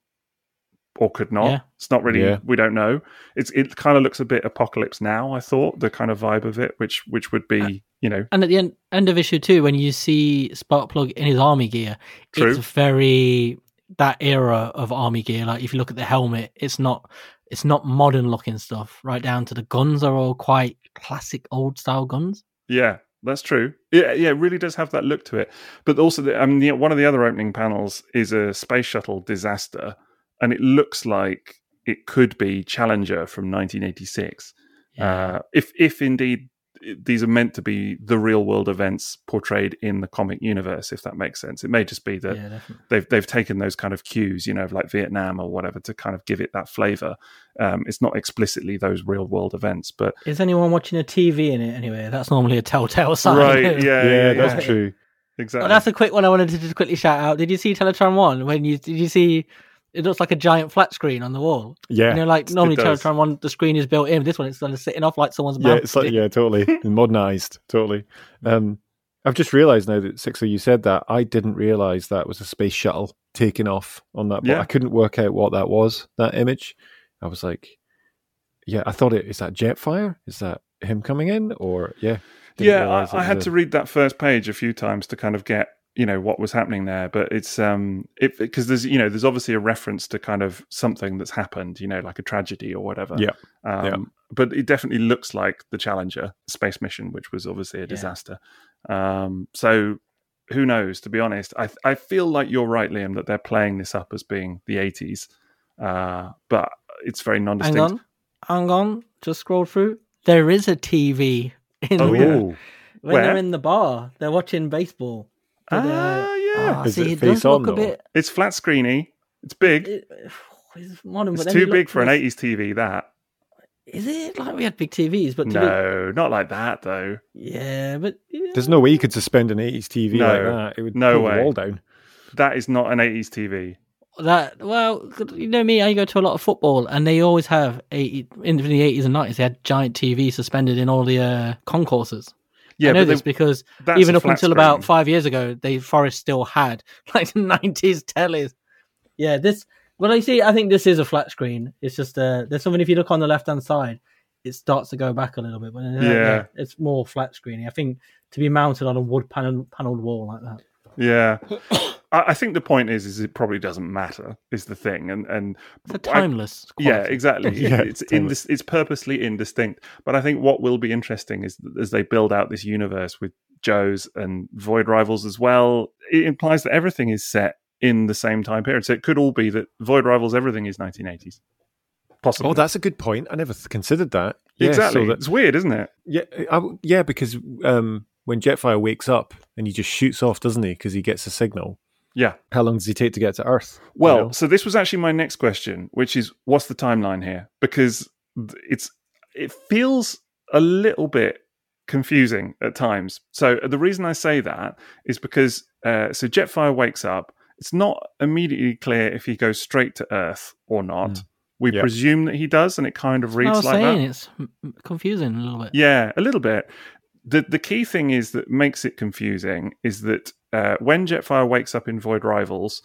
or could not. Yeah. It's not really. Yeah. We don't know. It's it kind of looks a bit Apocalypse Now. I thought the kind of vibe of it, which which would be you know And at the end, end of issue two, when you see Sparkplug in his army gear, True. it's very that era of army gear. Like if you look at the helmet, it's not it's not modern looking stuff. Right down to the guns are all quite classic old style guns. Yeah, that's true. Yeah, yeah, it really does have that look to it. But also, the, I mean, the, one of the other opening panels is a space shuttle disaster, and it looks like it could be Challenger from nineteen eighty-six. Uh, if, if indeed these are meant to be the real world events portrayed in the comic universe, if that makes sense. It may just be that Yeah, definitely. they've they've taken those kind of cues, you know, of like Vietnam or whatever, to kind of give it that flavor. Um, it's not explicitly those real world events, but Is anyone watching a T V in it anyway? That's normally a telltale sign. right, yeah, Yeah, yeah, that's yeah. true. Exactly. Well, that's a quick one I wanted to just quickly shout out. Did you see Teletron one? When you did you see? It looks like a giant flat screen on the wall. Yeah, You know, like normally does. Teletron one, the screen is built in. This one, it's kind of sitting off like someone's yeah, mouth. it's like yeah, totally modernized, totally. Um, I've just realised now that Sixer, you said that I didn't realise that was a space shuttle taking off on that. Yeah. I couldn't work out what that was. That image, I was like, yeah, I thought it is that Jetfire? Is that him coming in, or yeah? didn't Yeah, realise it I, I was had a- to read that first page a few times to kind of get, you know, what was happening there. But it's um, it because there's you know there's obviously a reference to kind of something that's happened, you know, like a tragedy or whatever. Yeah, Um, yeah. But it definitely looks like the Challenger space mission, which was obviously a disaster. Um, so who knows? To be honest, I I feel like you're right, Liam, that they're playing this up as being the eighties, uh, but it's very Hang non-distinct. on, hang on. Just scroll through. There is a T V in Oh, the, yeah. Oh, when Where? they're in the bar. They're watching baseball. But, uh, Ah, yeah. ah, Is see, it it face does look on, a though? bit. It's flat screeny. It's big. It, it's modern, It's but then you too look big for an this- eighties T V. That Is it like we had big T Vs? But to look- no, not like that though. yeah, but yeah. there's no way you could suspend an eighties T V No, like that. It would no pull way. the wall down. That is not an eighties T V. That well, you know me. I go to a lot of football, and they always have eighty in the eighties and nineties. They had giant T V suspended in all the uh, concourses. Yeah, I know but this they- because that's even a up flat until screen. about five years ago, they Forest still had like nineties tellies. Yeah, this. Well, I see. I think this is a flat screen. It's just uh, there's something. If you look on the left hand side, it starts to go back a little bit. But uh, Yeah. it's more flat screening. I think to be mounted on a wood panel, paneled wall like that. Yeah, I, I think the point is, is it probably doesn't matter. Is the thing, and and It's a I- timeless. yeah, quality. exactly. Yeah, it's it's indis- it's purposely indistinct. But I think what will be interesting is that as they build out this universe with Joe's and Void Rivals as well, it implies that everything is set in the same time period. So it could all be that Void Rivals, everything is nineteen eighties. Possibly. Oh, that's a good point. I never th- considered that. Yeah, exactly. So that, It's weird, isn't it? yeah, I w yeah, because um, when Jetfire wakes up and he just shoots off, doesn't he? Because he gets a signal. Yeah. How long does he take to get to Earth? You Well, know? so this was actually my next question, which is what's the timeline here? Because th- it's it feels a little bit confusing at times. So the reason I say that is because uh, so Jetfire wakes up. It's not immediately clear if he goes straight to Earth or not. Mm. We Yeah. presume that he does, and it kind of I reads was like saying that. it's m- m- confusing a little bit. Yeah, a little bit. The the key thing is that makes it confusing is that uh, when Jetfire wakes up in Void Rivals,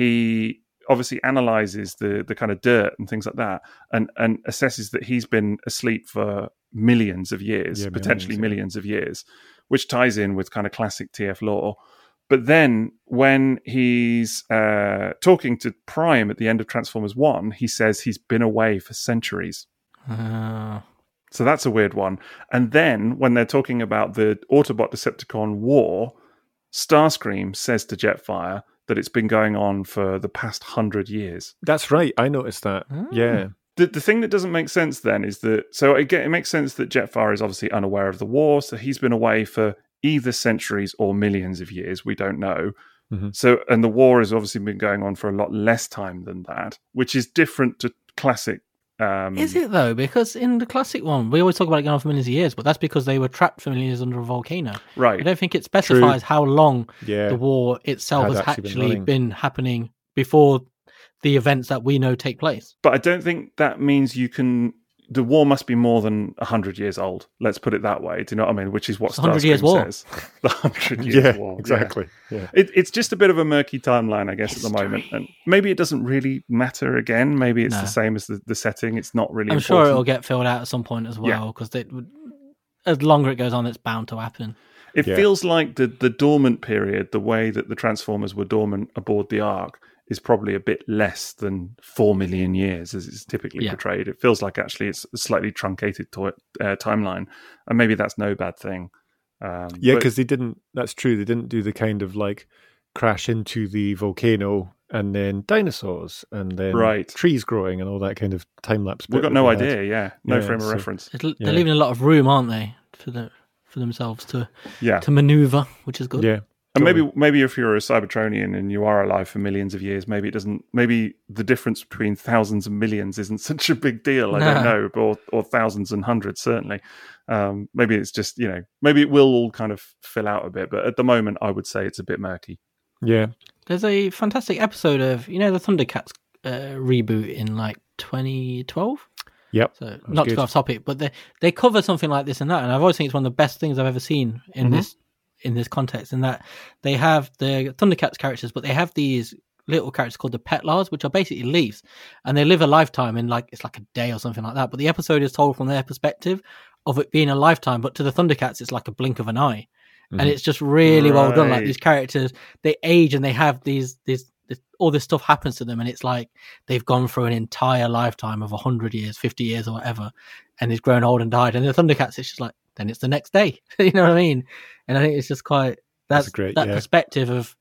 he obviously analyzes the the kind of dirt and things like that, and and assesses that he's been asleep for millions of years, Yeah, potentially millions, yeah. millions of years. which ties in with kind of classic T F lore. But then when he's uh, talking to Prime at the end of Transformers one, he says he's been away for centuries. Uh, So that's a weird one. And then when they're talking about the Autobot Decepticon war, Starscream says to Jetfire that it's been going on for the past hundred years. That's right. I noticed that. Ah. Yeah. The, the thing that doesn't make sense then is that, so again, it makes sense that Jetfire is obviously unaware of the war, so he's been away for either centuries or millions of years. We don't know. Mm-hmm. So, and the war has obviously been going on for a lot less time than that, which is different to classic. Um, is it though? Because in the classic one, we always talk about it going on for millions of years, but that's because they were trapped for millions years under a volcano. Right. I don't think it specifies how long Yeah. the war itself Had has actually been actually running. been happening before the events that we know take place. But I don't think that means you can. The war must be more than a hundred years old. Let's put it that way. Do you know what I mean? Which is what It's a hundred years Starscream war. says. The hundred years Yeah, war. yeah. exactly. Yeah. It, it's just a bit of a murky timeline, I guess, at the moment. And maybe it doesn't really matter again. Maybe it's No. the same as the, the setting. It's not really I'm important. sure it'll get filled out at some point as Yeah. well, because as longer it goes on, it's bound to happen. It Yeah. feels like the, the dormant period, the way that the Transformers were dormant aboard the Ark, is probably a bit less than four million years, as it's typically Yeah. portrayed. It feels like actually it's a slightly truncated to- uh, timeline, and maybe that's no bad thing. Um, Yeah, but- because they didn't, that's true. They didn't do the kind of like crash into the volcano and then dinosaurs and then Right. trees growing and all that kind of time lapse. we've got no idea. Yeah, no Yeah, frame of so- reference. It's, they're Yeah. leaving a lot of room, aren't they, for the for themselves to Yeah, to maneuver, which is good. Yeah. and totally. maybe maybe if you're a Cybertronian and you are alive for millions of years, maybe it doesn't. Maybe the difference between thousands and millions isn't such a big deal. I don't No. know, or or thousands and hundreds certainly. Um, maybe it's just you know, maybe it will all kind of fill out a bit, but at the moment, I would say it's a bit murky. Yeah. There's a fantastic episode of you know the Thundercats uh, reboot in like twenty twelve. Yep. So was not to good. go off topic, but they they cover something like this and that, and I've always think it's one of the best things I've ever seen in Mhm. this in this context. In that they have the Thundercats characters, but they have these little characters called the Petlars, which are basically leaves, and they live a lifetime in like it's like a day or something like that. But the episode is told from their perspective of it being a lifetime, but to the Thundercats, it's like a blink of an eye, Mhm. and it's just really well done. Like Right. these characters, they age and they have these these. this- all this stuff happens to them, and it's like they've gone through an entire lifetime of one hundred years, fifty years, or whatever, and they've grown old and died. And the Thundercats, it's just like, then it's the next day. You know what I mean? And I think it's just quite, that's, That's great, that yeah. perspective of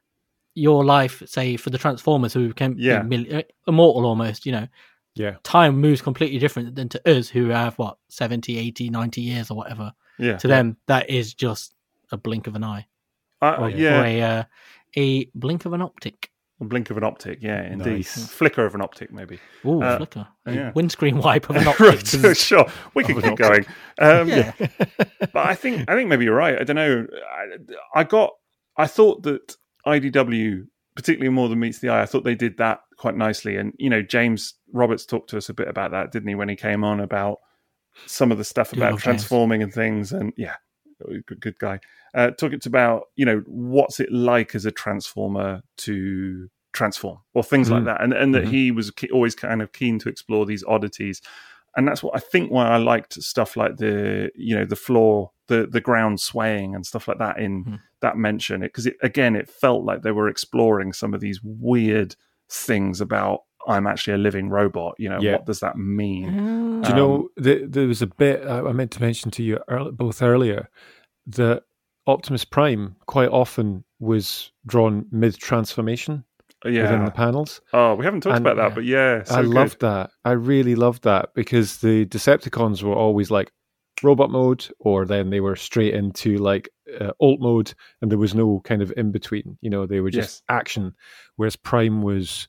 your life, say, for the Transformers who can Yeah. be mil- immortal almost, you know, Yeah. time moves completely different than to us who have, what, seventy, eighty, ninety years or whatever. Yeah, To them, that is just a blink of an eye. I, Or, yeah. or a, uh, a blink of an optic. A blink of an optic, yeah, indeed. Nice. Flicker of an optic, maybe. Ooh, Uh, flicker. A yeah. windscreen wipe of an optic. right, so sure, we can Of keep an going. Um, Yeah. but I think I think maybe you're right. I don't know. I, I got. I thought that I D W, particularly More Than Meets the Eye, I thought they did that quite nicely. And you know, James Roberts talked to us a bit about that, didn't he, when he came on about some of the stuff Do about love James. transforming and things. And yeah, good, good guy. Uh, talking about you know what's it like as a transformer to transform or things like Mm. that, and and that Mhm. he was ke- always kind of keen to explore these oddities. And that's what I think why I liked stuff like the, you know, the floor, the, the ground swaying and stuff like that in Mhm. that mention. Because it, again, it felt like they were exploring some of these weird things about I'm actually a living robot. You know, Yeah. what does that mean? Mm. Do you know, th- there was a bit I I meant to mention to you earl- both earlier that Optimus Prime quite often was drawn mid-transformation within Yeah. the panels. Oh, we haven't talked And- about that, yeah. but yeah, so I good. loved that. I really loved that because the Decepticons were always like robot mode, or then they were straight into like uh, alt mode, and there was no kind of in between. You know, they were just Yes. action, whereas Prime was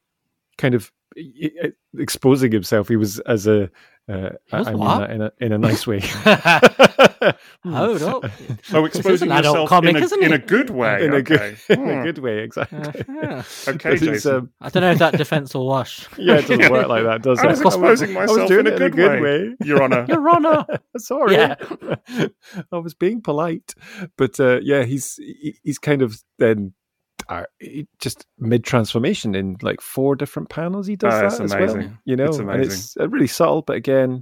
kind of e- e- exposing himself. He was as a uh, I was I mean what? that in a in a nice way. Hold up. Oh, This is exposing an adult yourself comic, in, a, isn't in it? a good way. in a good okay. in a Hmm. good way, exactly. Uh-huh. Okay, But he's, Jason. um, I don't know if that defense will wash. yeah, it doesn't work like that, does I it? was exposing I was myself doing in a it good, good way, way. Your Honor. Your Honor. Sorry, Yeah. I was being polite, but uh, yeah, he's he, he's kind of then uh, he- just mid transformation in like four different panels. He does Oh, that that's as amazing. well, you know, It's and amazing. it's uh, really subtle, but again,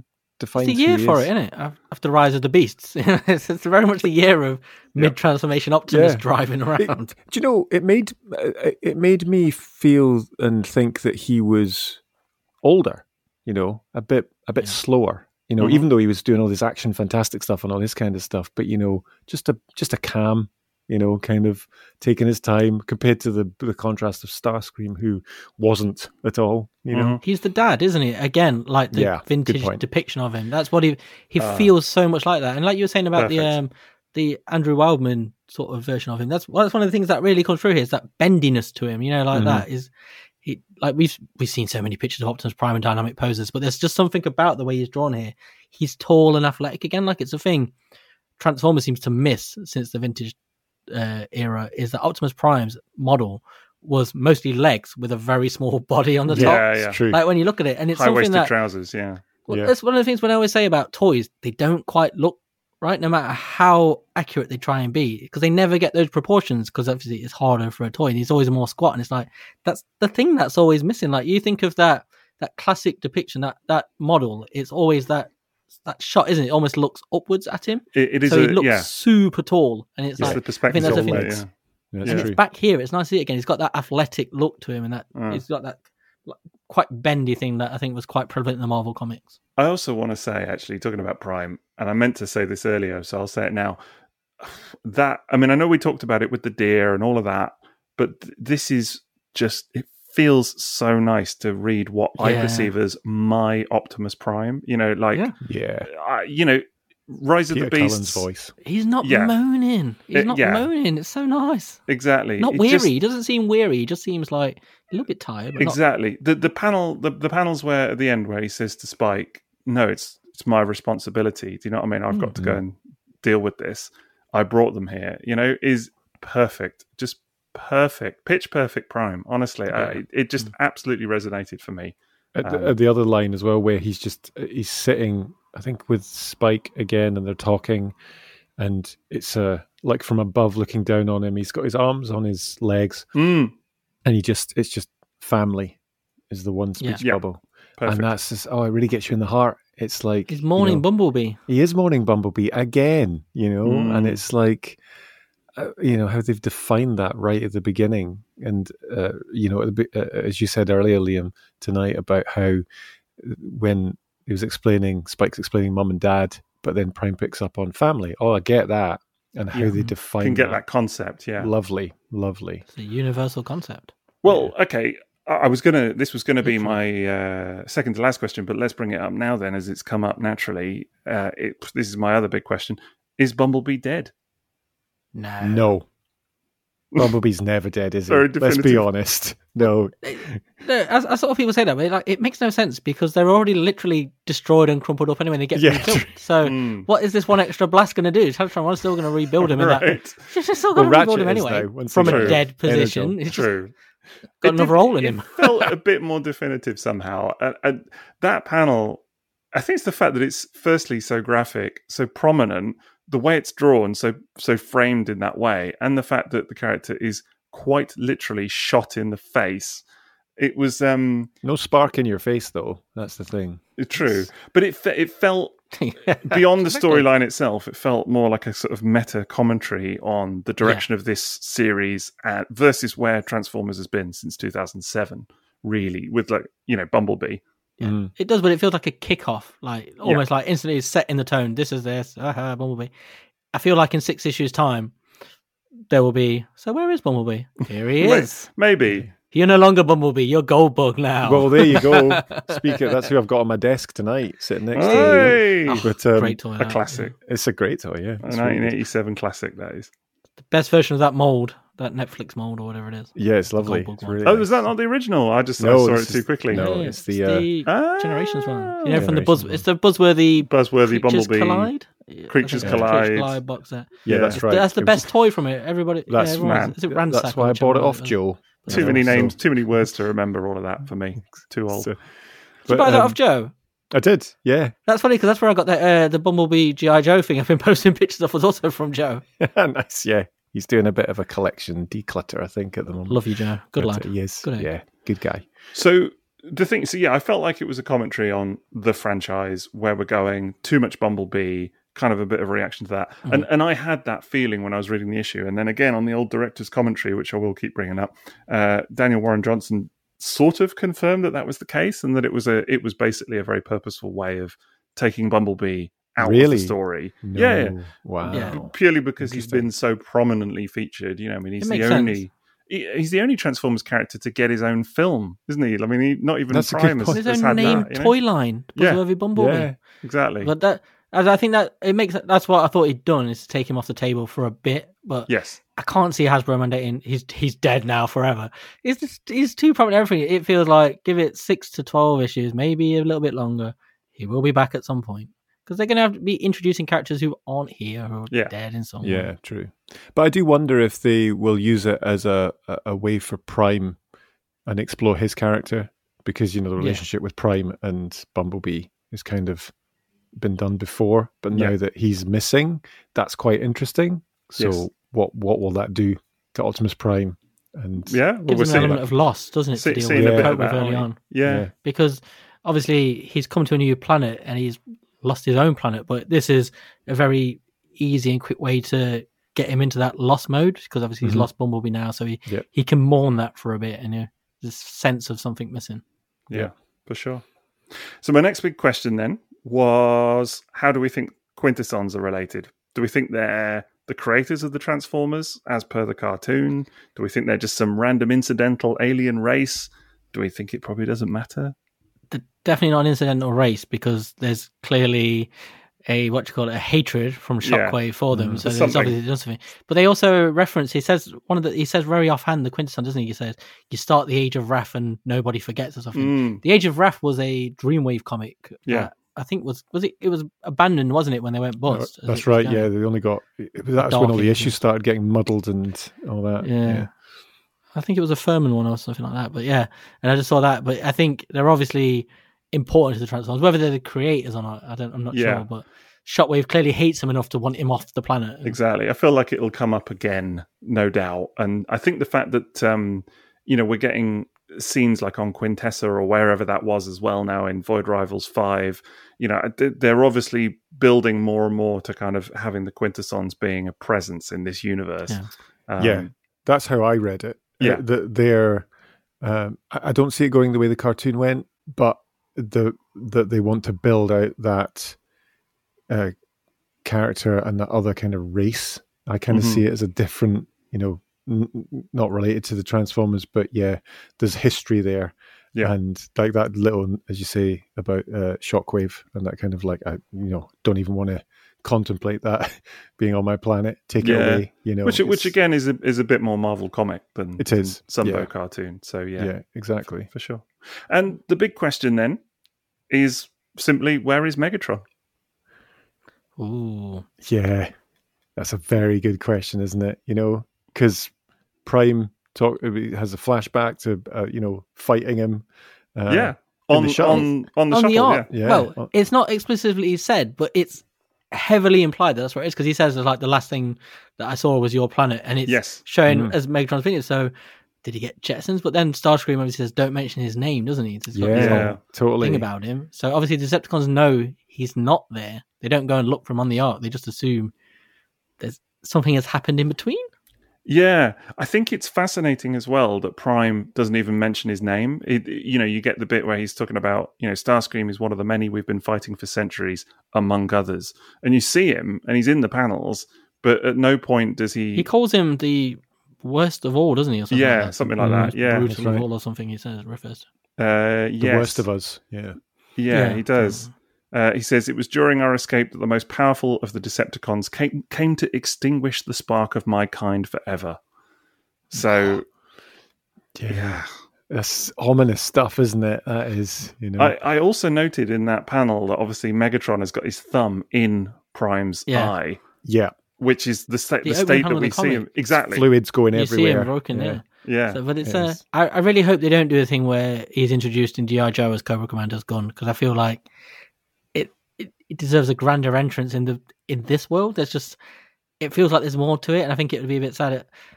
defines It's the year who he for is. it, isn't it? After Rise of the Beasts. it's, it's very much the year of mid-transformation Optimus Yeah. driving It- around. do you know, it made uh, it made me feel and think that he was older, you know, a bit a bit Yeah. slower. You know, Mhm. even though he was doing all this action fantastic stuff and all this kind of stuff, but you know, just a just a calm, you know, kind of taking his time compared to the the contrast of Starscream, who wasn't at all, you know. Mhm. He's the dad, isn't he? Again, like the Yeah, good vintage point. depiction of him. That's what he he Ah. feels so much like that. And like you were saying about the Perfect. um the Andrew Wildman sort of version of him, that's well, that's one of the things that really comes through here is that bendiness to him. You know, like Mhm. that is he like we've we've seen so many pictures of Optimus Prime and dynamic poses, but there's just something about the way he's drawn here. He's tall and athletic again, like it's a thing Transformers seems to miss since the vintage uh, era, is that Optimus Prime's model was mostly legs with a very small body on the top. Yeah, yeah. It's true. Like when you look at it, and it's something High-waisted that trousers, yeah. well, Yeah. that's one of the things when I always say about toys, they don't quite look right, no matter how accurate they try and be, because they never get those proportions. Because obviously it's harder for a toy, and he's always more squat, and it's like that's the thing that's always missing. Like you think of that that classic depiction, that that model, it's always that that shot, isn't it? It almost looks upwards at him, It, it is so a, he looks yeah. super tall, and it's It's like the perspective that's of the thing. it, That's yeah. That's and true. it's back here. It's nice to see it again. He's got that athletic look to him, and that Mm. he's got that like, quite bendy thing that I think was quite prevalent in the Marvel comics. I also want to say, actually, talking about Prime, and I meant to say this earlier, so I'll say it now. That, I mean, I know we talked about it with the deer and all of that, but th- this is just, it feels so nice to read what I Yeah. perceive as my Optimus Prime. You know, like, Yeah. Yeah. uh, you know, Rise of Peter the Cullen's Beasts. voice. He's not Yeah. moaning. He's It- not yeah. moaning. It's so nice. Exactly. Not It weary. just- he doesn't seem weary. He just seems like a little bit tired. But not, Exactly. The the panel the, the panels where at the end where he says to Spike, "No, it's it's my responsibility." Do you know what I mean? I've got to go and deal with this. I brought them here. You know, is perfect. Just perfect. Pitch perfect Prime. Honestly, I, it just absolutely resonated for me. At the, Um, at the other line as well, where he's just he's sitting, I think, with Spike again, and they're talking, and it's uh, like from above looking down on him. He's got his arms on his legs, Mm, and he just it's just family is the one speech Yeah. bubble, perfect. and that's just oh, it really gets you in the heart. It's like he's mourning you know, Bumblebee. he is mourning Bumblebee again, you know, Mm. and it's like. Uh, you know how they've defined that right at the beginning, and uh, you know, at the, be- uh, as you said earlier, Liam, tonight about how when he was explaining, Spike's explaining mum and dad, but then Prime picks up on family. Oh, I get that, and how Yeah. they define Can get that. that concept. Yeah. Lovely, lovely. It's a universal concept. Well, okay. I I was gonna. This was gonna be my uh, second to last question, but let's bring it up now then, as it's come up naturally. Uh, it, this is my other big question: is Bumblebee dead? No. No, Bumblebee's never dead, is he? Very Let's be definitive. honest. No, No, as, as sort of people say that, but it, like, it makes no sense because they're already literally destroyed and crumpled up anyway. And they get Yeah, rebuilt. So Mm. what is this one extra blast going to do? Telstra still going to rebuild him in that. Right. She's still Well, going to rebuild him Ratchet is anyway now, once from a again. dead True. position. Energon. It's just True. got It another did- hole in it him. felt a bit more definitive somehow. And, and that panel, I think it's the fact that it's firstly so graphic, so prominent, the way it's drawn, so so framed in that way, and the fact that the character is quite literally shot in the face. It was um no spark in your face though. That's the thing. true, but it fe- it felt Yeah, beyond the exactly. storyline itself. It felt more like a sort of meta commentary on the direction of this series uh, versus where Transformers has been since two thousand seven. Really, with like you know Bumblebee. Yeah. Mm. It does, but it feels like a kick-off, like almost like instantly it's set in the tone. This is this, uh Bumblebee. I feel like in six issues' time, there will be. So where is Bumblebee? Here he May- is. Maybe. You're no longer Bumblebee. You're Goldbug now. Well, there you go. Speaking, that's who I've got on my desk tonight, sitting next to you. Hey! Oh, But um, great toy. A that. classic. it's a great toy, yeah. A It's really nineteen good. eighty-seven classic, that is. The best version of that mold, that Netflix mold or whatever it is. Yeah, it's lovely. Goldberg It's one. really Oh, nice. was that not the original? I just I No, saw this it too is- quickly. no. Yeah, it's the, uh, Ah, Generations one. You know, from the Buzz. Generations It's the Buzzworthy Buzzworthy Creatures Bumblebee. Collide. Creatures I think it's Collide. Creatures Collide box set. Yeah, Yeah. that's right. That's the It was- best toy from it. Everybody. That's yeah, everyone- man. Is it Ransack? That's or why I whichever bought it one off was? Joe. Too You many know, so- names, too many words to remember all of that for me. Too old. So- Did you but, buy that um, off Joe? I did, yeah. That's funny because that's where I got the uh, the Bumblebee G I Joe thing. I've been posting pictures of was also from Joe. Nice, yeah. He's doing a bit of a collection declutter, I think, at the moment. Love you, Joe. Good But, lad. uh, He is. Good egg. Yeah, good guy. So the thing, so yeah, I felt like it was a commentary on the franchise, where we're going, too much Bumblebee, kind of a bit of a reaction to that. Mm. And and I had that feeling when I was reading the issue. And then again, on the old director's commentary, which I will keep bringing up, uh, Daniel Warren Johnson sort of confirmed that that was the case, and that it was a it was basically a very purposeful way of taking Bumblebee out really? of the story. No. Yeah, yeah. Wow. Yeah. Purely because he's been so prominently featured. You know, I mean, he's It the makes only... sense. He's the only Transformers character to get his own film, isn't he? I mean, he, not even That's a Prime good has, point. His has own had name that, you know? toy line, Yeah. Buzzworthy Bumblebee. Yeah. Exactly. But that, as I think that it makes that's what I thought he'd done, is to take him off the table for a bit. But Yes. I can't see Hasbro mandating he's he's dead now forever. He's just, he's too prominent. Everything. It feels like give it six to twelve issues, maybe a little bit longer. He will be back at some point, because they're going to have to be introducing characters who aren't here or Yeah. dead in some way. Yeah, true. But I do wonder if they will use it as a, a, a way for Prime and explore his character, because, you know, the relationship with Prime and Bumblebee has kind of been done before, but now Yeah. that he's missing, that's quite interesting. So Yes. what what will that do to Optimus Prime? And Yeah. Well, Gives we're him an seeing, element of loss, doesn't it, see, to deal seeing with, a bit cope of with that, early aren't on? we? Yeah. Yeah. Because obviously he's come to a new planet and he's lost his own planet, but this is a very easy and quick way to get him into that loss mode, because obviously he's Mhm. lost Bumblebee now, so he, Yep. he can mourn that for a bit, and you know, this sense of something missing. Yeah, Yeah. for sure. So my next big question then was, how do we think Quintessons are related? Do we think they're the creators of the Transformers, as per the cartoon? Do we think they're just some random incidental alien race? Do we think it probably doesn't matter? They're definitely not an incidental race, because there's clearly a what you call it a hatred from Yeah. Shockwave for them. Mm. So There's there's something. obviously done something. But they also reference. He says one of the. He says very offhand the Quintesson, doesn't he? He says you start the Age of Wrath and nobody forgets or something. Mm, The Age of Wrath was a Dreamwave comic. Yeah. that I think was was it. It was abandoned, wasn't it, when they went bust? as that's it was right. going? Yeah, they only got it, was- that was when Dark all the Ages. issues started getting muddled and all that. Yeah. I think it was a Furman one or something like that. But yeah, and I just saw that. But I think they're obviously important to the Transformers, whether they're the creators or not. I don't. I'm not Yeah. sure. But Shockwave clearly hates him enough to want him off the planet. exactly. I feel like it'll come up again, no doubt. And I think the fact that, um, you know, we're getting scenes like on Quintessa or wherever that was as well now in Void Rivals five, you know, they're obviously building more and more to kind of having the Quintessons being a presence in this universe. Yeah. Um, Yeah. That's how I read it. Yeah. Uh, that they're, um, I I don't see it going the way the cartoon went, but the that they want to build out that uh, character and that other kind of race. I kind of Mhm. see it as a different, you know, n- n- not related to the Transformers, but yeah, there's history there. Yeah. And like that little, as you say, about uh, Shockwave and that kind of like, I, you know, don't even want to contemplate that being on my planet. Take it Yeah. away, you know. which, which it's- again is a, is a bit more Marvel comic than It is, than Sunbow yeah. cartoon. So yeah, yeah, exactly. for sure. And the big question then is simply, where is Megatron? Ooh. Yeah, that's a very good question, isn't it? You know, because Prime talk has a flashback to uh, you know fighting him. Uh, yeah, in on the shuttle. on on the On shuttle. the art, yeah. Yeah. well, it's not explicitly said, but it's heavily implied that that's what it is, because he says like the last thing that I saw was your planet, and it's Yes. showing Mhm. as Megatron's finger. So did he get Jetsons? But then Starscream obviously says don't mention his name, doesn't he? It's got yeah, this whole Yeah. totally. thing about him. So obviously the Decepticons know he's not there. They don't go and look for him on the ark. They just assume there's something has happened in between. Yeah, I think it's fascinating as well that Prime doesn't even mention his name. It, you know, you get the bit where he's talking about, you know, Starscream is one of the many we've been fighting for centuries, among others. And you see him, and he's in the panels, but at no point does he. He calls him the worst of all, doesn't he? Or something Yeah, like that. something like Mm, that. Yeah, brutal That's right. of all or something. He says refers to. uh, The yes. worst of us. Yeah. Yeah, Yeah. he does. Uh, he says it was during our escape that the most powerful of the Decepticons came, came to extinguish the spark of my kind forever. So, yeah, yeah. That's ominous stuff, isn't it? That is, you know. I, I also noted in that panel that obviously Megatron has got his thumb in Prime's Yeah. eye, yeah, which is the, sta- The the opening state panel that of we the see comic. him. Exactly. fluids going You everywhere. see him broken, yeah. Yeah. So, but it's, It uh, is. I, I really hope they don't do a thing where he's introduced in G I. Joe as Cobra Commander's gun, because I feel like it, it it deserves a grander entrance in the in this world. There's just it feels like there's more to it, and I think it would be a bit sad.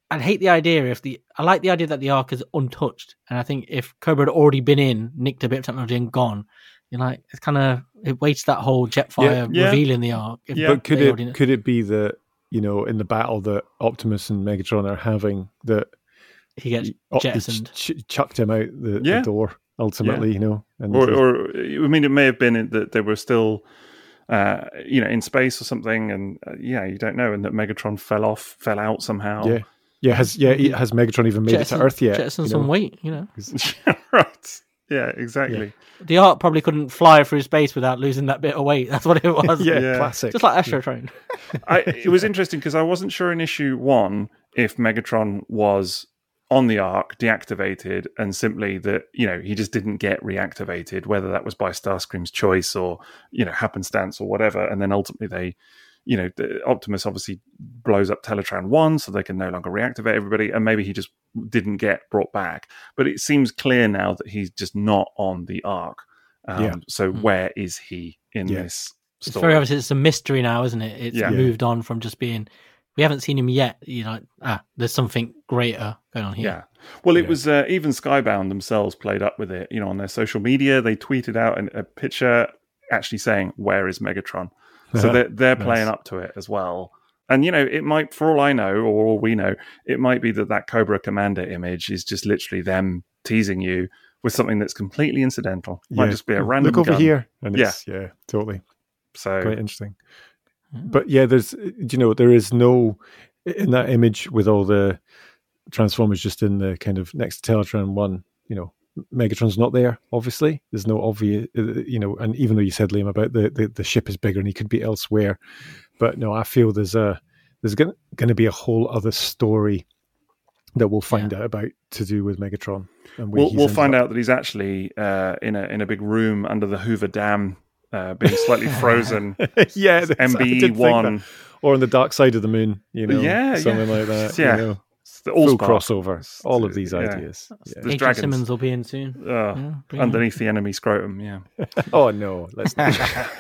I'd hate the idea if the I like the idea that the Ark is untouched, and I think if Cobra had already been in, nicked a bit of technology and gone, you're like it's kind of it wastes that whole Jetfire Yeah, yeah. revealing the Ark. If Yeah. But could they it already- could it be that, you know, in the battle that Optimus and Megatron are having, that he gets Op- they jettisoned? ch- ch- chucked him out the, Yeah. the door ultimately, you know? And Or, or I mean, it may have been that they were still, uh, you know, in space or something, and uh, yeah, you don't know, and that Megatron fell off, fell out somehow. yeah. Yeah, has yeah, he- has Megatron even made Jettison, it to Earth yet? jettison you some know? weight, you know. right. Yeah, exactly. The Ark probably couldn't fly through space without losing that bit of weight. That's what it was. Yeah, Yeah. classic. Just like Astrotrain. I, it was interesting because I wasn't sure in issue one if Megatron was on the Ark, deactivated, and simply that, you know, he just didn't get reactivated, whether that was by Starscream's choice or, you know, happenstance or whatever. And then ultimately they, you know, the Optimus obviously blows up Teletran one so they can no longer reactivate everybody. And maybe he just didn't get brought back. But it seems clear now that he's just not on the Ark. Um, Yeah. So Mm. where is he in Yeah. this It's story? very obvious. It's a mystery now, isn't it? It's Yeah. moved on from just being. We haven't seen him yet. You know, ah, there's something greater going on here. Yeah. Well, it Yeah. was uh, even Skybound themselves played up with it. You know, on their social media, they tweeted out an, a picture actually saying, "Where is Megatron?" So they're they're Nice. playing up to it as well. And you know, it might, for all I know, or all we know, it might be that that Cobra Commander image is just literally them teasing you with something that's completely incidental. Might Yeah. just be a random. Look over gun. here. And Yeah. it's, yeah, totally. So Quite interesting. Mm. But yeah, there's, do you know, there is no, in that image with all the Transformers just in the kind of next to Teletran one, you know, Megatron's not there, obviously. There's no obvious, you know, and even though you said, Liam, about the, the, the ship is bigger and he could be elsewhere. But no, I feel there's a, there's going to be a whole other story that we'll find Yeah. out about to do with Megatron. And where we'll he's we'll ended find up. out that he's actually uh, in a in a big room under the Hoover Dam, uh, being slightly frozen. yeah, that's- I M B E did think one. that. Or on the dark side of the moon, you know, Yeah, something yeah. like that. Yeah. You know. It's the all Full spark. crossover. All of these Yeah. ideas. Yeah. There's Agent dragons. Simmons will be in soon. Uh, Yeah, bring him. underneath the enemy scrotum, yeah. Oh no, let's not,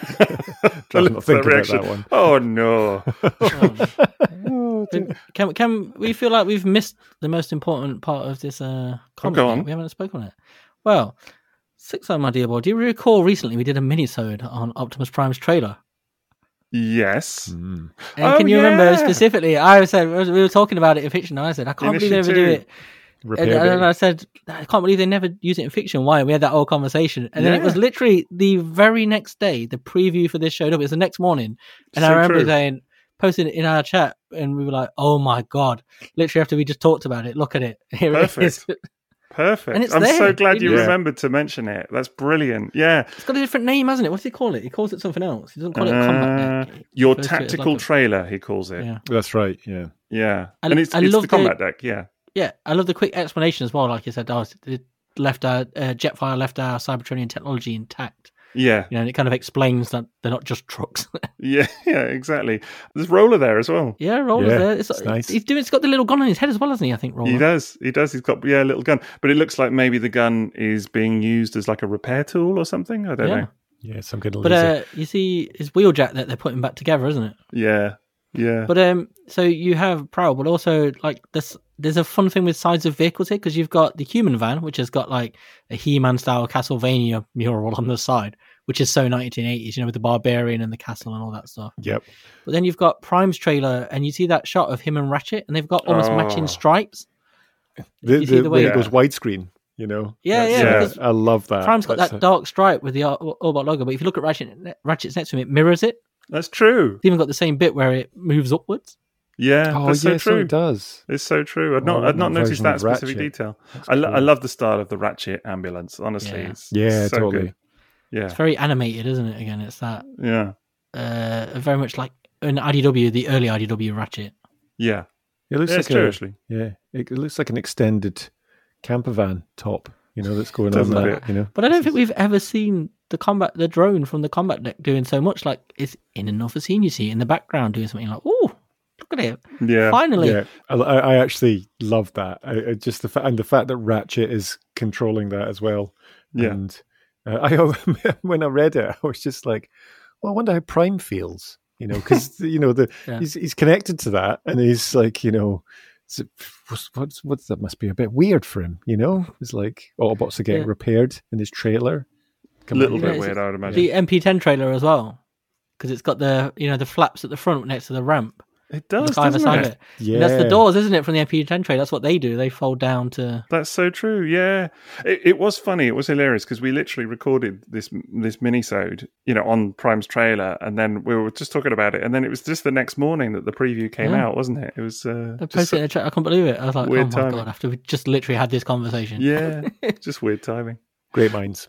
let's That not think about reaction. that one. Oh no. Can can we feel like we've missed the most important part of this uh, comic? go yet? on. We haven't spoken on it. Well, six my dear boy. Do you recall recently we did a mini-sode on Optimus Prime's trailer? Yes. Mm. And Oh, can you yeah. remember specifically? I said we were talking about it in fiction. And I said I can't In believe they issue never do two. it. Repair And, and bit. I said I can't believe they never use it in fiction. Why? And we had that whole conversation, and then it Yeah. was literally the very next day. The preview for this showed up. It was the next morning, and So I remember true. saying, posted it in our chat, and we were like, "Oh my god!" Literally after we just talked about it, look at it. Here Perfect. it is. Perfect. And it's I'm there. so glad you Yeah. remembered to mention it. That's brilliant. Yeah. It's got a different name, hasn't it? What does he call it? He calls it something else. He doesn't call it combat Uh, deck. He your refers to it as tactical like a- trailer, he calls it. Yeah. Yeah. That's right. Yeah. I- and it's, I it's love the the- combat deck. Yeah. Yeah, I love the quick explanation as well. Like you said, oh, it left our uh, Jetfire left our Cybertronian technology intact. Yeah. You know, and it kind of explains that they're not just trucks. Yeah. Yeah. Exactly. There's Roller there as well. yeah, Roller's Yeah, there. It's, it's nice. He's doing. It's got the little gun on his head as well, hasn't he? I think Roller. He does. He does. He's got yeah, a little gun. But it looks like maybe the gun is being used as like a repair tool or something. I don't Yeah. know. Yeah. Some kind of But laser. uh, you see his wheeljack that they're putting back together, isn't it? Yeah. Yeah. But um, so you have Prowl, but also like this. There's a fun thing with sides of vehicles here because you've got the human van, which has got like a He-Man style Castlevania mural on the side, which is so nineteen eighties, you know, with the barbarian and the castle and all that stuff. Yep. But then you've got Prime's trailer, and you see that shot of him and Ratchet, and they've got almost Oh. matching stripes. The, You see the, the when way- it goes widescreen, you know. Yeah, That's- yeah, Yeah. because I love that. Prime's got That's that a- dark stripe with the Ar- Autobot logo, but if you look at Ratchet, Ratchet's next to him, it mirrors it. That's true. It's even got the same bit where it moves upwards. Yeah. Oh, that's yeah, so so true. it does. It's so true. I'd Oh, not, I I'd want not that noticed version that of specific Ratchet. detail. That's I, lo- I cool. love the style of the Ratchet ambulance. Honestly, Yeah. it's, Yeah, it's so totally. good. Yeah, It's very animated, isn't it? Again, it's that yeah, uh, very much like an I D W, the early I D W Ratchet. yeah. It looks Yeah, like it's true, a, actually. yeah. It, it looks like an extended camper van top. You know, that's going on Doesn't there. it? You know, But I don't think we've ever seen the combat, the drone from the combat deck doing so much. Like it's in another scene, you see it in the background doing something like, oh, look at it! Yeah. Finally, yeah. I, I actually love that. I, I just the fa- and the fact that Ratchet is controlling that as well. Yeah. And uh, I when I read it, I was just like, well, I wonder how Prime feels. You know, because you know the Yeah. he's he's connected to that, and he's like, you know, So, what's, what's, what's that? Must be a bit weird for him, you know? It's like Autobots are getting Yeah. repaired in his trailer. A Come little on, bit Yeah, weird, I would imagine. The M P ten trailer as well, because it's got the you know the flaps at the front next to the ramp. It does, Either doesn't side it? of it. Yeah, And that's the doors, isn't it, from the M P ten trailer? That's what they do. They fold down to. That's so true. Yeah, it, it was funny. It was hilarious because we literally recorded this this minisode, you know, on Prime's trailer, and then we were just talking about it, and then it was just the next morning that the preview came Yeah. out, wasn't it? It was uh, I just posted it in the chat. I can't believe it. I was like, Weird oh my timing. god! After we just literally had this conversation. yeah, just weird timing. great minds.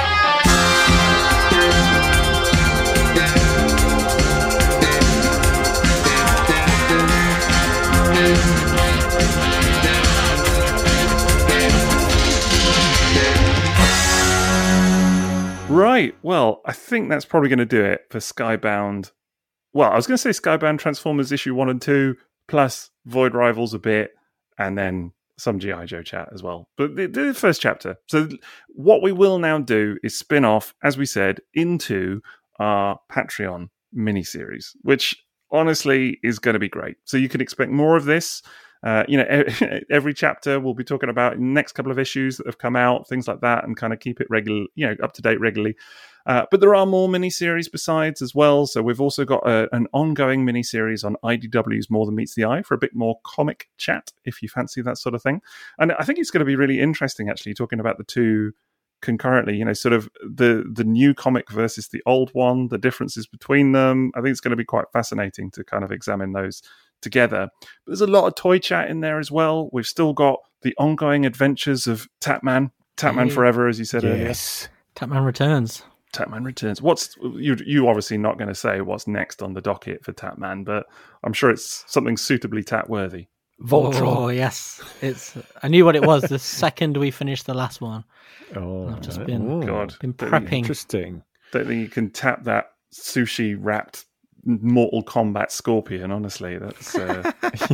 Right. Well, I think that's probably going to do it for Skybound. Well, I was going to say Skybound Transformers issue one and two, plus Void Rivals a bit, and then some G I Joe chat as well. But the, the first chapter. So what we will now do is spin off, as we said, into our Patreon miniseries, which honestly is going to be great. So you can expect more of this. Uh, you know, every chapter we'll be talking about in the next couple of issues that have come out, things like that, and kind of keep it regular, you know, up to date regularly. Uh, but there are more miniseries besides as well. So we've also got a, an ongoing miniseries on I D W's More Than Meets the Eye for a bit more comic chat, if you fancy that sort of thing. And I think it's going to be really interesting, actually, talking about the two concurrently, you know, sort of the, the new comic versus the old one, the differences between them. I think it's going to be quite fascinating to kind of examine those together. But there's a lot of toy chat in there as well. We've still got the ongoing adventures of Tatman, Tatman Yeah. Forever, as you said earlier. Yes. Tatman Returns. Tatman Returns. What's you? You obviously not going to say what's next on the docket for Tatman, but I'm sure it's something suitably Tat worthy. Voltron. Oh yes, it's. I knew what it was the second we finished the last one. Oh, I've just right. been- Oh, God, Been Don't prepping. interesting. Don't think you can tap that sushi wrapped Mortal Kombat Scorpion. Honestly, that's uh,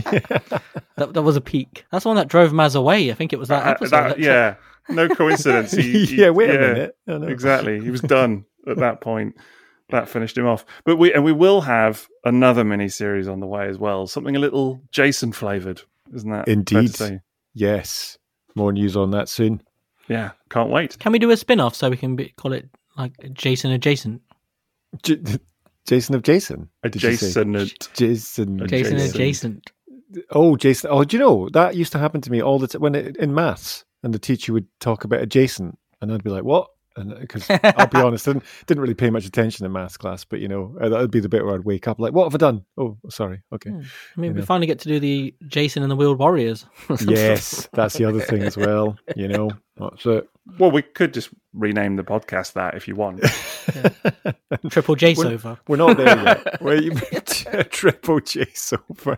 That, that was a peak. That's the one that drove Maz away. I think it was that uh, episode. that- that- yeah, no coincidence. He- he- yeah, wait a yeah, minute. Oh, no. Exactly, he was done at that point. That finished him off. But we and we will have another mini series on the way as well. Something a little Jason flavored, isn't that? fair to Indeed. say? Yes. More news on that soon. Yeah, can't wait. Can we do a spin-off so we can be, call it like Jason adjacent? J- Jason of Jason. Did you say? Jason. Jason. Jason Adjacent. adjacent. Oh, Jason. Oh, do you know that used to happen to me all the time when it, in maths, and the teacher would talk about adjacent, and I'd be like, "What?" And because I'll be honest, I didn't, didn't really pay much attention in maths class, but you know, that would be the bit where I'd wake up like, "What have I done?" Oh, sorry. Okay. Hmm. I mean, You we know. finally get to do the Jason and the Wheeled Warriors. Yes, that's the other thing as well. You know, that's it. Well, we could just rename the podcast that if you want. Triple Jace over. We're not there yet. We're you triple chase over.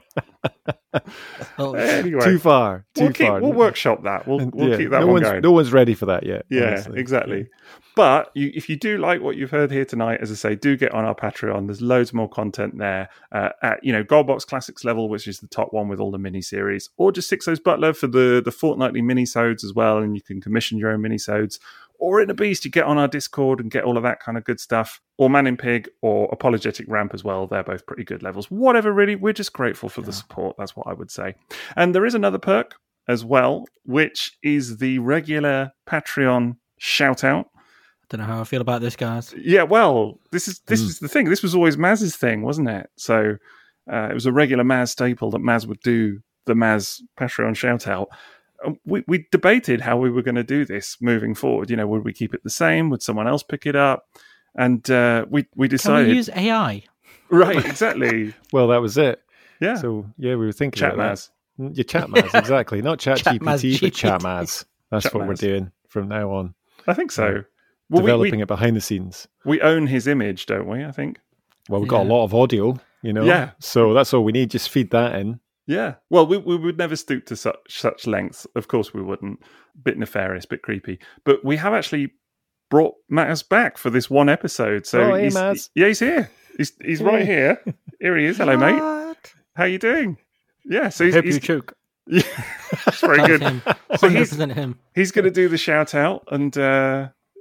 Oh, Anyway, Too far. Too we'll, keep, far. we'll workshop that. We'll, And, we'll yeah, keep that no one one's, going. No one's ready for that yet. Yeah, honestly. exactly. But you, if you do like what you've heard here tonight, as I say, do get on our Patreon. There's loads more content there uh, at, you know, Goldbox Classics level, which is the top one with all the mini-series, or just Sixo's Butler for the, the fortnightly mini-sodes as well, and you can commission your own mini-sodes. Or in a Beast, you get on our Discord and get all of that kind of good stuff. Or Man in Pig or Apologetic Ramp as well. They're both pretty good levels. Whatever, really. We're just grateful for the support. That's what I would say. And there is another perk as well, which is the regular Patreon shout-out. don't know how I feel about this, guys. Yeah, well, this is this Mm. is the thing. This was always Maz's thing, wasn't it? So uh, it was a regular Maz staple that Maz would do the Maz Patreon shout out. Um, We we debated how we were going to do this moving forward. You know, would we keep it the same? Would someone else pick it up? And uh, we we Can decided we use A I? right, exactly. Well, that was it. Yeah, So yeah, we were thinking chat about Maz. that. Mm, Your chat Maz, exactly. Not chat, Chat G P T, Maz but chat G P T. Maz. That's Chat what we're Maz. doing from now on. I think so. Yeah. Well, we, Developing we, it behind the scenes. we own his image, don't we? I think. Well, we've got a Yeah. lot of audio, you know. Yeah. So that's all we need. Just feed that in. Yeah. Well, we, we would never stoop to such such lengths. Of course, we wouldn't. Bit nefarious, bit creepy. But we have actually brought Maz back for this one episode. So Oh, hey, he's, Maz. yeah, he's here. He's he's right here. Here he is. Hello, mate. What? How you doing? Yeah. So he's, Hope he's you choke. yeah, that's very That's good. him. So one hundred he's percent him. he's going to do the shout out, and uh,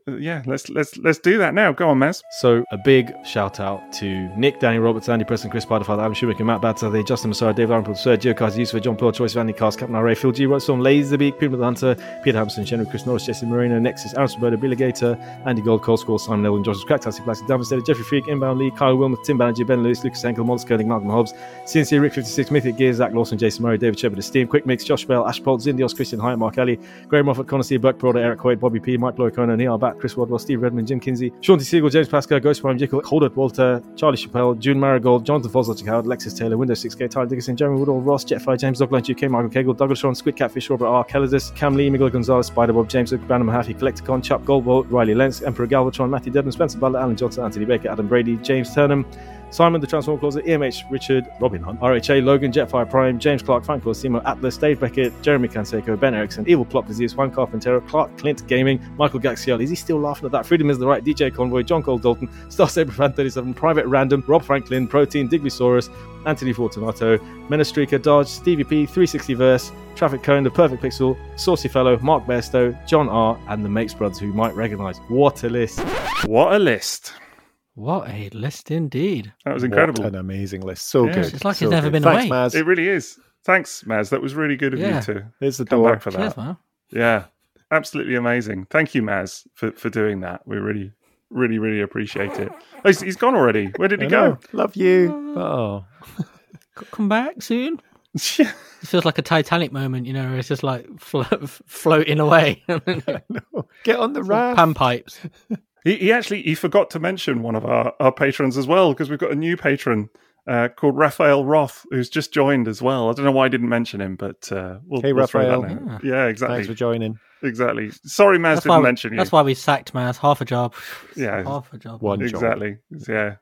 uh, yeah, let's let's let's do that now. Go on, Maz. So a big shout out to Nick, Danny Roberts, Andy Preston, Chris Spiderfather, Adam Schumacher, Matt Batzer, Justin Massara, David Arnold, Sir Gio Kaz, Yusuf, John Paul, Choice, Vandy Cast, Captain Ray, Phil G, Rotstorm, Laserbeak, Peter the Hunter, Peter Hampson, Shenry, Chris Norris, Jesse Marino, Nexus, Aaron Roberto, Billy Gator, Andy Gold, Cole Score, Simon Nelson, Josh Crack, Tassie Plastic, Devastator, Jeffrey Freak, Inbound Lee, Kyle Wilmer, Tim Banerjee, Ben Lewis, Lucas Henkel, Mollis Curling, Malcolm Hobbs, C N C, Rick fifty-six, Mythic Gears, Zach Lawson, Jason Murray, David Shepard, Esteem, Quick Mix, Josh Bell, Ash Polt, Zindios, Christian Hyatt, Mark Ellie, Graham Moffat, Connor C, Buck Broder, Eric Hoyt, Bobby P, Mike Bloy, Conan, Neil Bat, Chris Wadwell, Steve Redmond, Jim Kinsey, Sean T. Siegel, James Pascal, Ghost Prime, Jekyll, Holdert Walter, Charlie Chappelle, June Marigold, Jonathan Foslogic Howard, Lexus Taylor, Windows six K, Tyler Dickinson, Jeremy Woodall, Ross, Jetfire, James Dogline, U K, Michael Kegel, Douglas Sean, Squid Catfish, Robert R. Kelladis, Cam Lee, Miguel Gonzalez, Spider Bob, James Hook, Brandon Mahaffey, Collecticon, Chuck Goldbolt, Riley Lenz, Emperor Galvatron, Matthew Dedman, Spencer Butler, Alan Johnson, Anthony Baker, Adam Brady, James Turnham, Simon the Transform Closet, E M H, Richard, Robin Hunt, R H A, Logan, Jetfire Prime, James Clark, Frank Simo, Atlas, Dave Beckett, Jeremy Canseco, Ben Erickson, Evil Plot Disease, Juan Carpentero, Clark Clint Gaming, Michael Gaxiel, is he still laughing at that? Freedom is the Right, D J Convoy, John Cole Dalton, Star Saber Fan thirty-seven, Private Random, Rob Franklin, Protein, Digbysaurus, Anthony Fortunato, Menestrika, Dodge, Stevie P, three sixty Verse, Traffic Cone, The Perfect Pixel, Saucy Fellow, Mark Bairstow, John R, and the Makes Brothers, who you might recognise. What a list. What a list. What a list indeed. That was incredible. What an amazing list. So Yeah. good. It's like so it's never good. been Thanks, away. Maz. It really is. Thanks, Maz. That was really good of Yeah. you to There's the come door. back for that. Cheers, man. Yeah, absolutely amazing. Thank you, Maz, for, for doing that. We really, really, really appreciate it. Oh, he's, he's gone already. Where did he I go? know. Love you. Oh. C- Come back soon. Yeah. It feels like a Titanic moment, you know, where it's just like flo- floating away. No. Get on the raft. Pan pipes. He, he actually he forgot to mention one of our, our patrons as well, because we've got a new patron uh, called Raphael Roth, who's just joined as well. I don't know why I didn't mention him, but uh, we'll, Hey, we'll throw that Raphael. now. Yeah, exactly. Thanks for joining. Exactly. Sorry, Maz That's why, didn't we, mention you. that's why we sacked Maz. Half a job. Yeah. Half a job. One job. Exactly. Yeah.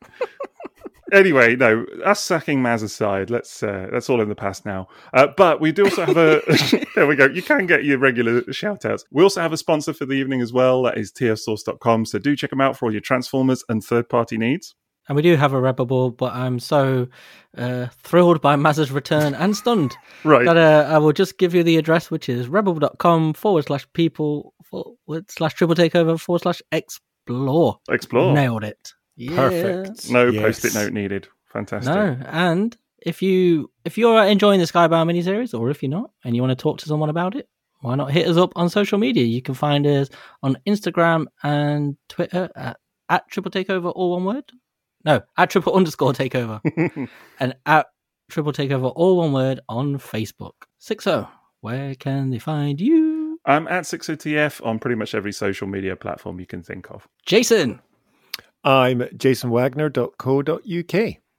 Anyway, no, us sacking Maz aside, let's uh, that's all in the past now. Uh, but we do also have a there we go. You can get your regular shout outs. We also have a sponsor for the evening as well. That is T F source dot com. So do check them out for all your Transformers and third party needs. And we do have a Rebel Ball, but I'm so uh, thrilled by Maz's return and stunned Right. that uh, I will just give you the address, which is rebel.com forward slash people forward slash triple takeover forward slash explore. Explore. Nailed it. Yeah. Perfect. No Yes. post-it note needed. Fantastic. No, and if you if you're enjoying the Skybound miniseries, or if you're not, and you want to talk to someone about it, why not hit us up on social media? You can find us on Instagram and Twitter at, at triple takeover, all one word. No, at triple underscore takeover, and at triple takeover, all one word on Facebook. Sixo, where can they find you? I'm at six O T F on pretty much every social media platform you can think of. Jason. I'm jason wagner dot co dot uk.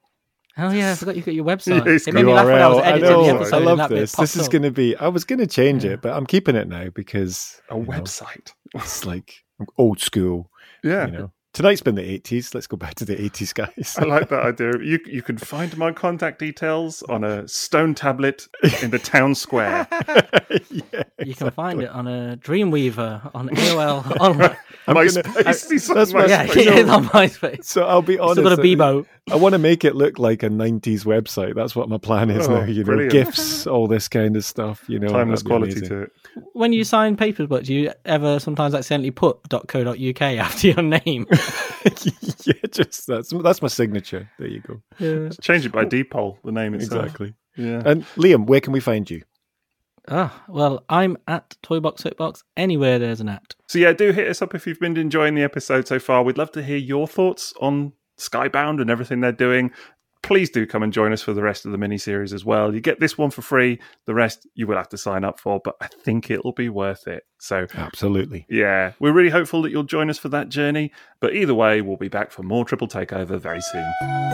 Oh yeah, I forgot you got your website. Yes, It made me laugh when I was U R L. I editing know, the I episode. I and love that bit this. popped This is up. going to be, I was going to change Yeah. it, but I'm keeping it now because A you know, website. it's like old school. Yeah. You know, tonight's been the eighties. Let's go back to the eighties, guys. I like that idea. You you can find my contact details on a stone tablet in the town square. Yeah, You can find it on a Dreamweaver on A O L online. I'm gonna- MySpace. He's on that's my- Yeah, MySpace. it's on MySpace. So I'll be honest. Still got a Bebo. I want to make it look like a nineties website. That's what my plan is Oh, now. You know, brilliant. GIFs, all this kind of stuff. You know, Timeless that'd be quality amazing. to it. When you sign papers, but do you ever sometimes accidentally put .co.uk after your name? Yeah, just that's that's my signature. There you go. Yeah. Change it by Depol, the name itself. Exactly. Yeah. And Liam, where can we find you? Ah, well, I'm at Toybox Soapbox anywhere there's an at. So yeah, do hit us up if you've been enjoying the episode so far. We'd love to hear your thoughts on Skybound and everything they're doing. Please do come and join us for the rest of the miniseries as well. You get this one for free. The rest you will have to sign up for, but I think it'll be worth it. So Absolutely. yeah, we're really hopeful that you'll join us for that journey. But either way, we'll be back for more Triple Takeover very soon.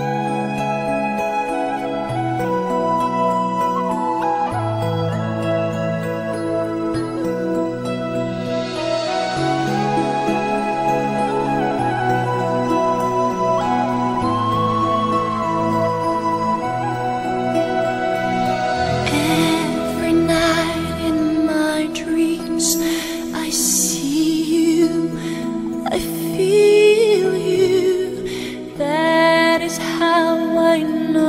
Every night in my dreams, I see you, I feel you. That is how I know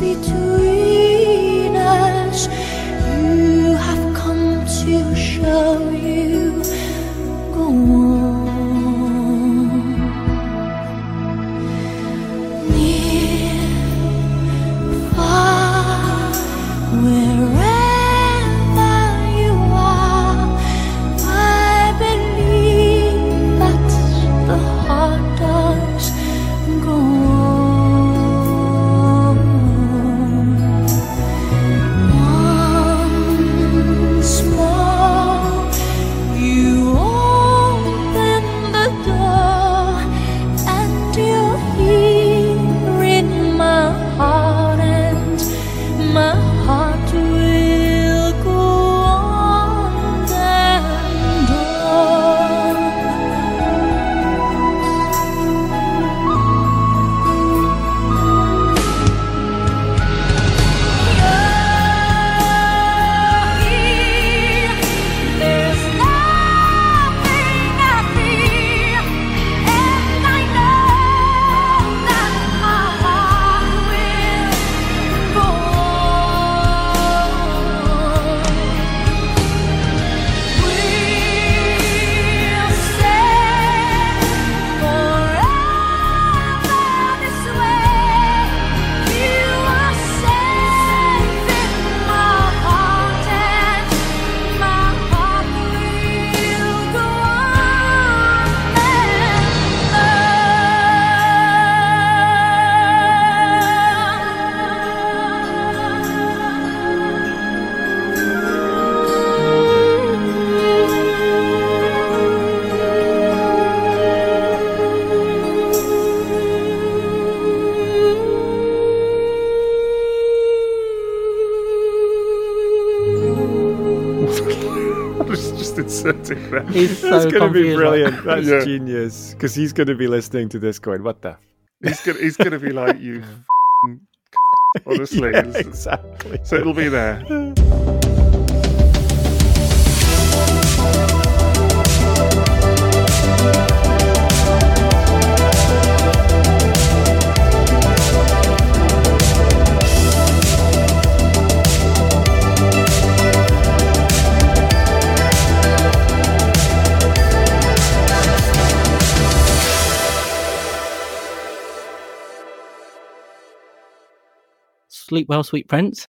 between us. You have come to show you. Go on. Near, far, wherever you are, I believe that the heart does go on. Once more, you open the door, and you're here in my heart, and my heart will go on and on. There's nothing I fear, and I know that my heart will go on. We'll stay forever this way. You are safe in my heart, and my heart will go on I was just inserting that. He's so That's going to be confused, brilliant. That's Yeah. genius. Because he's going to be listening to this going, what the? He's gonna he's gonna be like you. f***ing Honestly, Yeah, It's- exactly. so it'll be there. Sleep well, sweet prince.